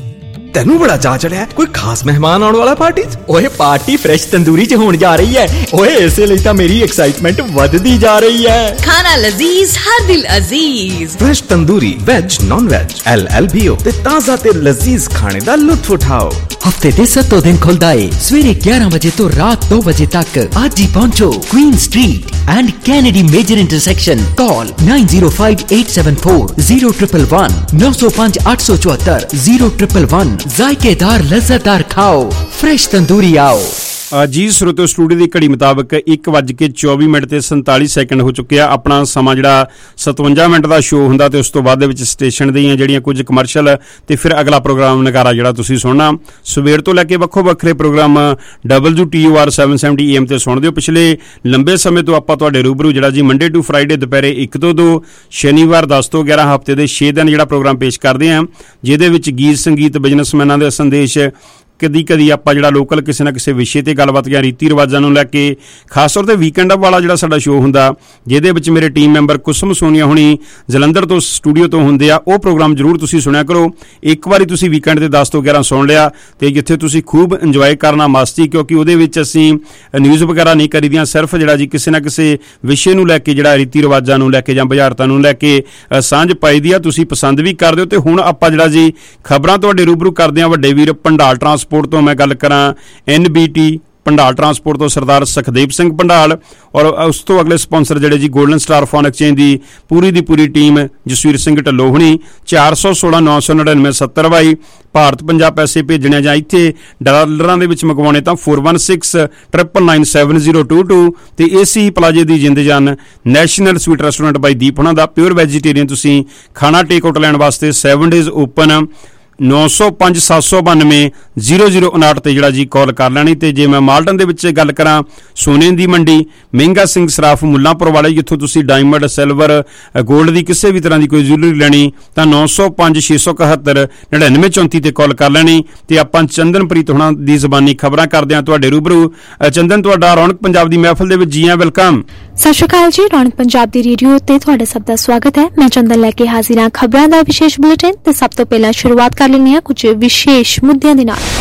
ਤੈਨੂੰ ਬੜਾ ਚਾਅ ਚੜਿਆ, ਕੋਈ ਖਾਸ ਮਹਿਮਾਨ ਆਉਣ ਵਾਲਾ ਪਾਰਟੀ 'ਚ? ਓਏ ਪਾਰਟੀ ਫਰੈਸ਼ ਤੰਦੂਰੀ 'ਚ ਹੋਣ ਜਾ ਰਹੀ ਹੈ ਓਏ, ਇਸੇ ਲਈ ਤਾਂ ਮੇਰੀ ਐਕਸਾਈਟਮੈਂਟ ਵੱਧਦੀ ਜਾ ਰਹੀ ਹੈ। ਖਾਣਾ ਲਜ਼ੀਜ਼, ਹਰ ਦਿਲ ਅਜ਼ੀਜ਼। Fresh tandoori, veg non veg, L L B O ਤੇ ਤਾਜ਼ਾ ਤੇ ਲਜ਼ੀਜ਼ ਖਾਣੇ ਦਾ ਲੁਤਫ ਉਠਾਓ। ਹਫਤੇ ਦੇ ਸੱਤੋਂ ਦਿਨ ਖੁੱਲਦਾ ਏ ਸਵੇਰੇ ਗਿਆਰਾਂ ਵਜੇ ਤੋਂ ਰਾਤ ਦੋ ਵਜੇ ਤੱਕ। ਅੱਜ ਹੀ ਪਹੁੰਚੋ Queen Street and Kennedy major intersection. Call nine zero five eight seven four zero triple one नौ सौ पांच आठ सौ चौहत्तर जीरो ट्रिपल वन। जायकेदार लज्जतदार खाओ, फ्रेश तंदूरी आओ। ਜੀ ਸਰੋਤਿਓ, ਸਟੂਡੀਓ ਦੀ ਘੜੀ ਮੁਤਾਬਕ ਇੱਕ ਵੱਜ ਕੇ ਚੌਵੀ ਮਿੰਟ ਤੇ ਸੰਤਾਲੀ ਸੈਕਿੰਡ ਹੋ ਚੁੱਕਿਆ। ਆਪਣਾ ਸਮਾਂ ਜਿਹੜਾ ਸਤਵੰਜਾ ਮਿੰਟ ਦਾ ਸ਼ੋਅ ਹੁੰਦਾ ਤੇ ਉਸ ਤੋਂ ਬਾਅਦ ਦੇ ਵਿੱਚ ਸਟੇਸ਼ਨ ਦੀਆਂ ਜਿਹੜੀਆਂ ਕੁਝ ਕਮਰਸ਼ੀਅਲ ਤੇ ਫਿਰ ਅਗਲਾ ਪ੍ਰੋਗਰਾਮ ਨਗਾਰਾ ਜਿਹੜਾ ਤੁਸੀਂ ਸੁਣਨਾ। ਸਵੇਰ ਤੋਂ ਲੈ ਕੇ ਵੱਖੋ ਵੱਖਰੇ programme W T U R seven seventy A M ਤੇ ਸੁਣਦੇ ਹੋ। ਪਿਛਲੇ ਲੰਬੇ ਸਮੇਂ ਤੋਂ ਆਪਾਂ ਤੁਹਾਡੇ ਰੂਬਰੂ ਜਿਹੜਾ ਜੀ ਮੰਡੇ ਟੂ ਫਰਾਈਡੇ ਦੁਪਹਿਰੇ ਇੱਕ ਤੋਂ ਦੋ, ਸ਼ਨੀਵਾਰ ਦਸ ਤੋਂ ਗਿਆਰਾਂ, ਹਫ਼ਤੇ ਦੇ ਛੇ ਦਿਨ ਜਿਹੜਾ ਪ੍ਰੋਗਰਾਮ ਪੇਸ਼ ਕਰਦੇ ਹਾਂ, ਜਿਹਦੇ ਵਿੱਚ ਗੀਤ ਸੰਗੀਤ, ਬਿਜ਼ਨਸਮੈਨਾਂ ਦੇ ਸੰਦੇਸ਼, ਕਦੀ ਕਦੀ ਆਪਾਂ ਜਿਹੜਾ ਲੋਕਲ ਕਿਸੇ ਨਾ ਕਿਸੇ ਵਿਸ਼ੇ ਤੇ ਗੱਲਬਾਤ ਜਾਂ ਰੀਤੀ ਰਿਵਾਜਾਂ ਨੂੰ ਲੈ ਕੇ, ਖਾਸ ਤੌਰ ਤੇ ਵੀਕਐਂਡ ਵਾਲਾ ਜਿਹੜਾ ਸਾਡਾ ਸ਼ੋਅ ਹੁੰਦਾ, ਜਿਹਦੇ ਵਿੱਚ ਮੇਰੇ ਟੀਮ ਮੈਂਬਰ ਕੁਸਮ ਸੋਨੀਆ ਹੁਣੀ ਜਲੰਧਰ ਤੋਂ ਸਟੂਡੀਓ ਤੋਂ ਹੁੰਦੇ ਆ, ਉਹ ਪ੍ਰੋਗਰਾਮ ਜ਼ਰੂਰ ਤੁਸੀਂ ਸੁਣਿਆ ਕਰੋ। ਇੱਕ ਵਾਰੀ ਤੁਸੀਂ ਵੀਕਐਂਡ ਦੇ ਦਸ ਤੋਂ ਗਿਆਰਾਂ ਸੁਣ ਲਿਆ ਤੇ ਜਿੱਥੇ ਤੁਸੀਂ ਖੂਬ ਇੰਜੋਏ ਕਰਨਾ ਮਸਤੀ, ਕਿਉਂਕਿ ਉਹਦੇ ਵਿੱਚ ਅਸੀਂ ਨਿਊਜ਼ ਵਗੈਰਾ ਨਹੀਂ ਕਰੀਦੀਆਂ, ਸਿਰਫ ਜਿਹੜਾ ਜੀ ਕਿਸੇ ਨਾ ਕਿਸੇ ਵਿਸ਼ੇ ਨੂੰ ਲੈ ਕੇ, ਜਿਹੜਾ ਰੀਤੀ ਰਿਵਾਜਾਂ ਨੂੰ ਲੈ ਕੇ ਜਾਂ ਬੁਝਾਰਤਾਂ ਨੂੰ ਲੈ ਕੇ ਸਾਂਝ ਪਾਈ ਦੀ ਆ। ਤੁਸੀਂ ਪਸੰਦ ਵੀ ਕਰਦੇ ਹੋ। ਤੇ ਹੁਣ ਆਪਾਂ ਜਿਹੜਾ ਜੀ ਖਬਰਾਂ ਤੁਹਾਡੇ ਰੂਬਰੂ ਕਰਦੇ ਹਾਂ ਵੱਡੇ ਵੀਰ ਭੰਡਾਲ ਟਰਾਂਸਪੋਰਟ ਤੋਂ। ਮੈਂ ਗੱਲ ਕਰਾਂ N B T Bhandal transport ਤੋਂ ਸਰਦਾਰ ਸੁਖਦੇਵ ਸਿੰਘ ਭੰਡਾਲ, ਔਰ ਉਸ ਤੋਂ ਅਗਲੇ ਸਪਾਂਸਰ ਜਿਹੜੇ ਜੀ ਗੋਲਡਨ ਸਟਾਰ ਫੋਨ ਐਕਸਚੇਂਜ ਦੀ ਪੂਰੀ ਦੀ ਪੂਰੀ ਟੀਮ, ਜਸਵੀਰ ਸਿੰਘ ਢੱਲੋਂ ਹੁਣੀ। ਚਾਰ ਸੌ ਸੋਲਾਂ ਨੌ ਸੌ ਨੜਿਨਵੇਂ ਸੱਤਰ ਬਾਈ ਭਾਰਤ ਪੰਜਾਬ ਪੈਸੇ ਭੇਜਣੇ ਜਾਂ ਇੱਥੇ ਡਾਲਰਾਂ ਦੇ ਵਿੱਚ ਮੰਗਵਾਉਣੇ ਤਾਂ four one six triple nine seven zero two two. ਤੇ ਏਸੀ ਪਲਾਜੇ ਦੀ ਜਿੰਦ ਜਾਨ ਨੈਸ਼ਨਲ ਸਵੀਟ ਰੈਸਟੋਰੈਂਟ ਬਾਈ ਦੀਪ ਹੁਣਾਂ ਦਾ ਪਿਓਰ ਵੈਜੀਟੇਰੀਅਨ ਤੁਸੀਂ ਖਾਣਾ ਟੇਕ ਆਊਟ ਲੈਣ ਵਾਸਤੇ ਸੈਵਨ ਡੇਜ਼ ਓਪਨ। ਨੌ ਸੌ ਪੰਜ ਸੱਤ ਸੌ ਬਾਨਵੇਂ ਜ਼ੀਰੋ ਜ਼ੀਰੋ ਉਨਾਹਠ ਤੇ ਜਿਹੜਾ ਜੀ ਕਾਲ ਕਰ ਲੈਣੀ। ਤੇ ਜੇ ਮੈਂ ਮਾਲਟਨ ਦੇ ਵਿੱਚ ਗੱਲ ਕਰਾਂ, ਸੋਨੇ ਦੀ ਮੰਡੀ ਮਹਿੰਗਾ ਸਿੰਘ ਸਰਾਫ ਮੁੱਲਾਂਪੁਰ ਵਾਲੇ, ਜਿੱਥੋਂ ਤੁਸੀਂ ਡਾਇਮੰਡ, ਸਿਲਵਰ, ਗੋਲਡ ਦੀ ਕਿਸੇ ਵੀ ਤਰ੍ਹਾਂ ਦੀ ਕੋਈ ਜੁਐਲਰੀ ਲੈਣੀ ਤਾਂ ਨੌ ਸੌ ਪੰਜ ਛੇ ਸੌ ਇਕਹੱਤਰ ਨੜਿਨਵੇਂ ਚੌਂਤੀ ਤੇ ਕਾਲ ਕਰ ਲੈਣੀ। ਤੇ ਆਪਾਂ ਚੰਦਨਪ੍ਰੀਤ ਹੁਣਾਂ ਦੀ ਜ਼ਬਾਨੀ ਖਬਰਾਂ ਕਰਦੇ ਹਾਂ ਤੁਹਾਡੇ ਰੂਬਰੂ। ਚੰਦਨ, ਤੁਹਾਡਾ ਰੌਣਕ ਪੰਜਾਬ ਦੀ ਮਹਿਫਲ ਦੇ ਵਿੱਚ ਜੀ ਆਇਆਂ, ਵੈਲਕਮ। ਸਤਿ ਸ਼੍ਰੀ ਅਕਾਲ ਜੀ। ਰੌਣਕ ਪੰਜਾਬ ਦੀ ਰੇਡੀਓ ਤੇ ਤੁਹਾਡਾ ਸਭ ਦਾ ਸਵਾਗਤ ਹੈ। ਮੈਂ ਚੰਦਨ ਲੈ ਕੇ ਹਾਜ਼ਰ ਹਾਂ ਖਬਰਾਂ ਦਾ ਵਿਸ਼ੇਸ਼ ਬੁਲੇਟਿਨ। ਤੇ ਸਭ ਤੋਂ ਪਹਿਲਾਂ ਸ਼ੁਰੂਆਤ ਕਰ ਲੈਂਦੇ ਹਾਂ ਕੁਝ ਵਿਸ਼ੇਸ਼ ਮੁੱਦਿਆਂ ਦੇ ਨਾਲ।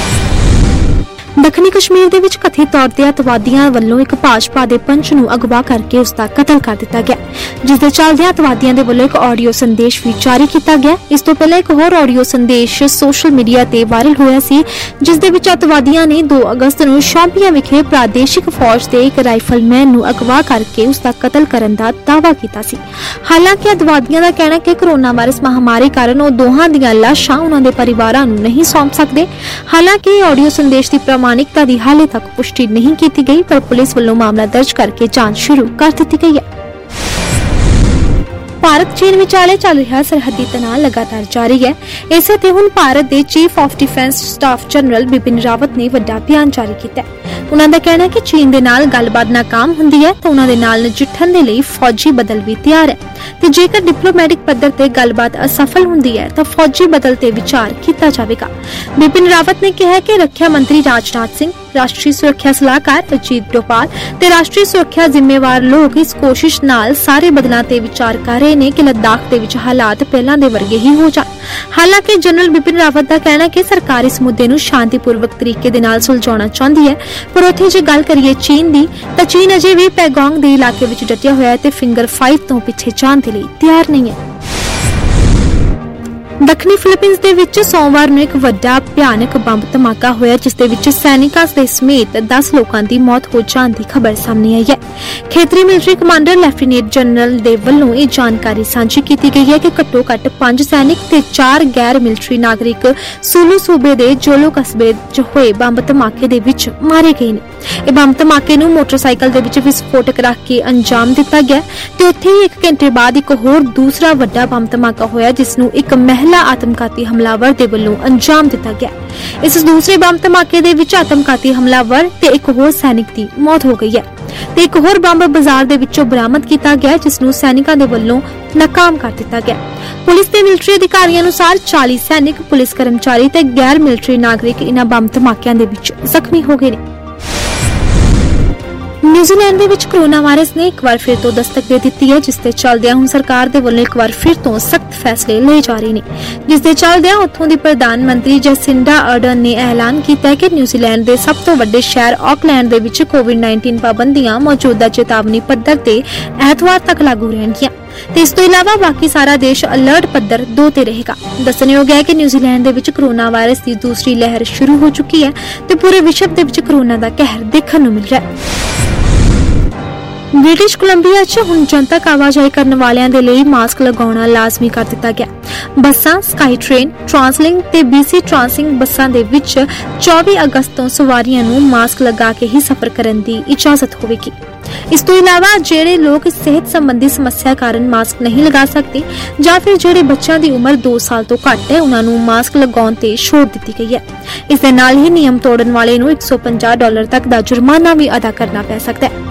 ਦੱਖਣੀ ਕਸ਼ਮੀਰ ਦੇ ਵਿੱਚ ਕਥਿਤ ਤੌਰ ਤੇ ਅਤਵਾਦੀਆਂ ਵੱਲੋਂ ਇੱਕ ਭਾਜਪਾ ਦੇ ਪੰਚ ਨੂੰ ਅਗਵਾ ਕਰਕੇ ਉਸ ਦਾ ਕਤਲ ਕਰ ਦਿੱਤਾ ਗਿਆ, ਜਿਸ ਦੇ ਚੱਲਦਿਆਂ ਅਤਵਾਦੀਆਂ ਦੇ ਵੱਲੋਂ ਇੱਕ ਆਡੀਓ ਸੰਦੇਸ਼ ਵੀ ਜਾਰੀ ਕੀਤਾ ਗਿਆ। ਇਸ ਤੋਂ ਪਹਿਲਾਂ ਇੱਕ ਹੋਰ ਆਡੀਓ ਸੰਦੇਸ਼ ਸੋਸ਼ਲ ਮੀਡੀਆ ਤੇ ਵਾਇਰਲ ਹੋਇਆ ਸੀ, ਜਿਸ ਦੇ ਵਿੱਚ ਅਤਵਾਦੀਆਂ ਨੇ ਦੋ ਅਗਸਤ ਨੂੰ ਸ਼ੌਂਪੀਆਂ ਵਿਖੇ ਪ੍ਰਾਦੇਸ਼ਿਕ ਫੌਜ ਦੇ ਇੱਕ ਰਾਈਫਲਮੈਨ ਨੂੰ ਅਗਵਾ ਕਰਕੇ ਉਸ ਦਾ ਕਤਲ ਕਰਨ ਦਾ ਦਾਅਵਾ ਕੀਤਾ ਸੀ। ਹਾਲਾਂਕਿ ਅਤਵਾਦੀਆਂ ਦਾ ਕਹਿਣਾ ਕਿ ਕੋਰੋਨਾ ਵਾਇਰਸ ਮਹਾਮਾਰੀ ਕਾਰਨ ਉਹ ਦੋਹਾਂ ਦੀਆਂ ਲਾਸ਼ਾਂ ਉਹਨਾਂ ਦੇ ਪਰਿਵਾਰਾਂ ਨੂੰ ਨਹੀਂ ਸੌਂਪ ਸਕਦੇ। ਹਾਲਾਂਕਿ ਆਡੀਓ ਸੰਦੇਸ਼ ਦੀ ਪ੍ਰਮਾਣਿਕਤਾ ਦੀ ਹਾਲੇ ਤੱਕ ਪੁਸ਼ਟੀ ਨਹੀਂ ਕੀਤੀ ਗਈ, ਪਰ ਪੁਲਿਸ ਵੱਲੋਂ ਮਾਮਲਾ ਦਰਜ ਕਰਕੇ ਜਾਂਚ ਸ਼ੁਰੂ ਕਰ ਦਿੱਤੀ ਗਈ ਹੈ। ਭਾਰਤ ਚੀਨ ਵਿਚਾਲੇ ਚੱਲ ਰਿਹਾ ਸਰਹੱਦੀ ਤਣਾਅ ਲਗਾਤਾਰ ਜਾਰੀ ਹੈ। ਇਸੇ ਤੇ ਹੁਣ ਭਾਰਤ ਦੇ chief of defence staff general Bipin Rawat ਨੇ ਵੱਡਾ ਬਿਆਨ ਜਾਰੀ ਕੀਤਾ ਹੈ। ਉਹਨਾਂ ਦਾ ਕਹਿਣਾ ਹੈ ਕਿ ਚੀਨ ਦੇ ਨਾਲ ਗੱਲਬਾਤ ਨਾਕਾਮ ਹੁੰਦੀ ਹੈ ਤਾਂ ਉਹਨਾਂ ਦੇ ਨਾਲ ਨਜਿੱਠਣ ਦੇ ਲਈ ਫੌਜੀ ਬਦਲ ਵੀ ਤਿਆਰ ਹੈ, ਤੇ ਜੇਕਰ ਡਿਪਲੋਮੈਟਿਕ ਪੱਧਰ ਤੇ ਗੱਲਬਾਤ ਅਸਫਲ ਹੁੰਦੀ ਹੈ ਤਾਂ ਫੌਜੀ ਬਦਲ ਤੇ ਵਿਚਾਰ ਕੀਤਾ ਜਾਵੇਗਾ। ਬਿਪਿਨ ਰਾਵਤ ਨੇ ਕਿਹਾ ਕਿ ਰੱਖਿਆ ਮੰਤਰੀ ਰਾਜਨਾਥ ਸਿੰਘ, ਰਾਸ਼ਟਰੀ ਸੁਰੱਖਿਆ ਸਲਾਹਕਾਰ ਅਜੀਤ ਡੋਭਾਲ ਤੇ ਰਾਸ਼ਟਰੀ ਸੁਰੱਖਿਆ ਜ਼ਿੰਮੇਵਾਰ ਲੋਕ ਇਸ ਕੋਸ਼ਿਸ਼ ਨਾਲ ਸਾਰੇ ਬਦਲਾਂ ਤੇ ਵਿਚਾਰ ਕਰ ਰਹੇ ਨੇ ਕਿ ਲੱਦਾਖ ਦੇ ਵਿੱਚ ਹਾਲਾਤ ਪਹਿਲਾਂ ਦੇ ਵਰਗੇ ਹੀ ਹੋ ਜਾਣ। ਹਾਲਾਂਕਿ ਜਨਰਲ ਬਿਪਿਨ ਰਾਵਤ ਦਾ ਕਹਿਣਾ ਕਿ ਸਰਕਾਰ ਇਸ ਮੁੱਦੇ ਨੂੰ ਸ਼ਾਂਤੀਪੂਰਵਕ ਤਰੀਕੇ ਦੇ ਨਾਲ ਸੁਲਝਾਉਣਾ ਚਾਹੁੰਦੀ ਹੈ, ਪਰ ਉੱਥੇ ਜੇ ਗੱਲ ਕਰੀਏ ਚੀਨ ਦੀ, ਤਾਂ ਚੀਨ ਅਜੇ ਵੀ ਪੈਗੋਂਗ ਦੇ ਇਲਾਕੇ ਵਿੱਚ ਡਟਿਆ ਹੋਇਆ ਹੈ ਤੇ ਫਿੰਗਰ ਫਾਈਵ ਤੋਂ ਪਿੱਛੇ ਜਾਣ ਦੇ ਲਈ ਤਿਆਰ ਨਹੀਂ ਹੈ। ਦੱਖਣੀ ਫਿਲੀਪੀਨਸ ਦੇ ਵਿੱਚ ਸੋਮਵਾਰ ਨੂੰ ਇੱਕ ਵੱਡਾ ਭਿਆਨਕ ਬੰਬ ਧਮਾਕਾ ਹੋਇਆ, ਜਿਸ ਦੇ ਵਿੱਚ ਸੈਨਿਕਾਂ ਦੇ ਸਮੇਤ ਦਸ ਲੋਕਾਂ ਦੀ ਮੌਤ ਹੋ ਜਾਣ ਦੀ ਖਬਰ ਸਾਹਮਣੇ ਆਈ ਹੈ। ਖੇਤਰੀ ਮਿਲਟਰੀ ਕਮਾਂਡਰ ਲੈਫਟੀਨੈਂਟ ਜਨਰਲ ਦੇ ਵੱਲੋਂ ਇਹ ਜਾਣਕਾਰੀ ਸਾਂਝੀ ਕੀਤੀ ਗਈ ਹੈ ਕਿ ਘੱਟੋ ਘੱਟ ਪੰਜ ਸੈਨਿਕ ਤੇ ਚਾਰ ਗੈਰ ਮਿਲਟਰੀ ਨਾਗਰਿਕ ਸੁਲੂ ਸੂਬੇ ਦੇ ਜੋਲੋ ਕਸਬੇ 'ਚ ਹੋਏ ਬੰਬ ਧਮਾਕੇ ਦੇ ਵਿੱਚ ਮਾਰੇ ਗਏ ਨੇ। ਇਹ ਬੰਬ ਧਮਾਕੇ ਨੂੰ ਮੋਟਰਸਾਈਕਲ ਦੇ ਵਿੱਚ ਵਿਸਫੋਟਕ ਰੱਖ ਕੇ ਅੰਜਾਮ ਦਿੱਤਾ ਗਿਆ ਤੇ ਉੱਥੇ ਹੀ ਇੱਕ ਘੰਟੇ ਬਾਅਦ ਇੱਕ ਹੋਰ ਦੂਸਰਾ ਵੱਡਾ ਬੰਬ ਧਮਾਕਾ ਹੋਇਆ, ਜਿਸ ਨੂੰ ਇੱਕ ਮਹਿਲਾ ਆਤਮਘਾਤੀ ਹਮਲਾਵਰ ਦੇ ਵੱਲੋਂ ਅੰਜਾਮ ਦਿੱਤਾ ਗਿਆ। ਇਸ ਦੂਸਰੇ ਬੰਬ ਧਮਾਕੇ ਦੇ ਵਿੱਚ ਆਤਮਘਾਤੀ ਹਮਲਾਵਰ ਤੇ ਇੱਕ ਹੋਰ ਸੈਨਿਕ ਦੀ ਮੌਤ ਹੋ ਗਈ ਹੈ ਤੇ ਇੱਕ ਹੋਰ ਬੰਬ ਬਾਜ਼ਾਰ ਦੇ ਵਿੱਚੋਂ ਬਰਾਮਦ ਕੀਤਾ ਗਿਆ, ਜਿਸ ਨੂੰ ਸੈਨਿਕਾਂ ਦੇ ਵੱਲੋਂ ਨਾਕਾਮ ਕਰ ਦਿੱਤਾ ਗਿਆ। ਪੁਲਿਸ ਤੇ ਮਿਲਟਰੀ ਅਧਿਕਾਰੀਆਂ ਅਨੁਸਾਰ ਚਾਲੀ ਸੈਨਿਕ, ਪੁਲਿਸ ਕਰਮਚਾਰੀ ਤੇ ਗੈਰ ਮਿਲਟਰੀ ਨਾਗਰਿਕ ਇਨ੍ਹਾਂ ਬੰਬ ਧਮਾਕਿਆਂ ਦੇ ਵਿੱਚ ਜ਼ਖਮੀ ਹੋ ਗਏ ਨੇ। ਨਿਊਜ਼ੀਲੈਂਡ ਦੇ ਵਿੱਚ ਕੋਰੋਨਾ ਵਾਇਰਸ ਨੇ ਇੱਕ ਵਾਰ ਫਿਰ ਤੋਂ ਦਸਤਕ ਦੇ ਦਿੱਤੀ ਹੈ, ਜਿਸ ਦੇ ਚੱਲਦਿਆਂ ਹੁਣ ਸਰਕਾਰ ਦੇ ਵੱਲੋਂ ਇੱਕ ਵਾਰ ਫਿਰ ਤੋਂ ਸਖਤ ਫੈਸਲੇ ਲਏ ਜਾ ਰਹੇ ਨੇ, ਜਿਸ ਦੇ ਚੱਲਦਿਆਂ ਉੱਥੋਂ ਦੀ ਪ੍ਰਧਾਨ ਮੰਤਰੀ ਜੈਸਿੰਡਾ ਅਰਡਨ ਨੇ ਐਲਾਨ ਕੀਤਾ ਹੈ ਕਿ ਨਿਊਜ਼ੀਲੈਂਡ ਦੇ ਸਭ ਤੋਂ ਵੱਡੇ ਸ਼ਹਿਰ ਆਕਲੈਂਡ ਦੇ ਵਿੱਚ ਕੋਵਿਡ ਉੱਨੀ ਪਾਬੰਦੀਆਂ ਮੌਜੂਦਾ ਚੇਤਾਵਨੀ ਪੱਧਰ ਤੇ ਐਤਵਾਰ ਤੱਕ ਲਾਗੂ ਰਹਿਣਗੀਆਂ ਤੇ ਇਸ ਤੋਂ ਇਲਾਵਾ ਬਾਕੀ ਸਾਰਾ ਦੇਸ਼ ਅਲਰਟ ਪੱਧਰ ਦੋ ਤੇ ਰਹੇਗਾ। ਦੱਸਣਯੋਗ ਹੈ ਕਿ ਨਿਊਜ਼ੀਲੈਂਡ ਦੇ ਵਿੱਚ ਕੋਰੋਨਾ ਵਾਇਰਸ ਦੀ ਦੂਸਰੀ ਲਹਿਰ ਸ਼ੁਰੂ ਹੋ ਚੁੱਕੀ ਹੈ ਤੇ ਪੂਰੇ ਵਿਸ਼ਵ ਦੇ ਵਿੱਚ ਕੋਰੋਨਾ ਦਾ ਕਹਿਰ ਦੇਖਣ ਨੂੰ ਮਿਲ ਰਿਹਾ ਹੈ। ਬ੍ਰਿਟਿਸ਼ ਕੋਲੰਬੀਆ 'ਚ ਹੁਣ ਜਨਤਕ ਆਵਾਜਾਈ ਕਰਨ ਵਾਲਿਆਂ ਦੇ ਲਈ ਮਾਸਕ ਲਗਾਉਣਾ ਲਾਜ਼ਮੀ ਕਰ ਦਿੱਤਾ ਗਿਆ। ਬੱਸਾਂ, ਸਕਾਈ ਟ੍ਰੇਨ, ਟਰਾਂਸਲਿੰਕ ਤੇ ਬੀਸੀ ਟਰਾਂਸਿੰਗ ਬੱਸਾਂ ਦੇ ਵਿੱਚ ਚੌਵੀ ਅਗਸਤ ਤੋਂ ਸਵਾਰੀਆਂ ਨੂੰ ਮਾਸਕ ਲਗਾ ਕੇ ਹੀ ਸਫ਼ਰ ਕਰਨ ਦੀ ਇਜਾਜ਼ਤ ਹੋਵੇਗੀ। ਇਸ ਤੋਂ ਇਲਾਵਾ ਜਿਹੜੇ ਲੋਕ ਸਿਹਤ ਸੰਬੰਧੀ ਸਮੱਸਿਆ ਕਾਰਨ ਮਾਸਕ ਨਹੀਂ ਲਗਾ ਸਕਦੇ ਜਾਂ ਫਿਰ ਜਿਹੜੇ ਬੱਚਿਆਂ ਦੀ ਉਮਰ ਦੋ ਸਾਲ ਤੋਂ ਘੱਟ ਹੈ, ਉਹਨਾਂ ਨੂੰ ਮਾਸਕ ਲਗਾਉਣ ਤੇ ਛੋਟ ਦਿੱਤੀ ਗਈ ਹੈ। ਇਸ ਦੇ ਨਾਲ ਹੀ ਨਿਯਮ ਤੋੜਨ ਵਾਲੇ ਨੂੰ ਇੱਕ ਸੌ ਪੰਜਾਹ ਡਾਲਰ ਤੱਕ ਦਾ ਜੁਰਮਾਨਾ ਵੀ ਅਦਾ ਕਰਨਾ ਪੈ ਸਕਦਾ ਹੈ।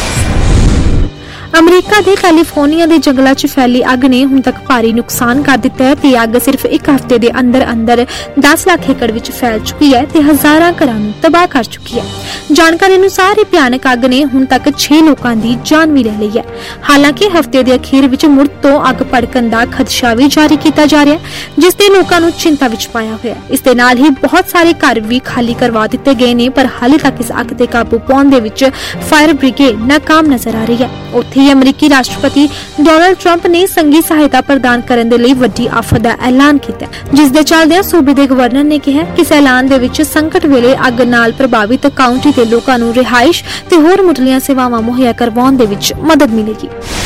ਅਮਰੀਕਾ ਦੇ ਕੈਲੀਫੋਰਨੀਆ ਦੇ ਜੰਗਲਾਂ 'ਚ ਫੈਲੀ ਅੱਗ ਨੇ ਹੁਣ ਤੱਕ ਭਾਰੀ ਨੁਕਸਾਨ ਕਰ ਦਿੱਤਾ ਹੈ ਤੇ ਅੱਗ ਸਿਰਫ ਇੱਕ ਹਫ਼ਤੇ ਦੇ ਅੰਦਰ ਅੰਦਰ ਦਸ ਲੱਖ ਏਕੜ ਵਿੱਚ ਫੈਲ ਚੁੱਕੀ ਹੈ ਤੇ ਹਜ਼ਾਰਾਂ ਘਰਾਂ ਨੂੰ ਤਬਾਹ ਕਰ ਚੁੱਕੀ ਹੈ। ਜਾਣਕਾਰੀ ਅਨੁਸਾਰ ਇਹ ਭਿਆਨਕ ਅੱਗ ਨੇ ਹੁਣ ਤੱਕ ਛੇ ਲੋਕਾਂ ਦੀ ਜਾਨ ਵੀ ਲੈ ਲਈ ਹੈ। ਹਾਲਾਂਕਿ ਹਫ਼ਤੇ ਦੇ ਅਖੀਰ ਵਿੱਚ ਮੁੜ ਤੋਂ ਅੱਗ ਭੜਕਣ ਦਾ ਖਦਸ਼ਾ ਵੀ ਜਾਰੀ ਕੀਤਾ ਜਾ ਰਿਹਾ ਹੈ, ਜਿਸ ਤੇ ਲੋਕਾਂ ਨੂੰ ਚਿੰਤਾ ਵਿੱਚ ਪਾਇਆ ਹੋਇਆ ਹੈ। ਇਸ ਦੇ ਨਾਲ ਹੀ ਬਹੁਤ ਸਾਰੇ ਘਰ ਵੀ ਖਾਲੀ ਕਰਵਾ ਦਿੱਤੇ ਗਏ ਨੇ, ਪਰ ਹਾਲੇ ਤੱਕ ਇਸ ਅੱਗ ਤੇ ਕਾਬੂ ਪਾਉਣ ਦੇ ਵਿੱਚ ਫਾਇਰ ਬ੍ਰਿਗੇਡ ਨਾਕਾਮ ਨਜ਼ਰ ਆ ਰਹੀ ਹੈ। ਉੱਥੇ ਹੀ ਅਮਰੀਕੀ ਰਾਸ਼ਟਰਪਤੀ ਡੋਨਾਲਡ ਟਰੰਪ ਨੇ ਸੰਘੀ ਸਹਾਇਤਾ ਪ੍ਰਦਾਨ ਕਰਨ ਦੇ ਲਈ ਵੱਡੀ ਆਫਤ ਦਾ ਐਲਾਨ ਕੀਤਾ, ਜਿਸ ਦੇ ਚੱਲਦਿਆਂ ਸੂਬੇ ਦੇ ਗਵਰਨਰ ਨੇ ਕਿਹਾ ਕਿ ਇਸ ਐਲਾਨ ਦੇ ਵਿੱਚ ਸੰਕਟ ਵੇਲੇ ਅੱਗ ਨਾਲ ਪ੍ਰਭਾਵਿਤ ਕਾਉਂਟੀ ਦੇ ਲੋਕਾਂ ਨੂੰ ਰਿਹਾਇਸ਼ ਤੇ ਹੋਰ ਮੁੱਢਲੀਆਂ ਸੇਵਾਵਾਂ ਮੁਹੱਈਆ ਕਰਵਾਉਣ ਦੇ ਵਿੱਚ ਮਦਦ ਮਿਲੇਗੀ।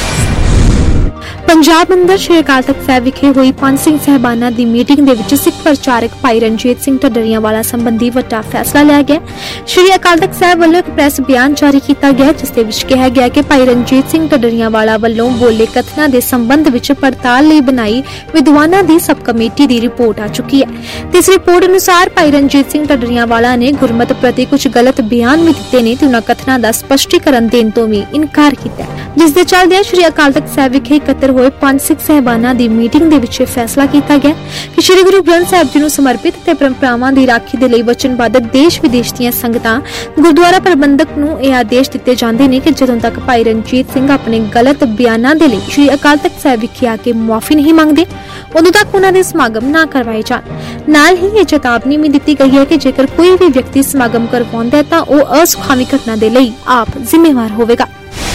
ਪੰਜਾਬ ਅੰਦਰ ਸ਼੍ਰੀ ਅਕਾਲ ਤਖਤ ਸਾਹਿਬ ਵਿਖੇ ਹੋਈ ਪੰਜ ਸਿੰਘ ਸਾਹਿਬਾਨਾਂ ਦੀ ਮੀਟਿੰਗ ਦੇ ਵਿੱਚ ਸਿੱਖ ਪ੍ਰਚਾਰਕ ਭਾਈ ਰਣਜੀਤ ਸਿੰਘ ਢੱਡਰੀਆਂ ਵਾਲਾ ਸੰਬੰਧੀ ਵੱਡਾ ਫੈਸਲਾ ਲਿਆ ਗਿਆ। ਸ਼੍ਰੀ ਅਕਾਲ ਤਖਤ ਸਾਹਿਬ ਵੱਲੋਂ ਇੱਕ ਪ੍ਰੈਸ ਬਿਆਨ ਜਾਰੀ ਕੀਤਾ ਗਿਆ, ਜਿਸ ਦੇ ਵਿੱਚ ਕਿਹਾ ਗਿਆ ਕਿ ਭਾਈ ਰਣਜੀਤ ਸਿੰਘ ਢੱਡਰੀਆਂ ਵਾਲਾ ਵੱਲੋਂ ਬੋਲੇ ਕਥਨਾਂ ਦੇ ਸੰਬੰਧ ਵਿੱਚ ਪੜਤਾਲ ਲਈ ਬਣਾਈ ਵਿਦਵਾਨਾਂ ਦੀ ਸਬ ਕਮੇਟੀ ਦੀ ਰਿਪੋਰਟ ਆ ਚੁੱਕੀ ਹੈ ਤੇ ਇਸ ਰਿਪੋਰਟ ਅਨੁਸਾਰ ਭਾਈ ਰਣਜੀਤ ਸਿੰਘ ਢੱਡਰੀਆਂ ਵਾਲਾ ਨੇ ਗੁਰਮਤ ਪ੍ਰਤੀ ਕੁਝ ਗਲਤ ਬਿਆਨ ਵੀ ਦਿੱਤੇ ਨੇ ਤੇ ਉਹਨਾਂ ਕਥਨਾਂ ਦਾ ਸਪਸ਼ਟੀਕਰਨ ਦੇਣ ਤੋਂ ਵੀ ਇਨਕਾਰ ਕੀਤਾ, ਜਿਸ ਦੇ ਚੱਲਦਿਆਂ ਸ਼੍ਰੀ ਅਕਾਲ ਤਖਤ ਸਾਹਿਬ ਵਿਖੇ ਇਕੱਤਰ ਹੋਏ ਪੰਜ ਸਿੱਖ ਸਾਹਿਬਾਨਾਂ ਦੀ ਮੀਟਿੰਗ ਦੇ ਵਿੱਚ ਫੈਸਲਾ ਕੀਤਾ ਗਿਆ ਕਿ ਸ਼੍ਰੀ ਗੁਰੂ ਗ੍ਰੰਥ ਸਾਹਿਬ ਜੀ ਨੂੰ ਸਮਰਪਿਤ ਤੇ ਪਰੰਪਰਾਵਾਂ ਦੀ ਰਾਖੀ ਦੇ ਲਈ ਵਚਨਬੱਧ ਦੇਸ਼ ਵਿਦੇਸ਼ ਦੀਆਂ ਸੰਗਤਾਂ ਗੁਰਦੁਆਰਾ ਪ੍ਰਬੰਧਕ ਨੂੰ ਇਹ ਆਦੇਸ਼ ਦਿੱਤੇ ਜਾਂਦੇ ਨੇ ਕਿ ਜਦੋਂ ਤੱਕ ਭਾਈ ਰਣਜੀਤ ਸਿੰਘ ਆਪਣੇ ਗਲਤ ਬਿਆਨਾਂ ਦੇ ਲਈ ਸ਼੍ਰੀ ਅਕਾਲ ਤਖਤ ਸਾਹਿਬ ਵਿਖੇ ਆ ਕੇ ਮੁਆਫੀ ਨਹੀਂ ਮੰਗਦੇ, ਉਦੋਂ ਤੱਕ ਉਹਨਾਂ ਦੇ ਸਮਾਗਮ ਨਾ ਕਰਵਾਏ ਜਾਣ। ਨਾਲ ਹੀ ਇਹ ਚੇਤਾਵਨੀ ਵੀ ਦਿੱਤੀ ਗਈ ਹੈ ਕਿ ਜੇਕਰ ਕੋਈ ਵੀ ਵਿਅਕਤੀ ਸਮਾਗਮ ਕਰਵਾਉਂਦਾ ਹੈ ਤਾਂ ਉਹ ਅਸੁਖਾਵੀ ਘਟਨਾ ਦੇ ਲਈ ਆਪ ਜ਼ਿੰਮੇਵਾਰ ਹੋਵੇਗਾ।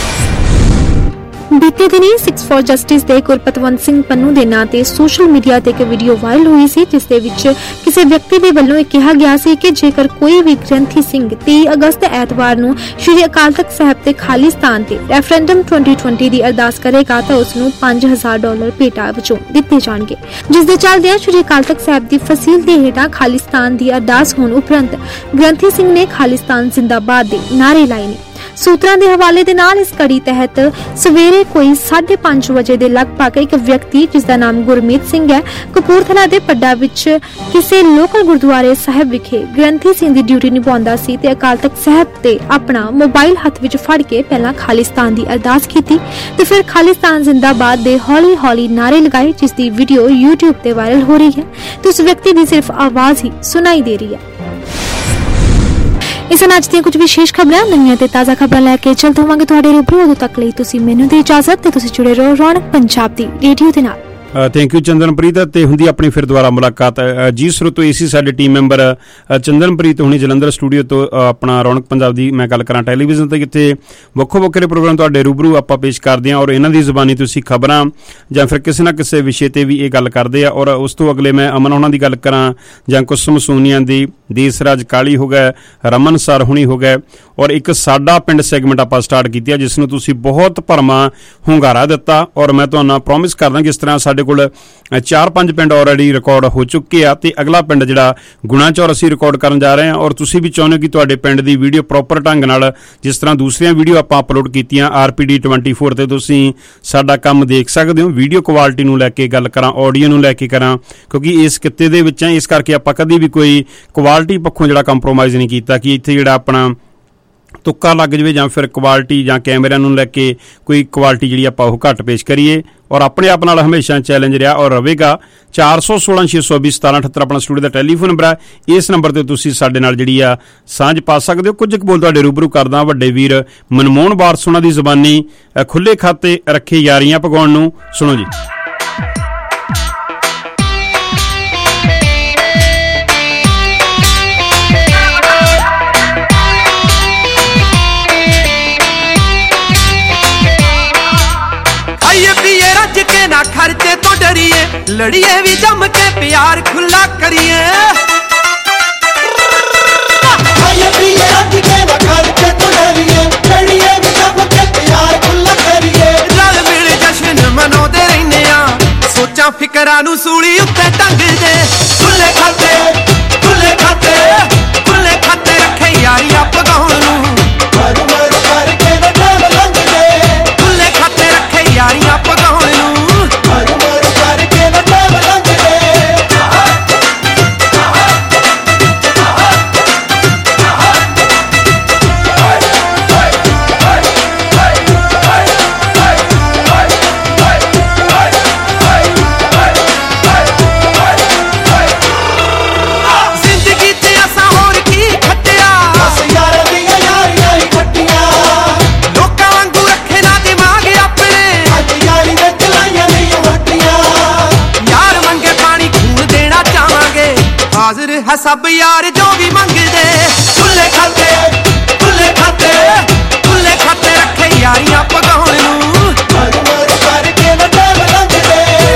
ਬੀਤੇ ਦਿਨੀ ਸਿਕਸ ਫॉर ਜਸਟਿਸ ਦੇ ਗੁਰਪਤਵੰਤ ਸਿੰਘ ਪੰਨੂ ਦੇ ਨਾਂ ਤੇ ਸੋਸ਼ਲ ਮੀਡੀਆ ਤੇ ਇੱਕ ਵੀਡੀਓ ਵਾਇਰਲ ਹੋਈ ਸੀ, ਜਿਸ ਦੇ ਵਿੱਚ ਕਿਸੇ ਵਿਅਕਤੀ ਦੇ ਵੱਲੋਂ ਇਹ ਕਿਹਾ ਗਿਆ ਸੀ ਕਿ ਜੇਕਰ ਕੋਈ ਵੀ ਗ੍ਰੰਥੀ ਸਿੰਘ ਤੀਹ ਅਗਸਤ ਐਤਵਾਰ ਨੂੰ ਸ਼੍ਰੀ ਅਕਾਲ ਤਖਤ ਸਾਹਿਬ ਤੇ ਖਾਲੀ ਸਥਾਨ ਤੇ ਰੈਫਰੈਂਡਮ ਵੀਹ ਵੀਹ ਦੀ ਅਰਦਾਸ ਕਰੇਗਾ ਤਾਂ ਉਸ ਨੂੰ ਪੰਜ ਹਜ਼ਾਰ ਡਾਲਰ ਭੇਟਾ ਵਜੋਂ ਦਿੱਤੇ ਜਾਣਗੇ, ਜਿਸ ਦੇ ਚੱਲਦਿਆਂ ਸ਼੍ਰੀ ਅਕਾਲ ਤਖਤ ਸਾਹਿਬ ਦੀ ਫਸੀਲ ਦੇ ਹੇਠਾਂ ਖਾਲੀ ਸਥਾਨ ਦੀ ਅਰਦਾਸ ਹੋਣ ਉਪਰੰਤ ਗ੍ਰੰਥੀ ਸਿੰਘ ਨੇ ਖਾਲਿਸਤਾਨ ਜ਼ਿੰਦਾਬਾਦ ਦੇ ਨਾਅਰੇ ਲਾਏ ਨੇ। ਸੂਤਰਾਂ ਦੇ ਹਵਾਲੇ ਦੇ ਨਾਲ ਇਸ ਕੜੀ ਤਹਿਤ ਸਵੇਰੇ ਕੋਈ ਸਾਢੇ ਪੰਜ ਵਜੇ ਦੇ ਲਗਭਗ ਇੱਕ ਵਿਅਕਤੀ ਜਿਸ ਦਾ ਨਾਮ ਗੁਰਮੀਤ ਸਿੰਘ ਹੈ, ਕਪੂਰਥਲਾ ਦੇ ਪੱਡਾ ਵਿੱਚ ਕਿਸੇ ਲੋਕਲ ਗੁਰਦੁਆਰੇ ਸਾਹਿਬ ਵਿਖੇ ਗ੍ਰੰਥੀ ਸਿੰਘ ਦੀ ਡਿਊਟੀ ਨਿਭਾਉਂਦਾ ਸੀ ਤੇ ਅਕਾਲ ਤਖਤ ਸਾਹਿਬ ਤੇ ਆਪਣਾ ਮੋਬਾਈਲ ਹੱਥ ਵਿੱਚ ਫੜ ਕੇ ਪਹਿਲਾਂ ਖਾਲਿਸਤਾਨ ਦੀ ਅਰਦਾਸ ਕੀਤੀ ਤੇ ਫਿਰ ਖਾਲਿਸਤਾਨ ਜ਼ਿੰਦਾਬਾਦ ਦੇ ਹੌਲੀ ਹੌਲੀ ਨਾਅਰੇ ਲਗਾਏ, ਜਿਸ ਦੀ ਵੀਡੀਓ YouTube ਤੇ ਵਾਇਰਲ ਹੋ ਰਹੀ ਹੈ ਤੇ ਉਸ ਵਿਅਕਤੀ ਦੀ ਸਿਰਫ ਆਵਾਜ਼ ਹੀ ਸੁਣਾਈ ਦੇ ਰਹੀ ਹੈ। ਇਸ ਨਾਲ ਅੱਜ ਦੀਆਂ ਕੁਝ ਵਿਸ਼ੇਸ਼ ਖਬਰਾਂ, ਨਵੀਆਂ ਤੇ ਤਾਜ਼ਾ ਖਬਰਾਂ ਲੈ ਕੇ ਚਲਦੇ ਹੋਵਾਂਗੇ ਤੁਹਾਡੇ ਰੂਬਰੂ। ਉਦੋਂ ਤੱਕ ਲਈ ਤੁਸੀਂ ਮੈਨੂੰ ਦੀ ਇਜਾਜ਼ਤ ਤੇ ਤੁਸੀਂ ਜੁੜੇ ਰਹੋ ਰੌਣਕ ਪੰਜਾਬ ਦੀ ਰੇਡੀਓ ਦੇ ਨਾਲ। Thank you Chandanpreet. ਤੇ ਹੁੰਦੀ ਆਪਣੀ ਫਿਰ ਦੁਬਾਰਾ ਮੁਲਾਕਾਤ। ਜੀ ਸਰੋਤੋ, ਇਸੀ ਸਾਡੇ ਟੀਮ ਮੈਂਬਰ ਚੰਦਨਪ੍ਰੀਤ ਹੁਣੀ ਜਲੰਧਰ ਸਟੂਡੀਓ ਤੋਂ ਆਪਣਾ ਰੌਣਕ ਪੰਜਾਬ ਦੀ ਮੈਂ ਗੱਲ ਕਰਾਂ ਟੈਲੀਵਿਜ਼ਨ ਤੇ, ਕਿਤੇ ਵੱਖੋ ਵੱਖਰੇ ਪ੍ਰੋਗਰਾਮ ਤੁਹਾਡੇ ਰੂਬਰੂ ਆਪਾਂ ਪੇਸ਼ ਕਰਦੇ ਹਾਂ ਔਰ ਇਹਨਾਂ ਦੀ ਜ਼ੁਬਾਨੀ ਤੁਸੀਂ ਖਬਰਾਂ ਜਾਂ ਫਿਰ ਕਿਸੇ ਨਾ ਕਿਸੇ ਵਿਸ਼ੇ ਤੇ ਵੀ ਇਹ ਗੱਲ ਕਰਦੇ ਆ। ਔਰ ਉਸ ਤੋਂ ਅਗਲੇ ਮੈਂ ਅਮਨ ਹੋਣਾ ਦੀ ਗੱਲ ਕਰਾਂ ਜਾਂ ਕੁਸਮ ਸੋਨੀਆ ਦੀ, ਦੇਸਰਾਜ ਕਾਲੀ ਹੋ ਗਏ, ਰਮਨ ਸਰ ਹੁਣੀ ਹੋ ਗਏ ਔਰ ਇੱਕ ਸਾਡਾ ਪਿੰਡ ਸੈਗਮੈਂਟ ਆਪਾਂ ਸਟਾਰਟ ਕੀਤੀ ਆ, ਜਿਸ ਨੂੰ ਤੁਸੀਂ ਬਹੁਤ ਭਰਵਾਂ ਹੁੰਗਾਰਾ ਦਿੱਤਾ ਔਰ ਮੈਂ ਤੁਹਾਨੂੰ ਪ੍ਰੋਮਿਸ ਕਰਦਾ ਕਿ ਇਸ ਤਰ੍ਹਾਂ ਸਾਡੇ ਕੋਲ ਚਾਰ ਪੰਜ ਪਿੰਡ ਆਲਰੇਡੀ ਰਿਕਾਰਡ ਹੋ ਚੁੱਕੇ ਆ ਤੇ ਅਗਲਾ ਪਿੰਡ ਜਿਹੜਾ ਗੁਣਾ ਚੌਰ ਅਸੀਂ ਰਿਕਾਰਡ ਕਰਨ ਜਾ ਰਹੇ ਹਾਂ। ਔਰ ਤੁਸੀਂ ਵੀ ਚਾਹੁੰਦੇ ਹੋ ਕਿ ਤੁਹਾਡੇ ਪਿੰਡ ਦੀ ਵੀਡੀਓ ਪ੍ਰੋਪਰ ਢੰਗ ਨਾਲ, ਜਿਸ ਤਰ੍ਹਾਂ ਦੂਸਰੀਆਂ ਵੀਡੀਓ ਆਪਾਂ ਅਪਲੋਡ ਕੀਤੀਆਂ R P D twenty four ਤੇ, ਤੁਸੀਂ ਸਾਡਾ ਕੰਮ ਦੇਖ ਸਕਦੇ ਹੋ। ਵੀਡੀਓ ਕੁਆਲਿਟੀ ਨੂੰ ਲੈ ਕੇ ਗੱਲ ਕਰਾਂ, ਆਡੀਓ ਨੂੰ ਲੈ ਕੇ ਕਰਾਂ, ਕਿਉਂਕਿ ਇਸ ਕਿੱਤੇ ਦੇ ਵਿੱਚ ਇਸ ਕਰਕੇ ਆਪਾਂ ਕਦੀ ਵੀ ਕੋਈ ਕੁਆਲਿਟੀ ਪੱਖੋਂ ਜਿਹੜਾ ਕੰਪਰੋਮਾਈਜ਼ ਨਹੀਂ ਕੀਤਾ ਕਿ ਇੱਥੇ ਜਿਹੜਾ ਆਪਣਾ ਤੁੱਕਾ ਲੱਗ ਜਾਵੇ ਜਾਂ ਫਿਰ ਕੁਆਲਿਟੀ ਜਾਂ ਕੈਮਰਿਆਂ ਨੂੰ ਲੈ ਕੇ ਕੋਈ ਕੁਆਲਿਟੀ ਜਿਹੜੀ ਆਪਾਂ ਉਹ ਘੱਟ ਪੇਸ਼ ਕਰੀਏ। ਔਰ ਆਪਣੇ ਆਪ ਨਾਲ ਹਮੇਸ਼ਾ ਚੈਲੰਜ ਰਿਹਾ ਔਰ ਰਹੇਗਾ। ਚਾਰ ਸੌ ਸੋਲਾਂ ਛੇ ਸੌ ਵੀਹ ਸਤਾਰਾਂ ਅਠੱਤਰ ਆਪਣਾ ਸਟੂਡੀਓ ਦਾ ਟੈਲੀਫੋਨ ਨੰਬਰ ਹੈ। ਇਸ ਨੰਬਰ ਤੇ ਤੁਸੀਂ ਸਾਡੇ ਨਾਲ ਜਿਹੜੀ ਆ ਸਾਂਝ ਪਾ ਸਕਦੇ ਹੋ। ਕੁਝ ਕੁ ਬੋਲ ਤੁਹਾਡੇ ਰੂਬਰੂ ਕਰਦਾ ਵੱਡੇ ਵੀਰ ਮਨਮੋਹਨ ਵਾਰਸ ਉਹਨਾਂ ਦੀ ਜ਼ਬਾਨੀ ਖੁੱਲੇ ਖਾਤੇ ਰੱਖੇ ਯਾਰੀਆਂ ਪਗਾਉਣ ਨੂੰ। ਸੁਣੋ ਜੀ। ਰੱਜ ਕੇ ਨਾ ਖਰਚੇ ਤੋਂ ਡਰੀਏ, ਲੜੀਏ ਵੀ ਜੰਮ ਕੇ ਪਿਆਰ ਖੁੱਲਾ ਕਰੀਏ। ਆਏ ਪੀਏ ਰੱਜ ਕੇ ਨਾ ਖਰਚੇ ਤੋਂ ਡਰੀਏ, ਲੜੀਏ ਵੀ ਜੰਮ ਕੇ ਪਿਆਰ ਖੁੱਲਾ ਕਰੀਏ। ਰਲ ਮਿਲ ਜਸ਼ਨ ਮਨਾਉਂਦੇ ਰਹਿੰਦੇ ਆ, ਸੋਚਾਂ ਫਿਕਰਾਂ ਨੂੰ ਸੂਲੀ ਉੱਤੇ ਟੰਗਦੇ। ਖੁੱਲੇ ਖਾਤੇ ਖੁੱਲੇ ਖਾਤੇ ਖੁੱਲੇ ਖਾਤੇ ਰੱਖੇ ਯਾਰੀਆਂ ਪਗਾਉਣ ਨੂੰ। ਮਰ ਮਰ ਕਰਕੇ ਨਾ ਟਾਈਮ ਲੰਘਦੇ, ਖੁੱਲੇ ਖਾਤੇ ਰੱਖੇ ਯਾਰੀਆਂ ਪਗਾਉਣ ਨੂੰ। ਹੈ ਸਭ ਯਾਰ ਜੋ ਵੀ ਮੰਗਦੇ। ਖੁੱਲੇ ਖਾਤੇ ਖੁੱਲੇ ਖਾਤੇ ਖੁੱਲੇ ਖਾਤੇ ਰੱਖੇ ਯਾਰੀਆਂ ਪਗਾਉਣ ਨੂੰ। ਮਰ ਮਰ ਕਰਕੇ ਨਾ ਟਾਈਮ ਲੰਘਦੇ।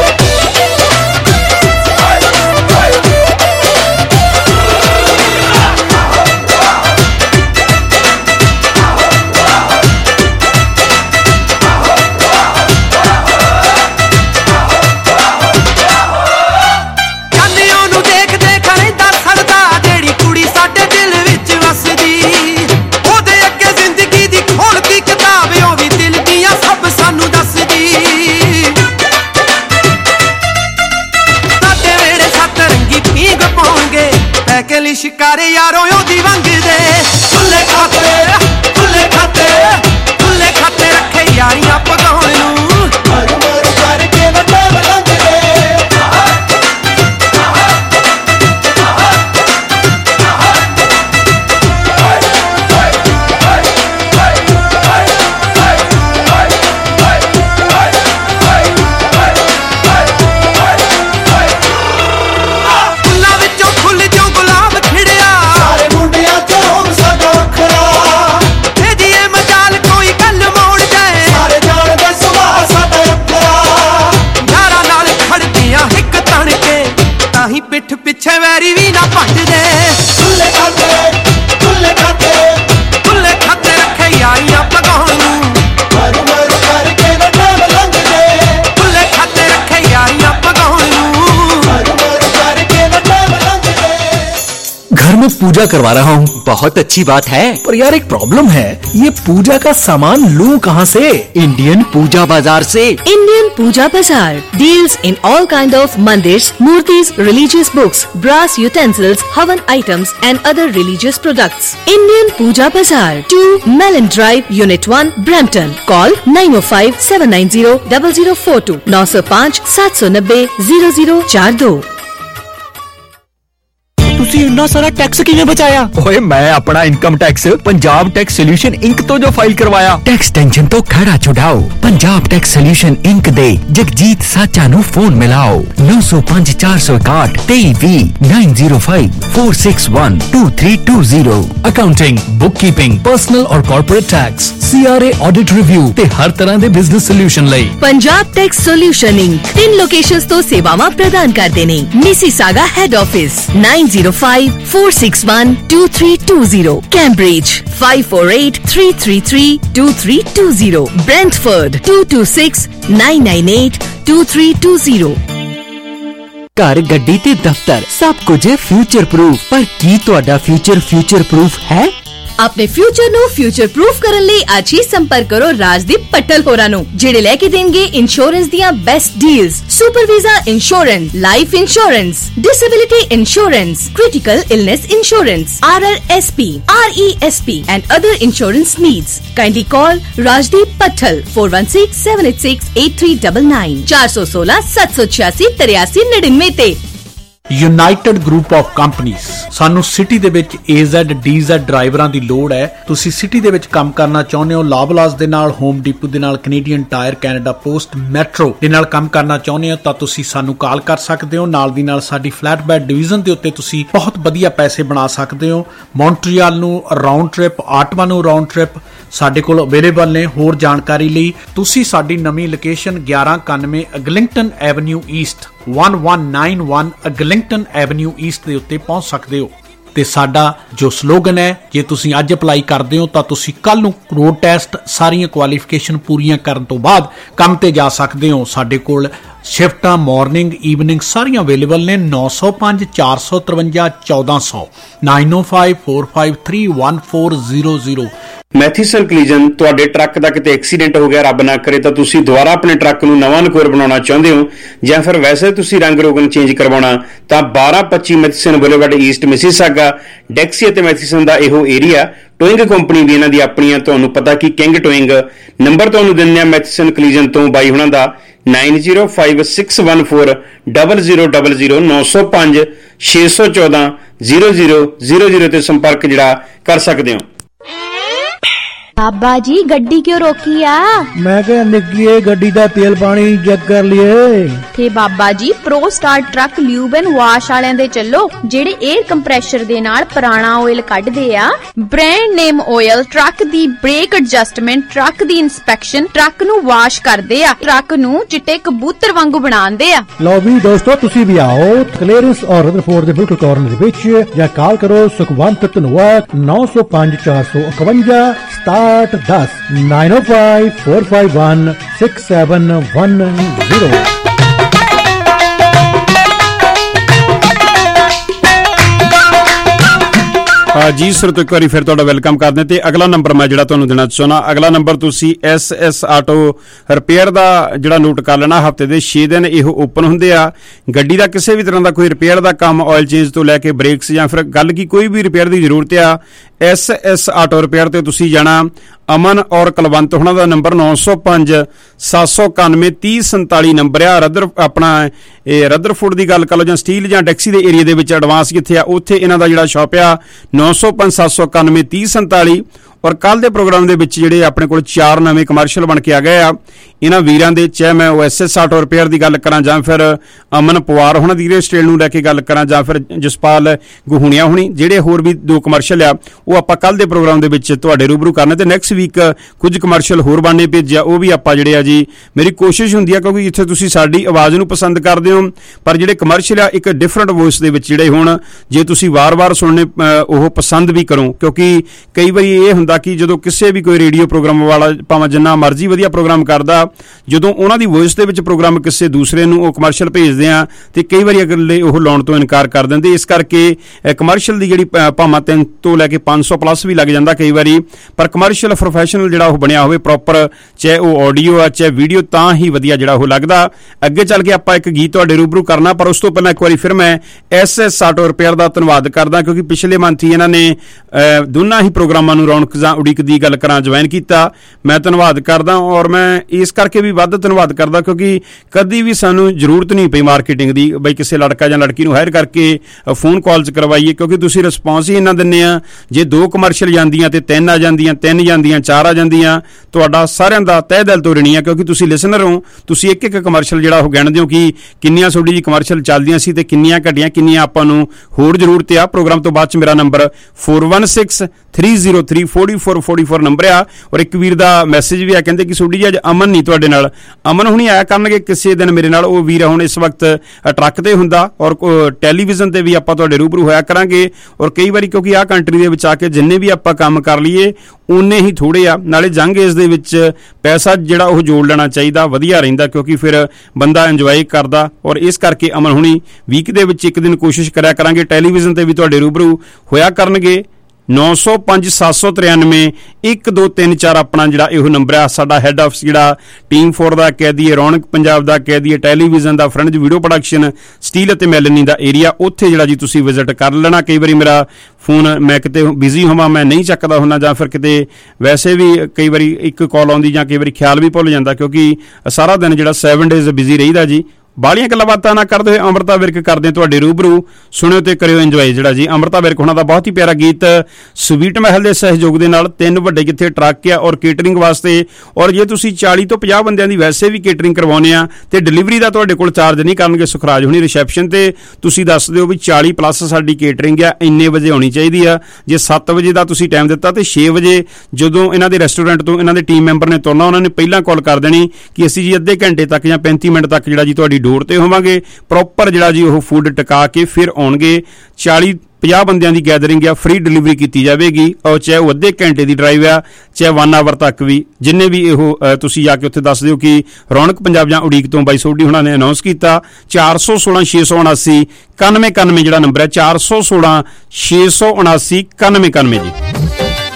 ਸ਼ਿਕਾਰੇ ਯਾਰੋ ਉਹਦੀ ਵੰਗਦੇ। ਖੁੱਲੇ ਖਾਤੇ ਖੁੱਲੇ ਖਾਤੇ ਖੁੱਲੇ ਖਾਤੇ ਰੱਖੇ ਯਾਰੀਆਂ ਪਗਾਉਣ ਨੂੰ। ਮਰ ਮਰ ਕਰਕੇ ਨਾ ਟਾਈਮ ਲੰਘਦੇ। ਪਿੱਠ ਪਿੱਛੇ ਵੈਰੀ ਵੀ ਨਾ ਭੱਜਦੇ। ਖੁੱਲੇ ਖਾਤੇ ਖੁੱਲੇ ਖਾਤੇ ਖੁੱਲੇ ਖਾਤੇ ਰੱਖੇ ਯਾਰੀਆਂ ਪਗਾਉਣ ਨੂੰ। ਮਰ ਮਰ ਕਰਕੇ ਨਾ ਟਾਈਮ ਲੰਘਦੇ। ਖੁੱਲੇ ਖਾਤੇ ਰੱਖੇ ਯਾਰੀਆਂ ਪਗਾਉਣ ਨੂੰ। ਮਰ ਮਰ ਕਰਕੇ ਨਾ ਟਾਈਮ लंघदे। घर में पूजा करवा रहा हूँ। बहुत अच्छी बात है, पर यार एक प्रॉब्लम है, ये पूजा का सामान लूं कहाँ से? इंडियन पूजा बाजार से। Indian Puja Bazaar deals in all kind of mandirs, murtis, religious books, brass utensils, havan items and other religious products. Indian Puja Bazaar, two Melon Drive, Unit one, Brampton. Call nine oh five seven nine zero zero zero four two nine zero five seven nine zero zero zero four two। ਤੁਸੀਂ ਇੰਨਾ ਸਾਰਾ tax ਕਿਵੇਂ ਬਚਾਇਆ? ਓਏ ਮੈਂ ਆਪਣਾ income tax Punjab tax solution inc ਤੋਂ ਜੋ ਫਾਈਲ ਕਰਵਾਇਆ। ਟੈਕਸ ਟੈਂਸ਼ਨ ਤੋਂ ਖੜਾ ਛੁਡਾਓ। ਪੰਜਾਬ ਟੈਕਸ ਸੋਲੂਸ਼ਨ ਇੰਕ ਦੇ ਜਗਜੀਤ ਸਾਚਾ ਨੂੰ ਫੋਨ ਮਿਲਾਓ ਨੌ zero five four zero one eight three zero nine zero five four six one two three two zero। Accounting, bookkeeping, personal ਔਰ corporate tax, C R A audit review ਤੇ ਹਰ ਤਰ੍ਹਾਂ ਦੇ ਬਿਜ਼ਨਸ ਸੋਲੂਸ਼ਨ ਲਈ Punjab tax solution inc ਤਿੰਨ locations ਤੋਂ ਸੇਵਾਵਾਂ ਪ੍ਰਦਾਨ ਕਰਦੇ ਨੇ। Mississauga head office nine zero five four six one two three two zero, Cambridge five four eight three three three two three two zero, Brentford two two six nine nine eight two three two zero। ਘਰ, ਗੱਡੀ ਤੇ ਦਫ਼ਤਰ ਸਭ ਕੁਝ ਹੈ future proof. ਪਰ ਕੀ ਤੁਹਾਡਾ future future proof ਹੈ? ਆਪਣੇ ਫਿਊਚਰ ਨੂੰ ਫਿਊਚਰ ਪ੍ਰੂਫ ਕਰਨ ਲਈ ਅੱਜ ਹੀ ਸੰਪਰਕ ਕਰੋ ਰਾਜਦੀਪ ਪੱਟਲ ਹੋਰਾਂ ਨੂੰ, ਜਿਹੜੇ ਲੈ ਕੇ ਦੇਣਗੇ ਇੰਸ਼ੋਰੈਂਸ ਦੀਆਂ best deals, super visa insurance, life insurance, disability insurance, critical illness insurance, R R S P, R E S P and other insurance needs. Kindly call Rajdeep Patthal four one six seven eight six eight three nine nine four one six seven eight six eight three nine nine ਤੇ। United group of ਕੰਪਨੀਆਂ। ਸਾਨੂੰ city ਦੇ ਵਿੱਚ ਏ Z D Z ਡਰਾਈਵਰਾਂ ਦੀ ਲੋੜ ਹੈ। ਤੁਸੀਂ city ਦੇ ਵਿੱਚ ਕੰਮ ਕਰਨਾ ਚਾਹੁੰਦੇ ਹੋ, ਲਾਬਲਾਸ ਦੇ ਨਾਲ, ਹੋਮ ਡਿਪੂ ਦੇ ਨਾਲ, Canadian Tire, Canada Post, Metro ਦੇ ਨਾਲ ਕੰਮ ਕਰਨਾ ਚਾਹੁੰਦੇ ਹੋ ਤਾਂ ਤੁਸੀਂ ਸਾਨੂੰ ਕਾਲ ਕਰ ਸਕਦੇ ਹੋ। ਨਾਲ ਦੀ ਨਾਲ ਸਾਡੀ ਫਲੈਟ ਬੈਡ ਡਿਵੀਜ਼ਨ ਦੇ ਉੱਤੇ ਤੁਸੀਂ ਬਹੁਤ ਵਧੀਆ ਪੈਸੇ ਬਣਾ ਸਕਦੇ ਹੋ। ਮੌਂਟਰੀਅਲ ਨੂੰ ਰਾਉਂਡ ਟ੍ਰਿਪ, ਆਟਵਾ ਨੂੰ ਰਾਉਂਡ ਟ੍ਰਿਪ ਸਾਡੇ ਕੋਲ ਅਵੇਲੇਬਲ ਨੇ। ਹੋਰ ਜਾਣਕਾਰੀ ਲਈ ਤੁਸੀਂ ਸਾਡੀ ਨਵੀਂ ਲੋਕੇਸ਼ਨ ਗਿਆਰਾਂ ਇਕਾਨਵੇਂ Eglinton avenue east one one nine one Eglinton avenue east ਦੇ ਉੱਤੇ ਪਹੁੰਚ ਸਕਦੇ ਹੋ। ਤੇ ਸਾਡਾ ਜੋ ਸਲੋਗਨ ਹੈ, ਜੇ ਤੁਸੀਂ ਅੱਜ ਅਪਲਾਈ ਕਰਦੇ ਹੋ ਤਾਂ ਤੁਸੀਂ ਕੱਲ ਨੂੰ ਰੋਡ ਟੈਸਟ ਸਾਰੀਆਂ ਕੁਆਲੀਫਿਕੇਸ਼ਨ ਪੂਰੀਆਂ ਕਰਨ ਤੋਂ ਬਾਅਦ ਕੰਮ ਤੇ ਜਾ ਸਕਦੇ ਹੋ। ਸਾਡੇ ਕੋਲ ਸ਼ਿਫਟਾਂ ਮਾਰਨਿੰਗ ਈਵਨਿੰਗ ਸਾਰੀਆਂ ਅਵੇਲੇਬਲ ਨੇ। ਨੌ ਸੌ ਪੰਜ ਚਾਰ ਸੌ ਤਰਵੰਜਾ ਚੌਦਾਂ ਸੌ nine O five four five three one four zero zero. Matheson collision, ਤੁਹਾਡੇ ਟਰੱਕ ਦਾ ਕਿਤੇ ਐਕਸੀਡੈਂਟ ਹੋ ਗਿਆ, ਰੱਬ ਨਾ ਕਰੇ, ਤਾਂ ਤੁਸੀਂ ਦੁਬਾਰਾ ਆਪਣੇ ਟਰੱਕ ਨੂੰ ਨਵਾਂ ਨਕੋਰ ਬਣਾਉਣਾ ਚਾਹੁੰਦੇ ਹੋ ਜਾਂ ਫਿਰ ਵੈਸੇ ਤੁਸੀਂ ਰੰਗ ਰੋਗਨ ਚੇਂਜ ਕਰਵਾਉਣਾ, ਤਾਂ ਬਾਰਾਂ ਪੱਚੀ Matheson boulevard east Mississauga, Dixie ਅਤੇ ਮੈਥੀਸਨ ਦਾ ਇਹੋ ਏਰੀਆ। ਟੋਇੰਗ ਕੰਪਨੀ ਵੀ ਇਹਨਾਂ ਦੀ ਆਪਣੀਆਂ, ਤੁਹਾਨੂੰ ਪਤਾ ਕਿ ਕਿੰਗ ਟੋਇੰਗ। ਨੰਬਰ ਤੁਹਾਨੂੰ ਦਿੰਦੇ ਆ ਮੈਥੀਸਨ ਕਲੀਜਨ ਤੋਂ ਬਾਈ ਹੁਣਾਂ ਦਾ nine zero five six one four double zero double zero ਨੌ ਸੌ ਪੰਜ ਛੇ ਸੌ ਚੌਦਾਂ ਜ਼ੀਰੋ ਜ਼ੀਰੋ ਜ਼ੀਰੋ ਜ਼ੀਰੋ ਤੇ ਸੰਪਰਕ ਜਿਹੜਾ ਕਰ ਸਕਦੇ ਹੋ। बाबा जी गड्डी क्यों रोकी आ? मैं क्या निकलिए गड्डी दा तेल पानी चेक कर लिए थे बाबा जी। Pro star truck lube and wash वालियां दे चलो, जेड़े एयर कंप्रेशर दे नाल पुराना ऑयल कढदे आ। ब्रांड नेम ऑयल, ट्रक दी ब्रेक एडजस्टमेंट, ट्रक दी इंस्पेक्शन, ट्रक नू वाश करदे आ, ट्रक नू चिट्टे कबूतर वांगू बनांदे आ। लो भी दोस्तों तुसी भी आओ क्लीयरेंस और रदरफोर्ड दे बिल्कुल कॉर्नर दे विच, या कॉल करो सुखवंत धनोआ नौ सौ पाँच चार सौ इकवंजा ਸਤਾਹਠ ਦਸ nine O five four five one six seven one zero. ਜੀ ਸਰੋਤੋ, ਇੱਕ ਵਾਰੀ ਫਿਰ ਤੁਹਾਡਾ ਵੈਲਕਮ ਕਰਦੇ ਹਾਂ। ਤੇ ਅਗਲਾ ਨੰਬਰ ਮੈਂ ਜਿਹੜਾ ਤੁਹਾਨੂੰ ਦੇਣਾ ਚਾਹੁੰਦਾ, ਅਗਲਾ ਨੰਬਰ ਤੁਸੀਂ ਐਸ ਐਸ ਆਟੋ ਰਿਪੇਅਰ ਦਾ ਜਿਹੜਾ ਨੋਟ ਕਰ ਲੈਣਾ। ਹਫਤੇ ਦੇ ਛੇ ਦਿਨ ਇਹ ਓਪਨ ਹੁੰਦੇ ਆ। ਗੱਡੀ ਦਾ ਕਿਸੇ ਵੀ ਤਰ੍ਹਾਂ ਦਾ ਕੋਈ ਰਿਪੇਅਰ ਦਾ ਕੰਮ, ਆਇਲ ਚੇਂਜ ਤੋਂ ਲੈ ਕੇ ਬ੍ਰੇਕਸ ਜਾਂ ਫਿਰ ਗੱਲ ਕੀ ਕੋਈ ਵੀ ਰਿਪੇਅਰ ਦੀ ਜ਼ਰੂਰਤ ਆ, ਐਸ ਐਸ ਆਟੋ ਰਿਪੇਅਰ ਤੇ ਤੁਸੀਂ ਜਾਣਾ। ਅਮਨ ਔਰ ਕੁਲਵੰਤ ਉਹਨਾਂ ਦਾ ਨੰਬਰ ਨੌ ਸੌ ਪੰਜ ਸੱਤ ਸੌ ਇਕਾਨਵੇਂ ਤੀਹ ਸੰਤਾਲੀ ਨੰਬਰ ਆ। ਰਦਰ ਆਪਣਾ ਇਹ ਰਦਰਫੋਰਡ ਦੀ ਗੱਲ ਕਰ ਲਓ ਜਾਂ ਸਟੀਲ ਜਾਂ ਡੈਕਸੀ ਦੇ ਏਰੀਆ ਦੇ ਵਿੱਚ ਐਡਵਾਂਸ ਕਿੱਥੇ ਆ, ਉੱਥੇ ਇਹਨਾਂ ਦਾ ਜਿਹੜਾ ਸ਼ਾਪ ਆ ਨੌ ਸੌ ਪੰਜ ਸੱਤ ਸੌ ਇਕਾਨਵੇਂ ਤੀਹ ਸੰਤਾਲੀ। ਔਰ ਕੱਲ ਦੇ ਪ੍ਰੋਗਰਾਮ ਦੇ ਵਿੱਚ ਜਿਹੜੇ ਆਪਣੇ ਕੋਲ ਚਾਰ ਨਵੇਂ ਕਮਰਸ਼ੀਅਲ ਬਣ ਕੇ ਆ ਗਏ ਆ ਇਹਨਾਂ ਵੀਰਾਂ ਦੇ, ਚਾਹੇ ਮੈਂ ਉਹ ਐਸ ਐਸ ਆਟੋ ਰਿਪੇਅਰ ਦੀ ਗੱਲ ਕਰਾਂ ਜਾਂ ਫਿਰ ਅਮਨ ਪਵਾਰ ਹੋਣਾ ਦੀ ਰੀਅਲ ਸਟੇਟ ਨੂੰ ਲੈ ਕੇ ਗੱਲ ਕਰਾਂ ਜਾਂ ਫਿਰ ਜਸਪਾਲ ਗੁਹੂਣੀਆਂ ਹੋਣੀ, ਜਿਹੜੇ ਹੋਰ ਵੀ ਦੋ ਕਮਰਸ਼ੀਅਲ ਆ ਉਹ ਆਪਾਂ ਕੱਲ ਦੇ ਪ੍ਰੋਗਰਾਮ ਦੇ ਵਿੱਚ ਤੁਹਾਡੇ ਰੂਬਰੂ ਕਰਨੇ। ਤੇ ਨੈਕਸਟ ਵੀਕ ਕੁਝ ਕਮਰਸ਼ੀਅਲ ਹੋਰ ਬਣਨੇ ਭੇਜਿਆ, ਉਹ ਵੀ ਆਪਾਂ ਜਿਹੜੇ ਆ ਜੀ, ਮੇਰੀ ਕੋਸ਼ਿਸ਼ ਹੁੰਦੀ ਆ ਕਿਉਂਕਿ ਜਿੱਥੇ ਤੁਸੀਂ ਸਾਡੀ ਆਵਾਜ਼ ਨੂੰ ਪਸੰਦ ਕਰਦੇ ਹੋ, ਪਰ ਜਿਹੜੇ ਕਮਰਸ਼ੀਅਲ ਆ ਇੱਕ ਡਿਫਰੈਂਟ ਵੌਇਸ ਦੇ ਵਿੱਚ ਜਿਹੜੇ ਹੁਣ ਜੇ ਤੁਸੀਂ ਵਾਰ-ਵਾਰ ਸੁਣਨੇ ਉਹ ਪਸੰਦ ਵੀ ਕਰੋ, ਕਿਉਂਕਿ ਕਈ ਵਾਰੀ ਇਹ ਹੁੰਦਾ ਕਿ ਜਦੋਂ ਕਿਸੇ ਵੀ ਕੋਈ ਰੇਡੀਓ ਪ੍ਰੋਗਰਾਮ ਵਾਲਾ ਭਾਵੇਂ ਜਿੰਨਾ ਮਰਜ਼ੀ ਵਧੀਆ ਪ੍ਰੋਗਰਾਮ ਕਰਦਾ, ਜਦੋਂ ਉਹਨਾਂ ਦੀ ਵੌਇਸ ਦੇ ਵਿੱਚ ਪ੍ਰੋਗਰਾਮ ਕਿਸੇ ਦੂਸਰੇ ਨੂੰ ਉਹ ਕਮਰਸ਼ੀਅਲ ਭੇਜਦੇ ਆ ਤੇ ਕਈ ਵਾਰੀ ਅਗਲੇ ਉਹ ਲਾਉਣ ਤੋਂ ਇਨਕਾਰ ਕਰ ਦਿੰਦੇ। ਇਸ ਕਰਕੇ ਕਮਰਸ਼ੀਅਲ ਦੀ ਜਿਹੜੀ ਭਾਵੇਂ ਤਿੰਨ ਤੋਂ ਲੈ ਕੇ ਪੰਜ ਸੌ ਪਲੱਸ ਵੀ ਲੱਗ ਜਾਂਦਾ ਕਈ ਵਾਰੀ, ਪਰ ਕਮਰਸ਼ੀਅਲ ਪ੍ਰੋਫੈਸ਼ਨਲ ਜਿਹੜਾ ਉਹ ਬਣਿਆ ਹੋਵੇ ਪ੍ਰੋਪਰ, ਚਾਹੇ ਉਹ ਆਡੀਓ ਆ ਚਾਹੇ ਵੀਡੀਓ, ਤਾਂ ਹੀ ਵਧੀਆ ਜਿਹੜਾ ਉਹ ਲੱਗਦਾ। ਅੱਗੇ ਚੱਲ ਕੇ ਆਪਾਂ ਇੱਕ ਗੀਤ ਤੁਹਾਡੇ ਰੂਬਰੂ ਕਰਨਾ, ਪਰ ਉਸ ਤੋਂ ਪਹਿਲਾਂ ਇੱਕ ਵਾਰੀ ਫਿਰ ਮੈਂ ਐਸ ਐਸ ਆਟੋ ਰਿਪੇਅਰ ਦਾ ਧੰਨਵਾਦ ਕਰਦਾ ਕਿਉਂਕਿ ਪਿਛਲੇ ਮੰਥ ਹੀ ਇਹਨਾਂ ਨੇ ਦੋਨਾਂ ਹੀ ਪ੍ਰੋਗਰਾਮਾਂ ਨੂੰ ਰੌਣਕ ਜਾਂ ਉਡੀਕ ਦੀ ਗੱਲ ਕਰਾਂ ਜੁਆਇਨ ਕੀਤਾ। ਮੈਂ ਧੰਨਵਾਦ ਕਰਦਾ ਔਰ ਮੈਂ ਇਸ ਕਰਕੇ ਵੀ ਵੱਧ ਧੰਨਵਾਦ ਕਰਦਾ ਕਿਉਂਕਿ ਕਦੀ ਵੀ ਸਾਨੂੰ ਜ਼ਰੂਰਤ ਨਹੀਂ ਪਈ ਮਾਰਕੀਟਿੰਗ ਦੀ, ਬਈ ਕਿਸੇ ਲੜਕਾ ਜਾਂ ਲੜਕੀ ਨੂੰ ਹਾਇਰ ਕਰਕੇ ਫੋਨ ਕਾਲਸ ਕਰਵਾਈਏ, ਕਿਉਂਕਿ ਤੁਸੀਂ ਰਿਸਪੌਂਸ ਹੀ ਇੰਨਾ ਦਿੰਦੇ ਆ। ਜੇ ਦੋ ਕਮਰਸ਼ੀਅਲ ਜਾਂਦੀਆਂ ਤੇ ਤਿੰਨ ਆ ਜਾਂਦੀਆਂ, ਤਿੰਨ ਜਾਂਦੀਆਂ ਚਾਰ ਆ ਜਾਂਦੀਆਂ, ਤੁਹਾਡਾ ਸਾਰਿਆਂ ਦਾ ਤਹਿ ਦਿਲ ਤੋਂ ਰਣੀ ਆ ਕਿਉਂਕਿ ਤੁਸੀਂ ਲਿਸਨਰ ਹੋ। ਤੁਸੀਂ ਇੱਕ ਇੱਕ ਕਮਰਸ਼ੀਅਲ ਜਿਹੜਾ ਉਹ ਗਿਣਦੇ ਹੋ ਕਿ ਕਿੰਨੀਆਂ ਤੁਹਾਡੀ ਜੀ ਕਮਰਸ਼ੀਅਲ ਚੱਲਦੀਆਂ ਸੀ ਤੇ ਕਿੰਨੀਆਂ ਘਟੀਆਂ, ਕਿੰਨੀਆਂ ਆਪਾਂ ਨੂੰ ਹੋਰ ਜ਼ਰੂਰਤ ਆ। ਪ੍ਰੋਗਰਾਮ ਤੋਂ ਬਾਅਦ ਚ ਮੇਰਾ number four one six three zero three forty four forty four number ਆ। ਔਰ ਇੱਕ ਵੀਰ ਦਾ ਮੈਸੇਜ ਵੀ ਆ, ਕਹਿੰਦੇ ਕਿ ਸੋਡੀ ਜੀ ਅੱਜ ਅਮਨ ਨਹੀਂ ਤੁਹਾਡੇ ਨਾਲ, ਅਮਨ ਹੁਣੀ ਆਇਆ ਕਰਨਗੇ ਕਿਸੇ ਦਿਨ ਮੇਰੇ ਨਾਲ। ਉਹ ਵੀਰ ਹੁਣ ਇਸ ਵਕਤ ਟਰੱਕ ਤੇ ਹੁੰਦਾ ਔਰ ਟੈਲੀਵਿਜ਼ਨ ਤੇ ਵੀ ਆਪਾਂ ਤੁਹਾਡੇ ਰੂਬਰੂ ਹੋਇਆ ਕਰਾਂਗੇ। ਔਰ ਕਈ ਵਾਰੀ ਕਿਉਂਕਿ ਆਹ ਕੰਟਰੀ ਦੇ ਵਿੱਚ ਆ ਕੇ ਜਿੰਨੇ ਵੀ ਆਪਾਂ ਕੰਮ ਕਰ ਲਈਏ ਉਨੇ ਹੀ ਥੋੜੇ ਆ, ਨਾਲੇ ਜੰਗ ਇਸ ਦੇ ਵਿੱਚ ਪੈਸਾ ਜਿਹੜਾ ਉਹ ਜੋੜ ਲੈਣਾ ਚਾਹੀਦਾ, ਵਧੀਆ ਰਹਿੰਦਾ ਕਿਉਂਕਿ ਫਿਰ ਬੰਦਾ ਇੰਜੋਏ ਕਰਦਾ। ਔਰ ਇਸ ਕਰਕੇ ਅਮਨ ਹੁਣੀ ਵੀਕ ਦੇ ਵਿੱਚ ਇੱਕ ਦਿਨ ਕੋਸ਼ਿਸ਼ ਕਰਿਆ ਕਰਾਂਗੇ ਟੈਲੀਵਿਜ਼ਨ ਤੇ ਵੀ ਤੁਹਾਡੇ ਰੂਬਰੂ ਹੋਇਆ ਕਰਨਗੇ। नौ सौ पांच सत्त सौ तिरानवे एक दो तीन चार अपना जिहड़ा इहो नंबर है। साडा हैड ऑफिस जिहड़ा टीम फोर दा कह दईए, रौनक पंजाब दा कह दईए, टैलीविजन दा, फ्रंट वीडियो प्रोडक्शन, स्टील अते मैलनी दा एरिया, उत्थे जिहड़ा जी तुसीं विजिट कर लेना। कई वारी मेरा फोन मैं किते बिजी होवां, मैं नहीं चकदा हुंदा, जां फिर किते वैसे भी कई वारी एक कॉल आउंदी जां कई वारी ख्याल भी भुल जांदा, क्योंकि सारा दिन जिहड़ा सैवन डेज बिजी रहीदा जी। बालियां गल्लां बातां ना करदे होए अमृता विरक करदे तुहाडे रूबरू, सुणिओ ते करिओ इंजॉय। जिहड़ा जी अमृता विरक हुणां दा बहुत ही प्यारा गीत स्वीट महल दे सहयोग दे नाल तीन वड्डे जिथे ट्रक आ और केटरिंग वास्ते, और जे तुसीं चाली तो पचास बंदियां दी वैसे भी केटरिंग करवाउने आ ते डिलीवरी दा तुहाडे कोल चार्ज नहीं करनगे। सुखराज हुणी रिसैप्शन ते तुसीं दस दिओ भी चाली प्लस साडी केटरिंग आ, इन्ने वजे होनी चाहीदी आ। जे सत्त वजे दा तुसीं टाइम दित्ता ते छे वजे जदों इन्हां दे रेस्टोरेंट तो इन्हां दे टीम मैंबर ने तुरना, उन्हां ने पहिलां कॉल कर देनी कि असीं जी अद्धे घंटे तक जां पैंती मिनट तक जिहड़ा जी तुहाडी डोर ते होवांगे। प्रॉपर जिहड़ा जी ओह फूड टका के फिर आउणगे। चाली पचास बंदियां दी गैदरिंग आ, फ्री डिलीवरी की जाएगी, और चाहे वो अद्धे घंटे की ड्राइव आ, चाहे वन आवर तक भी, जिन्हें भी इहो तुसीं जाके उत्थे दस दिओ कि रौनक पंजाब जां उड़ीक तो बाई सोढी हुणां ने अनाउंस कीता। चार सौ सोलह छे सौ उनासी इक्यानवे इक्यानवे जिहड़ा नंबर है, चार सौ सोलह छे सौ उनासी इक्यानवे इक्यानवे जी।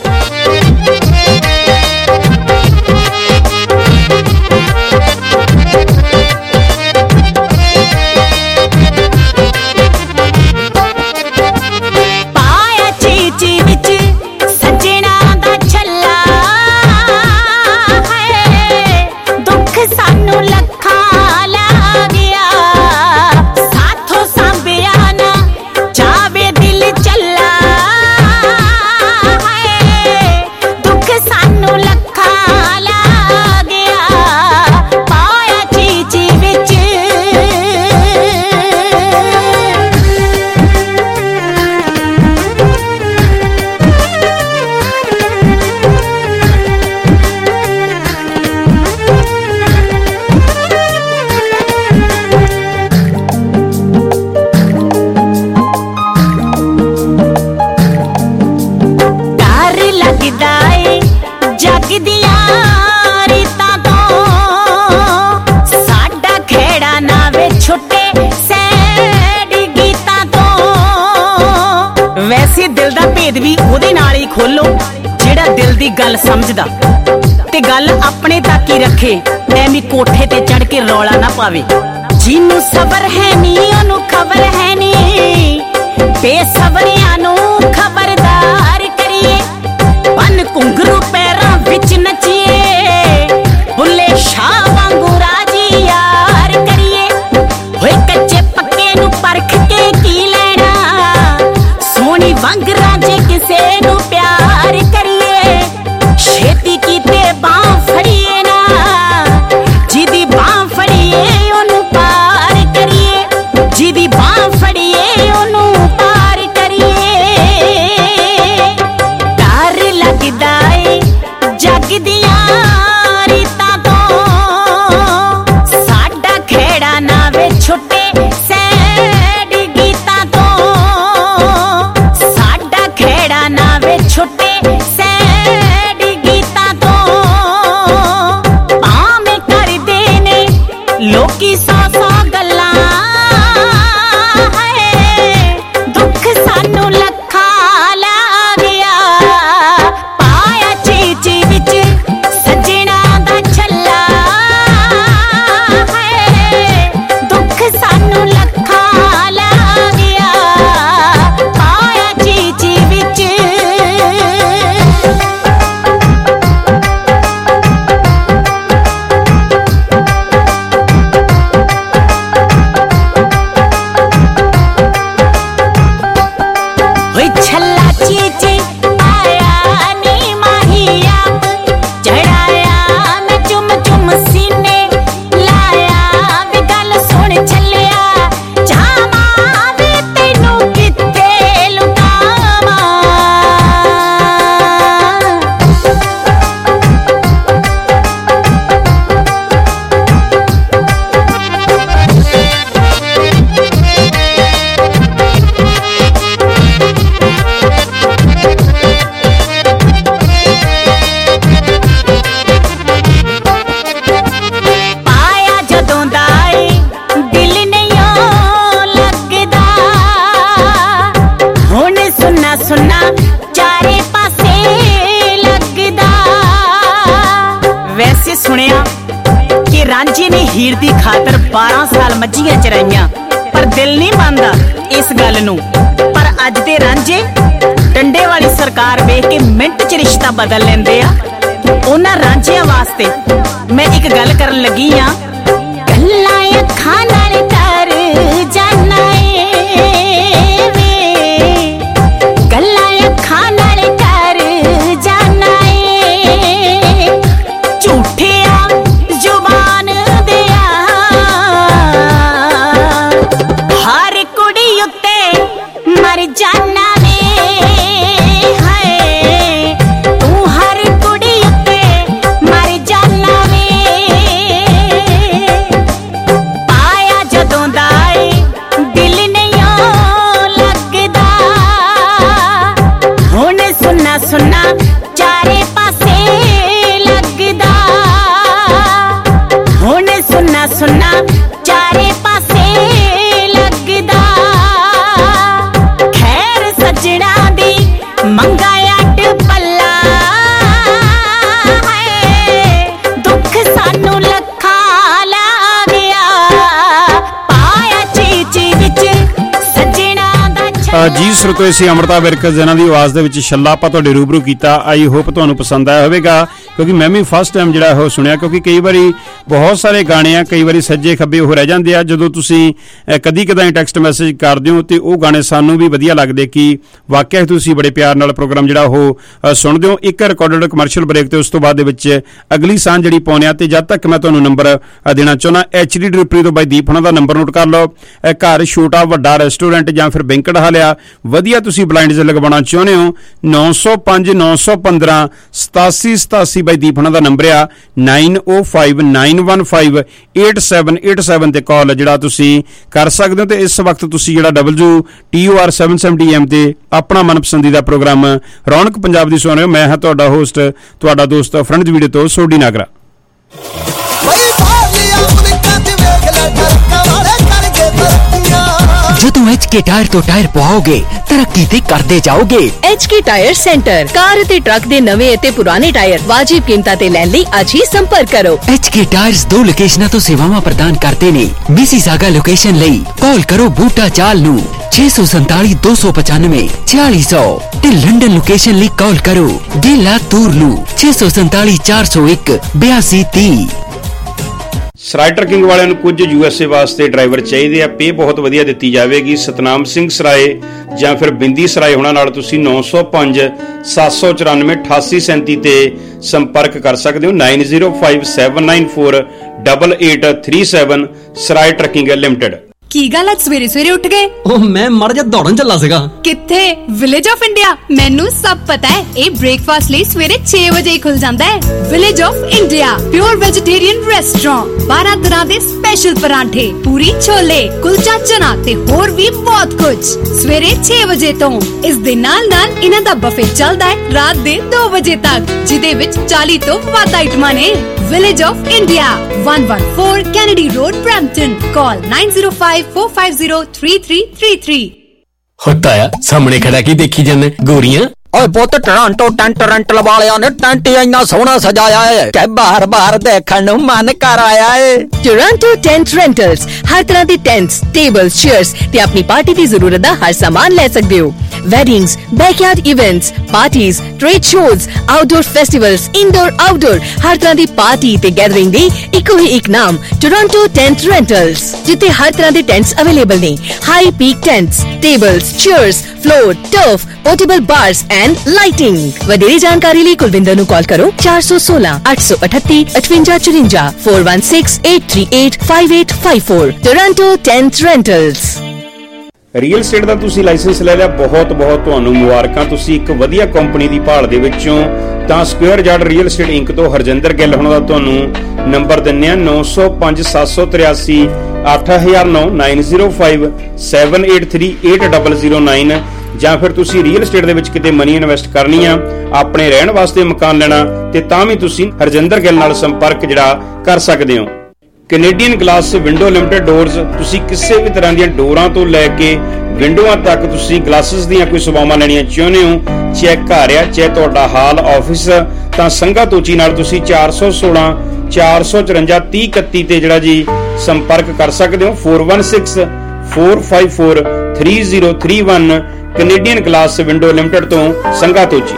खोलो जेड़ा दिल दी गल समझदा ते गल अपने तक ही रखे, ऐवें कोठे ते चढ़ के रौला ना पावे। जिन्नू सबर है नी ओनू खबर है नी, बेसबरियां नू खबरदार करिए। पन घुंघरू पैरां विच नचिए, बुल्ले शाह वांगू राजी यार करिए। होए कच्चे पक्के नू परख के की लेना, सोनी वंग राजे किसे नू प्यार करिए। छेती कीते बां फड़िए ना, जिदी बां फड़िए ओनू पार करिए, जिदी बां फड़िए ओनू पार करिए। डर लगदा ए ਹੀਰ ਦੀ ਖਾਤਰ ਬਾਰਾਂ ਸਾਲ ਮੱਝੀਆਂ ਚਰਾਈਆਂ, ਪਰ ਦਿਲ ਨਹੀਂ ਮੰਨਦਾ ਇਸ ਗੱਲ ਨੂੰ। ਪਰ ਅੱਜ ਦੇ ਰਾਂਝੇ ਡੰਡੇ ਵਾਲੀ ਸਰਕਾਰ ਵੇਖ ਕੇ ਮਿੰਟ 'ਚ ਰਿਸ਼ਤਾ ਬਦਲ ਲੈਂਦੇ ਆ। ਉਹਨਾਂ ਰਾਂਝਿਆਂ ਵਾਸਤੇ ਮੈਂ ਇੱਕ ਗੱਲ ਕਰਨ ਲੱਗੀ ਆ। ਗੱਲਾਂ ਅੱਖਾਂ ਨਾਲ ਕਰ ਜਾਣਾ ਏ ਵੇ, ਗੱਲਾਂ ਅੱਖਾਂ ਨਾਲ ਕਰ ਜਾਣਾ ਏ, ਝੂਠਿਆ ਜ਼ੁਬਾਨ ਦਿਆ ਹਰ ਕੁੜੀ ਉੱਤੇ ਮਰ ਜਾਣਾ ਸੁਨਾ ਚਾਰੇ ਪਾਸੇ ਲੱਗਦਾ, ਹੁਣ ਸੁਨਾ ਸੁਨਾ ਚਾਰੇ ਪਾਸੇ ਲੱਗਦਾ, ਖੈਰ ਸੱਜਣਾ ਦੀ ਮੰਗਾ ਅੱਡ ਪੱਲਾ ਹੈ, ਦੁੱਖ ਸਾਨੂੰ ਲੱਖਾਂ ਲਾ ਗਿਆ, ਪਾਇਆ ਚੀਚੀ ਵਿੱਚ ਸੱਜਣਾ ਦਾ। ਜੀ ਸਰੋਤੋ, ਅਸੀਂ ਅਮਰਤਾ ਵਿਰਕ ਜਿਹਨਾਂ ਦੀ ਆਵਾਜ਼ ਦੇ ਵਿੱਚ ਛੱਲਾ ਆਪਾਂ ਤੁਹਾਡੇ ਰੂਬਰੂ ਕੀਤਾ। ਆਈ ਹੋਪ ਤੁਹਾਨੂੰ ਪਸੰਦ ਆਇਆ ਹੋਵੇਗਾ, ਕਿਉਂਕਿ ਮੈਂ ਵੀ ਫਸਟ ਟਾਈਮ ਜਿਹੜਾ ਉਹ ਸੁਣਿਆ, ਕਿਉਂਕਿ ਕਈ ਵਾਰੀ ਬਹੁਤ ਸਾਰੇ ਗਾਣੇ ਆ, ਕਈ ਵਾਰੀ ਸੱਜੇ ਖੱਬੇ ਉਹ ਰਹਿ ਜਾਂਦੇ ਆ। ਜਦੋਂ ਤੁਸੀਂ ਕਦੀ ਕਦਾਈ ਟੈਕਸਟ ਮੈਸੇਜ ਕਰਦੇ ਹੋ ਤੇ ਉਹ ਗਾਣੇ ਸਾਨੂੰ ਵੀ ਵਧੀਆ ਲੱਗਦੇ ਕਿ ਵਾਕਿਆ ਤੁਸੀਂ ਬੜੇ ਪਿਆਰ ਨਾਲ ਪ੍ਰੋਗਰਾਮ ਜਿਹੜਾ ਉਹ ਸੁਣਦੇ ਹੋ। ਇੱਕ ਰਿਕਾਰਡਡ ਕਮਰਸ਼ੀਅਲ ਬ੍ਰੇਕ ਤੇ ਉਸ ਤੋਂ ਬਾਅਦ ਦੇ ਵਿੱਚ ਅਗਲੀ ਸਾਂਝ ਜਿਹੜੀ ਪਾਉਂਦੇ ਆ। ਤੇ ਜਦ ਤੱਕ ਮੈਂ ਤੁਹਾਨੂੰ ਨੰਬਰ ਦੇਣਾ ਚਾਹੁੰਦਾ, ਐਚ ਡੀ ਡਿਲੀਵਰੀ ਤੋਂ ਬਾਈ ਦੀਪ ਹੁਣਾਂ ਦਾ ਨੰਬਰ ਨੋਟ ਕਰ ਲਓ। ਘਰ ਛੋਟਾ ਵੱਡਾ ਰੈਸਟੋਰੈਂਟ ਜਾਂ ਫਿਰ ਬੈਂਕਟ ਹਾਲਿਆ ਵਧੀਆ ਤੁਸੀਂ ਬਲਾਈਂਡਸ ਲਗਵਾਉਣਾ ਚਾਹੁੰਦੇ ਹੋ, ਨੌ ਸੌ ਪੰਜ ਨੌ ਸੌ ਪੰਦਰਾਂ ਸਤਾਸੀ ਸਤਾਸੀ ਬਾਈ ਦੀਪ ਹੁਣਾਂ ਦਾ ਨੰਬਰ ਆ nine O five nine one five eight seven eight seven ਤੇ ਕਾਲ ਜਿਹੜਾ ਤੁਸੀਂ ਕਰ ਸਕਦੇ ਹੋ। ਤੇ ਇਸ ਵਕਤ ਤੁਸੀਂ ਜਿਹੜਾ W T U R seven seventy M ਤੇ ਆਪਣਾ ਮਨਪਸੰਦੀਦਾ ਪ੍ਰੋਗਰਾਮ ਰੌਣਕ ਪੰਜਾਬ ਦੀ ਸੁਣ ਰਹੇ ਹੋ। ਮੈਂ ਹਾਂ ਤੁਹਾਡਾ ਹੋਸਟ, ਤੁਹਾਡਾ ਦੋਸਤ ਫਰੈਂਡਸ ਵੀਡੀਓ ਤੋਂ ਸੋਢੀ ਨਾਗਰਾ। ਜਦੋਂ ਐਚ ਕੇ ਟਾਇਰ ਤੋਂ ਟਾਇਰ ਪਵਾਓਗੇ ਤਰੱਕੀ ਤੇ ਕਰਦੇ ਜਾਓਗੇ। H K tyre centre, car ਅਤੇ ਟਰੱਕ ਦੇ ਨਵੇਂ ਅਤੇ ਪੁਰਾਣੇ ਟਾਇਰ ਵਾਜਿਬ ਕੀਮਤਾਂ ਤੇ ਲੈਣ ਲਈ ਅੱਜ ਹੀ ਸੰਪਰਕ ਕਰੋ। ਐਚ ਕੇ ਟਾਇਰਸ ਦੋ ਲੋਕੇਸ਼ਨਾਂ ਤੋਂ ਸੇਵਾਵਾਂ ਪ੍ਰਦਾਨ ਕਰਦੇ ਨੇ। ਮਿਸੀਸਾਗਾ ਲੋਕੇਸ਼ਨ ਲਈ ਕਾਲ ਕਰੋ ਬੂਟਾ ਚਾਲ ਨੂੰ ਛੇ ਸੌ ਸੰਤਾਲੀ ਦੋ ਸੌ ਪਚਾਨਵੇਂ ਛਿਆਲੀ ਸੌ ਤੇ ਲੰਡਨ ਲੋਕੇਸ਼ਨ ਲਈ ਕਾਲ ਕਰੋ ਡੇਲਾ ਤੂਰ ਨੂੰ ਛੇ ਸੌ ਸੰਤਾਲੀ ਚਾਰ ਸੌ ਇੱਕ ਬਿਆਸੀ ਤੀਹ। ਸਰਾਏ ਟਰਕਿੰਗ ਵਾਲਿਆਂ ਨੂੰ ਕੁਝ ਯੂ ਐਸ ਏ ਵਾਸਤੇ ਡਰਾਈਵਰ ਚਾਹੀਦੇ ਆ। ਪੇ ਬਹੁਤ ਵਧੀਆ ਦਿੱਤੀ ਜਾਵੇਗੀ। ਸਤਨਾਮ ਸਿੰਘ ਸਰਾਏ ਜਾਂ ਫਿਰ ਬਿੰਦੀ ਸਰਾਏ ਹੋਣਾ ਨਾਲ ਤੁਸੀਂ ਨੌ ਸੌ ਪੰਜ ਸੱਤ ਸੌ ਚੁਰਾਨਵੇਂ ਅਠਾਸੀ ਸੈਂਤੀ ਤੇ ਸੰਪਰਕ ਕਰ ਸਕਦੇ ਹੋ। Nine zero five seven nine four double eight three seven Sarai trucking limited. ਕੀ ਗੱਲ ਅੱਜ ਸਵੇਰੇ ਸਵੇਰੇ ਉੱਠ ਗਏ? ਉਹ ਮੈਂ ਮਰ ਜਾ ਦੌੜਨ ਚੱਲਾ ਸੀਗਾ। ਕਿੱਥੇ? Village of India. ਮੈਨੂੰ ਸਭ ਪਤਾ ਹੈ। ਇਹ ਬ੍ਰੇਕਫਾਸਟ ਲਈ ਸਵੇਰੇ ਛੇ ਵਜੇ ਹੀ ਖੁੱਲ ਜਾਂਦਾ ਹੈ। Village of India pure vegetarian restaurant, ਬਾਰਾਂ ਤਰ੍ਹਾਂ ਦੇ ਸਪੈਸ਼ਲ ਪਰਾਂਠੇ, ਪੂਰੀ ਛੋਲੇ, ਕੁਲਚਾ ਚਨਾ ਤੇ ਹੋਰ ਵੀ ਬਹੁਤ ਕੁਝ ਸਵੇਰੇ ਛੇ ਵਜੇ ਤੋਂ। ਇਸ ਦੇ ਨਾਲ ਨਾਲ ਇਹਨਾਂ ਦਾ ਬਫੇ ਚੱਲਦਾ ਹੈ ਰਾਤ ਦੇ ਦੋ ਵਜੇ ਤੱਕ, ਜਿਹਦੇ ਵਿੱਚ ਚਾਲੀ ਤੋਂ ਵੱਧ ਆਈਟਮਾਂ ਨੇ। Village of India, one one four Kennedy Road, Brampton. Call nine zero five four five zero three three three three. ਹੋਤਾ ਆ ਸਾਹਮਣੇ ਖੜਾ ਕੀ ਦੇਖੀ ਜਾਂਦੇ ਗੋਰੀਆਂ। ਓਏ ਪੁੱਤ ਟੋਰਾਂਟੋ ਟੈਂਟ ਰੈਂਟਲ ਵਾਲਿਆਂ ਨੇ ਟੈਂਟ ਇੰਨਾ ਸੋਹਣਾ ਸਜਾਇਆ ਹੈ ਕਿ ਬਾਰ ਬਾਰ ਦੇਖਣ ਨੂੰ ਮਨ ਕਰ ਆਇਆ ਹੈ। ਟੋਰਾਂਟੋ ਟੈਂਟ ਰੈਂਟਲਸ ਹਰ ਤਰ੍ਹਾਂ ਦੇ ਟੈਂਟਸ, ਟੇਬਲਸ, ਚੇਅਰਸ ਤੇ ਆਪਣੀ ਪਾਰਟੀ ਦੀ ਜ਼ਰੂਰਤ ਦਾ ਹਰ ਸਾਮਾਨ ਲੈ ਸਕਦੇ ਹੋ। weddings, backyard events, parties, trade shows, outdoor festivals, indoor outdoor ਹਰ ਤਰ੍ਹਾਂ ਦੀ ਪਾਰਟੀ ਤੇ ਗੈਦਰਿੰਗ ਦੀ ਇੱਕੋ ਹੀ ਇੱਕ ਨਾਮ ਟੋਰਾਂਟੋ ਟੈਂਟ ਰੈਂਟਲਸ, ਜਿੱਥੇ ਹਰ ਤਰ੍ਹਾਂ ਦੇ ਟੈਂਟਸ ਅਵੇਲੇਬਲ ਨੇ। High peak tents, tables, chairs, floor, turf, portable bars and lighting. ਵਧੇਰੇ ਜਾਣਕਾਰੀ ਲਈ ਕੁਲਵਿੰਦਰ ਨੂੰ ਕਾਲ ਕਰੋ ਚਾਰ ਸੌ ਸੋਲਾਂ ਅੱਠ ਸੌ ਅਠੱਤੀ ਅਠਵੰਜਾ ਚੁਰੰਜਾ four one six eight three eight five eight five four। Toronto tent rentals. Real estate ਦਾ ਤੁਸੀਂ ਲਾਇਸੈਂਸ ਲੈ ਲਿਆ, ਬਹੁਤ ਬਹੁਤ ਤੁਹਾਨੂੰ ਮੁਬਾਰਕਾਂ। ਤੁਸੀਂ ਇੱਕ ਵਧੀਆ ਕੰਪਨੀ ਦੀ ਭਾਲ ਦੇ ਵਿੱਚੋਂ ਤਾਂ square yard real estate inc ਤੋਂ ਹਰਜਿੰਦਰ ਗਿੱਲ ਹੋਣਾ ਦਾ ਤੁਹਾਨੂੰ ਨੰਬਰ ਦਿੰਨੇ ਆ ਨੌ ਸੌ ਪੰਜ ਸੱਤ ਸੌ ਤਰਿਆਸੀ ਅੱਠ ਹਜ਼ਾਰ ਨੌ nine zero five seven eight three eight double zero nine. ਜਾਂ ਫਿਰ ਤੁਸੀਂ ਰੀਅਲ ਸਟੇਟ ਦੇ ਵਿੱਚ ਕਿਤੇ ਮਨੀ ਇਨਵੈਸਟ ਕਰਨੀ ਆ, ਆਪਣੇ ਰਹਿਣ ਵਾਸਤੇ ਮਕਾਨ ਲੈਣਾ, ਤੇ ਤਾਂ ਵੀ ਤੁਸੀਂ ਹਰਜਿੰਦਰ ਗਿੱਲ ਨਾਲ ਸੰਪਰਕ ਜਿਹੜਾ ਕਰ ਸਕਦੇ ਹੋ। Canadian glass window limited doors, ਤੁਸੀਂ ਕਿਸੇ ਵੀ ਤਰ੍ਹਾਂ ਦੀਆਂ ਡੋਰਾਂ ਤੋਂ ਲੈ ਕੇ ਵਿੰਡੋਆਂ ਤੱਕ ਤੁਸੀਂ ਗਲਾਸਿਸ ਦੀਆਂ ਕੋਈ ਸੇਵਾਵਾਂ ਲੈਣੀਆਂ ਚਾਹੁੰਦੇ ਹੋ, ਚਾਹੇ ਘਰ ਆ ਚਾਹੇ ਤੁਹਾਡਾ ਹਾਲ ਆਫਿਸ, ਤਾਂ ਸੰਘਾ ਤੋਚੀ ਨਾਲ ਤੁਸੀਂ ਚਾਰ ਸੌ ਸੋਲਾਂ ਚਾਰ ਸੌ ਚੁਰੰਜਾ ਤੀਹ ਇਕੱਤੀ ਤੇ ਜਿਹੜਾ ਜੀ ਸੰਪਰਕ ਕਰ ਸਕਦੇ ਹੋ। four one six four five four three zero three one Canadian glass window limited ਤੋਂ ਸੰਘਾ ਤੋਚੀ।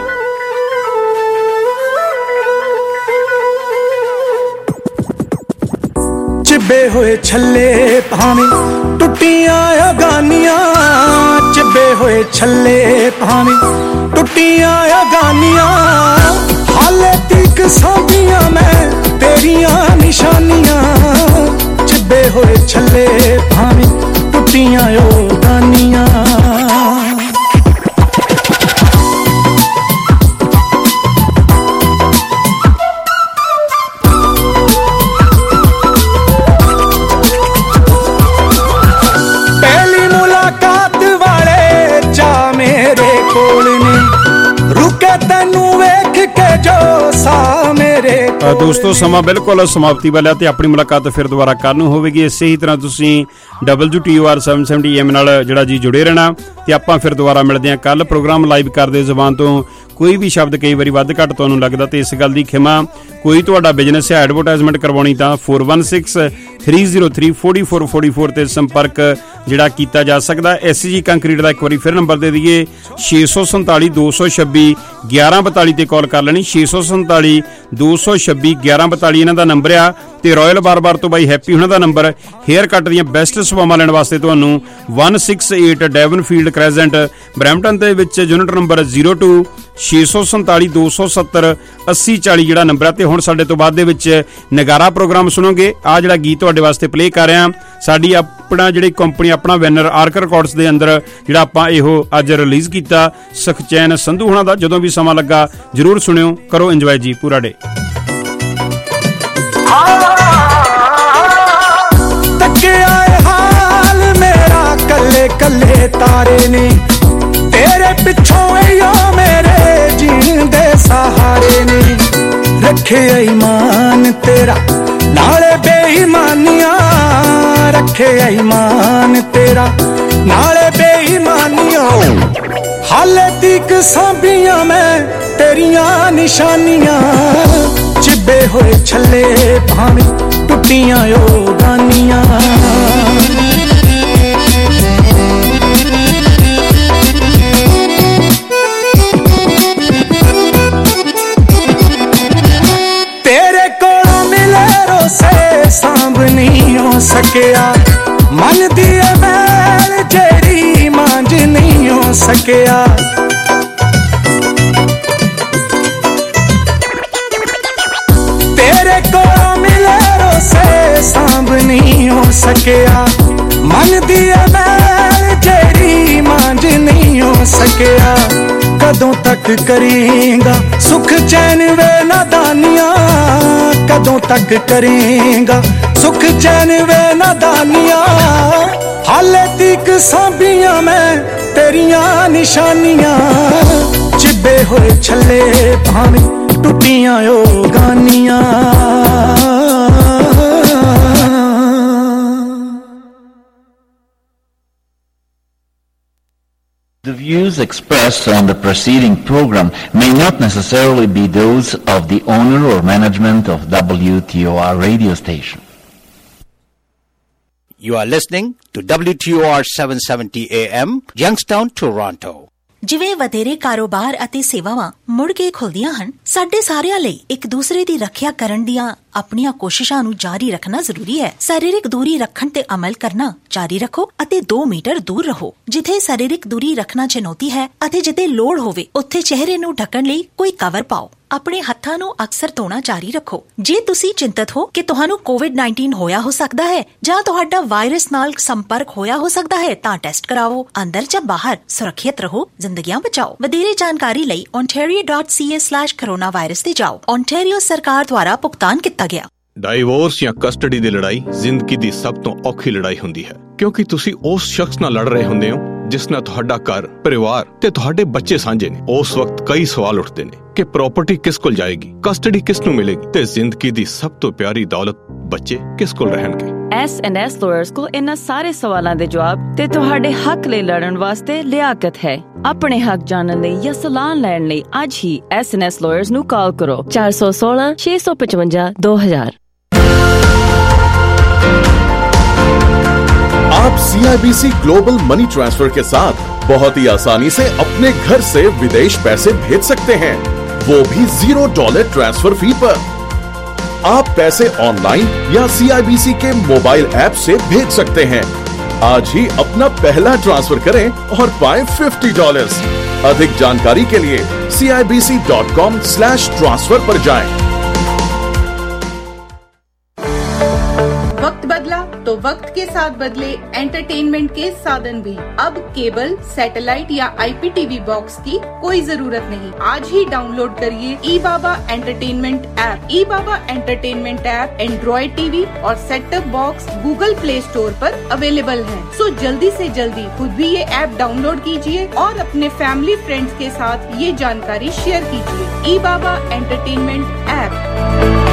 ਚਿੱਬੇ ਹੋਏ ਛੱਲੇ ਭਾਵੇਂ ਟੁੱਟੀਆਂ ਅਗਾਨੀਆਂ, ਚਿੱਬੇ ਹੋਏ ਛੱਲੇ ਭਾਵੇਂ ਟੁੱਟੀਆਂ ਅਗਾਨੀਆਂ, ਹਾਲੇ ਤੀਕ ਸਾਂਭੀਆਂ ਮੈਂ ਤੇਰੀਆਂ ਨਿਸ਼ਾਨੀਆਂ। ਚਿੱਬੇ ਹੋਏ ਛੱਲੇ ਭਾਵੇਂ ਟੁੱਟੀਆਂ ਅਗਾਨੀਆਂ। ਦੋਸਤੋ ਸਮਾਂ ਬਿਲਕੁਲ ਸਮਾਪਤੀ ਵਾਲਾ ਤੇ ਆਪਣੀ ਮੁਲਾਕਾਤ ਫਿਰ ਦੁਬਾਰਾ ਕੱਲ੍ਹ ਨੂੰ ਹੋਵੇਗੀ। ਇਸੇ ਹੀ ਤਰ੍ਹਾਂ ਤੁਸੀਂ ਡਬਲਯੂ ਟੀ ਓ ਆਰ ਸੱਤ ਸੌ ਸੱਤਰ ਐਮ ਨਾਲ ਜਿਹੜਾ ਜੀ ਜੁੜੇ ਰਹਿਣਾ ਤੇ ਆਪਾਂ ਫਿਰ ਦੁਬਾਰਾ ਮਿਲਦੇ ਹਾਂ ਕੱਲ੍ਹ। ਪ੍ਰੋਗਰਾਮ ਲਾਈਵ ਕਰਦੇ ਜ਼ਬਾਨ ਤੋਂ ਕੋਈ ਵੀ ਸ਼ਬਦ ਕਈ ਵਾਰੀ ਵੱਧ ਘੱਟ ਤੁਹਾਨੂੰ ਲੱਗਦਾ ਤੇ ਇਸ ਗੱਲ ਦੀ ਖਿਮਾ। ਕੋਈ ਤੁਹਾਡਾ ਬਿਜ਼ਨਸ ਹੈ ਐਡਵਰਟਾਈਜ਼ਮੈਂਟ ਕਰਵਾਉਣੀ ਤਾਂ four one six three zero three four four four four ਤੇ ਸੰਪਰਕ ਜਿਹੜਾ ਕੀਤਾ ਜਾ ਸਕਦਾ। ਐਸ ਜੀ ਕੰਕਰੀਟ ਦਾ ਇੱਕ ਵਾਰੀ ਫਿਰ ਨੰਬਰ ਦੇ ਦਈਏ ਛੇ ਸੌ ਸੰਤਾਲੀ ਦੋ ਸੌ ਛੱਬੀ ਗਿਆਰਾਂ ਬਤਾਲੀ ਤੇ ਕਾਲ ਕਰ ਲੈਣੀ। ਛੇ ਸੌ ਸੰਤਾਲੀ ਦੋ ਸੌ ਛੱਬੀ ਗਿਆਰਾਂ ਬਤਾਲੀ ਇਹਨਾਂ ਦਾ ਨੰਬਰ ਆ। ਤੇ ਰਾਇਲ ਬਾਰ-ਬਾਰ ਤੋਂ ਬਾਈ ਹੈਪੀ ਉਹਨਾਂ ਦਾ ਨੰਬਰ। ਹੇਅਰ ਕੱਟ ਦੀਆਂ ਬੈਸਟ ਸੇਵਾਵਾਂ ਲੈਣ ਵਾਸਤੇ ਤੁਹਾਨੂੰ one six eight Devonfield crescent Brampton ਦੇ ਵਿੱਚ ਯੂਨਿਟ ਨੰਬਰ zero two ਛੇ ਸੌ ਸੰਤਾਲੀ ਦੋ ਸੌ ਸੱਤਰ ਅੱਸੀ ਚਾਲੀ ਜਿਹੜਾ ਨੰਬਰ ਆ। ਤੇ ਹੁਣ ਸਾਡੇ ਤੋਂ ਬਾਅਦ ਦੇ ਵਿੱਚ ਨਗਾਰਾ ਪ੍ਰੋਗਰਾਮ ਸੁਣੋਗੇ। ਆ ਜਿਹੜਾ ਗੀਤ ਤੁਹਾਡੇ ਵਾਸਤੇ ਪਲੇ ਕਰ ਰਿਹਾ ਸਾਡੀ ਆਪਣਾ ਜਿਹੜੀ ਕੰਪਨੀ ਆਪਣਾ ਵੈਨਰ ਆਰਕ ਰਿਕਾਰਡਸ ਦੇ ਅੰਦਰ ਜਿਹੜਾ ਆਪਾਂ ਇਹੋ ਅੱਜ ਰਿਲੀਜ਼ ਕੀਤਾ ਸੁਖਚੈਨ ਸੰਧੂ ਹੁਣਾਂ ਦਾ। ਜਦੋਂ ਵੀ ਸਮਾਂ ਲੱਗਾ ਜ਼ਰੂਰ ਸੁਣਿਓ, ਕਰੋ ਇੰਜੋਏ ਜੀ ਪੂਰਾ ਡੇ। ਹਾਲ ਮੇਰਾ ਕੱਲੇ ਕੱਲੇ ਤਾਰੇ ਨੇ ਤੇਰੇ ਪਿੱਛੋਂ ਏਓ ਮੇਰੇ ਜੀਣ ਦੇ ਸਹਾਰੇ ਨੇ। ਰੱਖਿਆ ਈਮਾਨ ਤੇਰਾ ਨਾਲੇ ਬੇਈਮਾਨੀਆਂ, ਰੱਖਿਆ ਈਮਾਨ ਤੇਰਾ ਨਾਲੇ ਬੇਈਮਾਨੀਆਂ। ਹਾਲੇ ਤੀਕ ਸਾਂਭੀਆਂ ਮੈਂ ਤੇਰੀਆਂ ਨਿਸ਼ਾਨੀਆਂ। ਚਿੱਬੇ ਹੋਏ ਛੱਲੇ ਭਾਵੇਂ ਟੁੱਟੀਆਂ ਅਗਾਨੀਆਂ। ਤੇਰੇ ਕੋਲੋਂ ਮਿਲੇ ਰੋਸੇ ਸਾਂਭ ਨਹੀਂ ਹੋ ਸਕਿਆ, ਮਨ ਦੀ ਮੈਲ ਜਿਹੜੀ ਮਾਂਝ ਨਹੀਂ ਹੋ ਸਕਿਆ। ਤੇਰੇ ਕੋਲੋਂ ਮਿਲੇ ਰੋਸੇ ਸਾਂਭ ਨਹੀਂ ਹੋ ਸਕਿਆ, ਮਨ ਦੀ ਮੈਲ ਜਿਹੜੀ ਮਾਂਝ ਨਹੀਂ ਹੋ ਸਕਿਆ। ਕਦੋਂ ਤੱਕ ਕਰੇਂਗਾ ਸੁਖ ਚੈਨ ਵੇ ਨਾਦਾਨੀਆਂ, ਕਦੋਂ ਤੱਕ ਕਰੇਂਗਾ ਸੁਖ ਚੈਨ ਵੇ ਨਾਦਾਨੀਆਂ। ਹਾਲੇ ਤੀਕ ਸਾਂਭੀਆਂ ਮੈਂ ਤੇਰੀਆਂ ਨਿਸ਼ਾਨੀਆਂ। ਚਿੱਬੇ ਹੋਏ ਛੱਲੇ ਭਾਵੇਂ ਟੁੱਟੀਆਂ ਅਗਾਨੀਆਂ। The views expressed on the preceding program may not necessarily be those of the owner or management of W T O R radio station. You are listening to W T O R seven seventy A M, Youngstown, Toronto. ਜਿਵੇਂ ਵਧੇਰੇ ਕਾਰੋਬਾਰ ਅਤੇ ਸੇਵਾਵਾਂ ਮੁੜ ਕੇ ਖੁੱਲਦੀਆਂ ਹਨ, ਸਾਡੇ ਸਾਰਿਆਂ ਲਈ ਇੱਕ ਦੂਸਰੇ ਦੀ ਰੱਖਿਆ ਕਰਨ ਦੀਆਂ ਆਪਣੀਆਂ ਕੋਸ਼ਿਸ਼ਾਂ ਨੂੰ ਜਾਰੀ ਰੱਖਣਾ ਜ਼ਰੂਰੀ ਹੈ। ਸਰੀਰਕ ਦੂਰੀ ਰੱਖਣ ਤੇ ਅਮਲ ਕਰਨਾ ਜਾਰੀ ਰੱਖੋ ਅਤੇ ਦੋ ਮੀਟਰ ਦੂਰ ਰਹੋ। ਜਿੱਥੇ ਸਰੀਰਕ ਦੂਰੀ ਰੱਖਣਾ ਚੁਣੌਤੀ ਹੈ ਅਤੇ ਜਿੱਥੇ ਲੋੜ ਹੋਵੇ ਉੱਥੇ ਚਿਹਰੇ ਨੂੰ ਢੱਕਣ ਲਈ ਕੋਈ ਕਵਰ ਪਾਓ। ਆਪਣੇ ਹੱਥਾਂ ਨੂੰ ਅਕਸਰ ਧੋਣਾ ਜਾਰੀ ਰੱਖੋ। ਜੇ ਤੁਸੀਂ ਚਿੰਤਤ ਹੋ ਕਿ ਤੁਹਾਨੂੰ ਕੋਵਿਡ ਉੱਨੀ ਹੋਇਆ ਹੋ ਸਕਦਾ ਹੈ ਜਾਂ ਤੁਹਾਡਾ ਵਾਇਰਸ ਨਾਲ ਸੰਪਰਕ ਹੋਇਆ ਹੋ ਸਕਦਾ ਹੈ ਤਾਂ ਟੈਸਟ ਕਰਾਓ। ਅੰਦਰ ਜਾਂ ਬਾਹਰ ਸੁਰੱਖਿਅਤ ਰਹੋ, ਜ਼ਿੰਦਗੀਆਂ ਬਚਾਓ। ਵਧੇਰੇ ਜਾਣਕਾਰੀ ਲਈ ontario dot c a slash coronavirus ਤੇ ਜਾਓ। ontario ਸਰਕਾਰ ਦੁਆਰਾ ਭੁਗਤਾਨ ਕੀਤਾ ਗਿਆ। ਡਾਈਵੋਰਸ ਜਾਂ ਕਸਟਡੀ ਦੀ ਲੜਾਈ ਜ਼ਿੰਦਗੀ ਦੀ ਸਭ ਤੋਂ ਔਖੀ ਲੜਾਈ ਹੁੰਦੀ ਹੈ, ਕਿਉਂਕਿ ਤੁਸੀਂ ਉਸ ਸ਼ਖਸ ਨਾਲ ਲੜ ਰਹੇ ਹੁੰਦੇ ਹੋ ਜਿਸ ਨਾਲ ਤੁਹਾਡਾ ਘਰ, ਪਰਿਵਾਰ ਤੇ ਤੁਹਾਡੇ ਬੱਚੇ ਸਾਂਝੇ ਨੇ। ਉਸ ਵਕਤ ਕਈ ਸਵਾਲ ਉੱਠਦੇ ਨੇ ਕਿ ਪ੍ਰਾਪਰਟੀ ਕਿਸ ਕੋਲ ਜਾਏਗੀ, ਕਸਟਡੀ ਕਿਸ ਨੂੰ ਮਿਲੇਗੀ ਤੇ ਜ਼ਿੰਦਗੀ ਦੀ ਸਭ ਤੋਂ ਪਿਆਰੀ ਦੌਲਤ ਬੱਚੇ ਕਿਸ ਕੋਲ ਰਹਿਣਗੇ। ਐਸ ਐਂਡ ਐਸ ਲਾਇਰਸ ਕੋਲ ਇਹਨਾਂ ਸਾਰੇ ਸਵਾਲਾਂ ਦੇ ਜਵਾਬ ਤੇ ਤੁਹਾਡੇ ਹੱਕ ਲਈ ਲੜਨ ਵਾਸਤੇ ਲਿਆਕਤ ਹੈ। ਆਪਣੇ ਹੱਕ ਜਾਣਨ ਲਈ ਜਾਂ ਸਲਾਹ ਲੈਣ ਲਈ ਅੱਜ ਹੀ ਐਸ ਐਂਡ ਐਸ ਲਾਇਰਸ ਨੂੰ ਕਾਲ ਕਰੋ ਚਾਰ ਸੌ ਸੋਲਾਂ ਛੇ ਸੌ ਪਚਵੰਜਾ ਦੋ ਹਜ਼ਾਰ। आप C I B C global money transfer के साथ बहुत ही आसानी से अपने घर से विदेश पैसे भेज सकते हैं, वो भी जीरो डॉलर ट्रांसफर फी पर। आप पैसे ऑनलाइन या सी आई बी सी के मोबाइल ऐप से भेज सकते हैं। आज ही अपना पहला ट्रांसफर करें और पाएं फिफ्टी डॉलर्स। अधिक जानकारी के लिए C I B C dot com slash transfer पर जाएं। वक्त बदला तो वक्त के साथ बदले एंटरटेनमेंट के साधन भी। अब केबल, सैटेलाइट या I P T V box की कोई जरूरत नहीं। आज ही डाउनलोड करिए e Baba entertainment app. E Baba entertainment app Android TV और set top box Google Play Store पर अवेलेबल है। सो जल्दी से जल्दी खुद भी ये ऐप डाउनलोड कीजिए और अपने फैमिली फ्रेंड्स के साथ ये जानकारी शेयर कीजिए। E Baba entertainment app.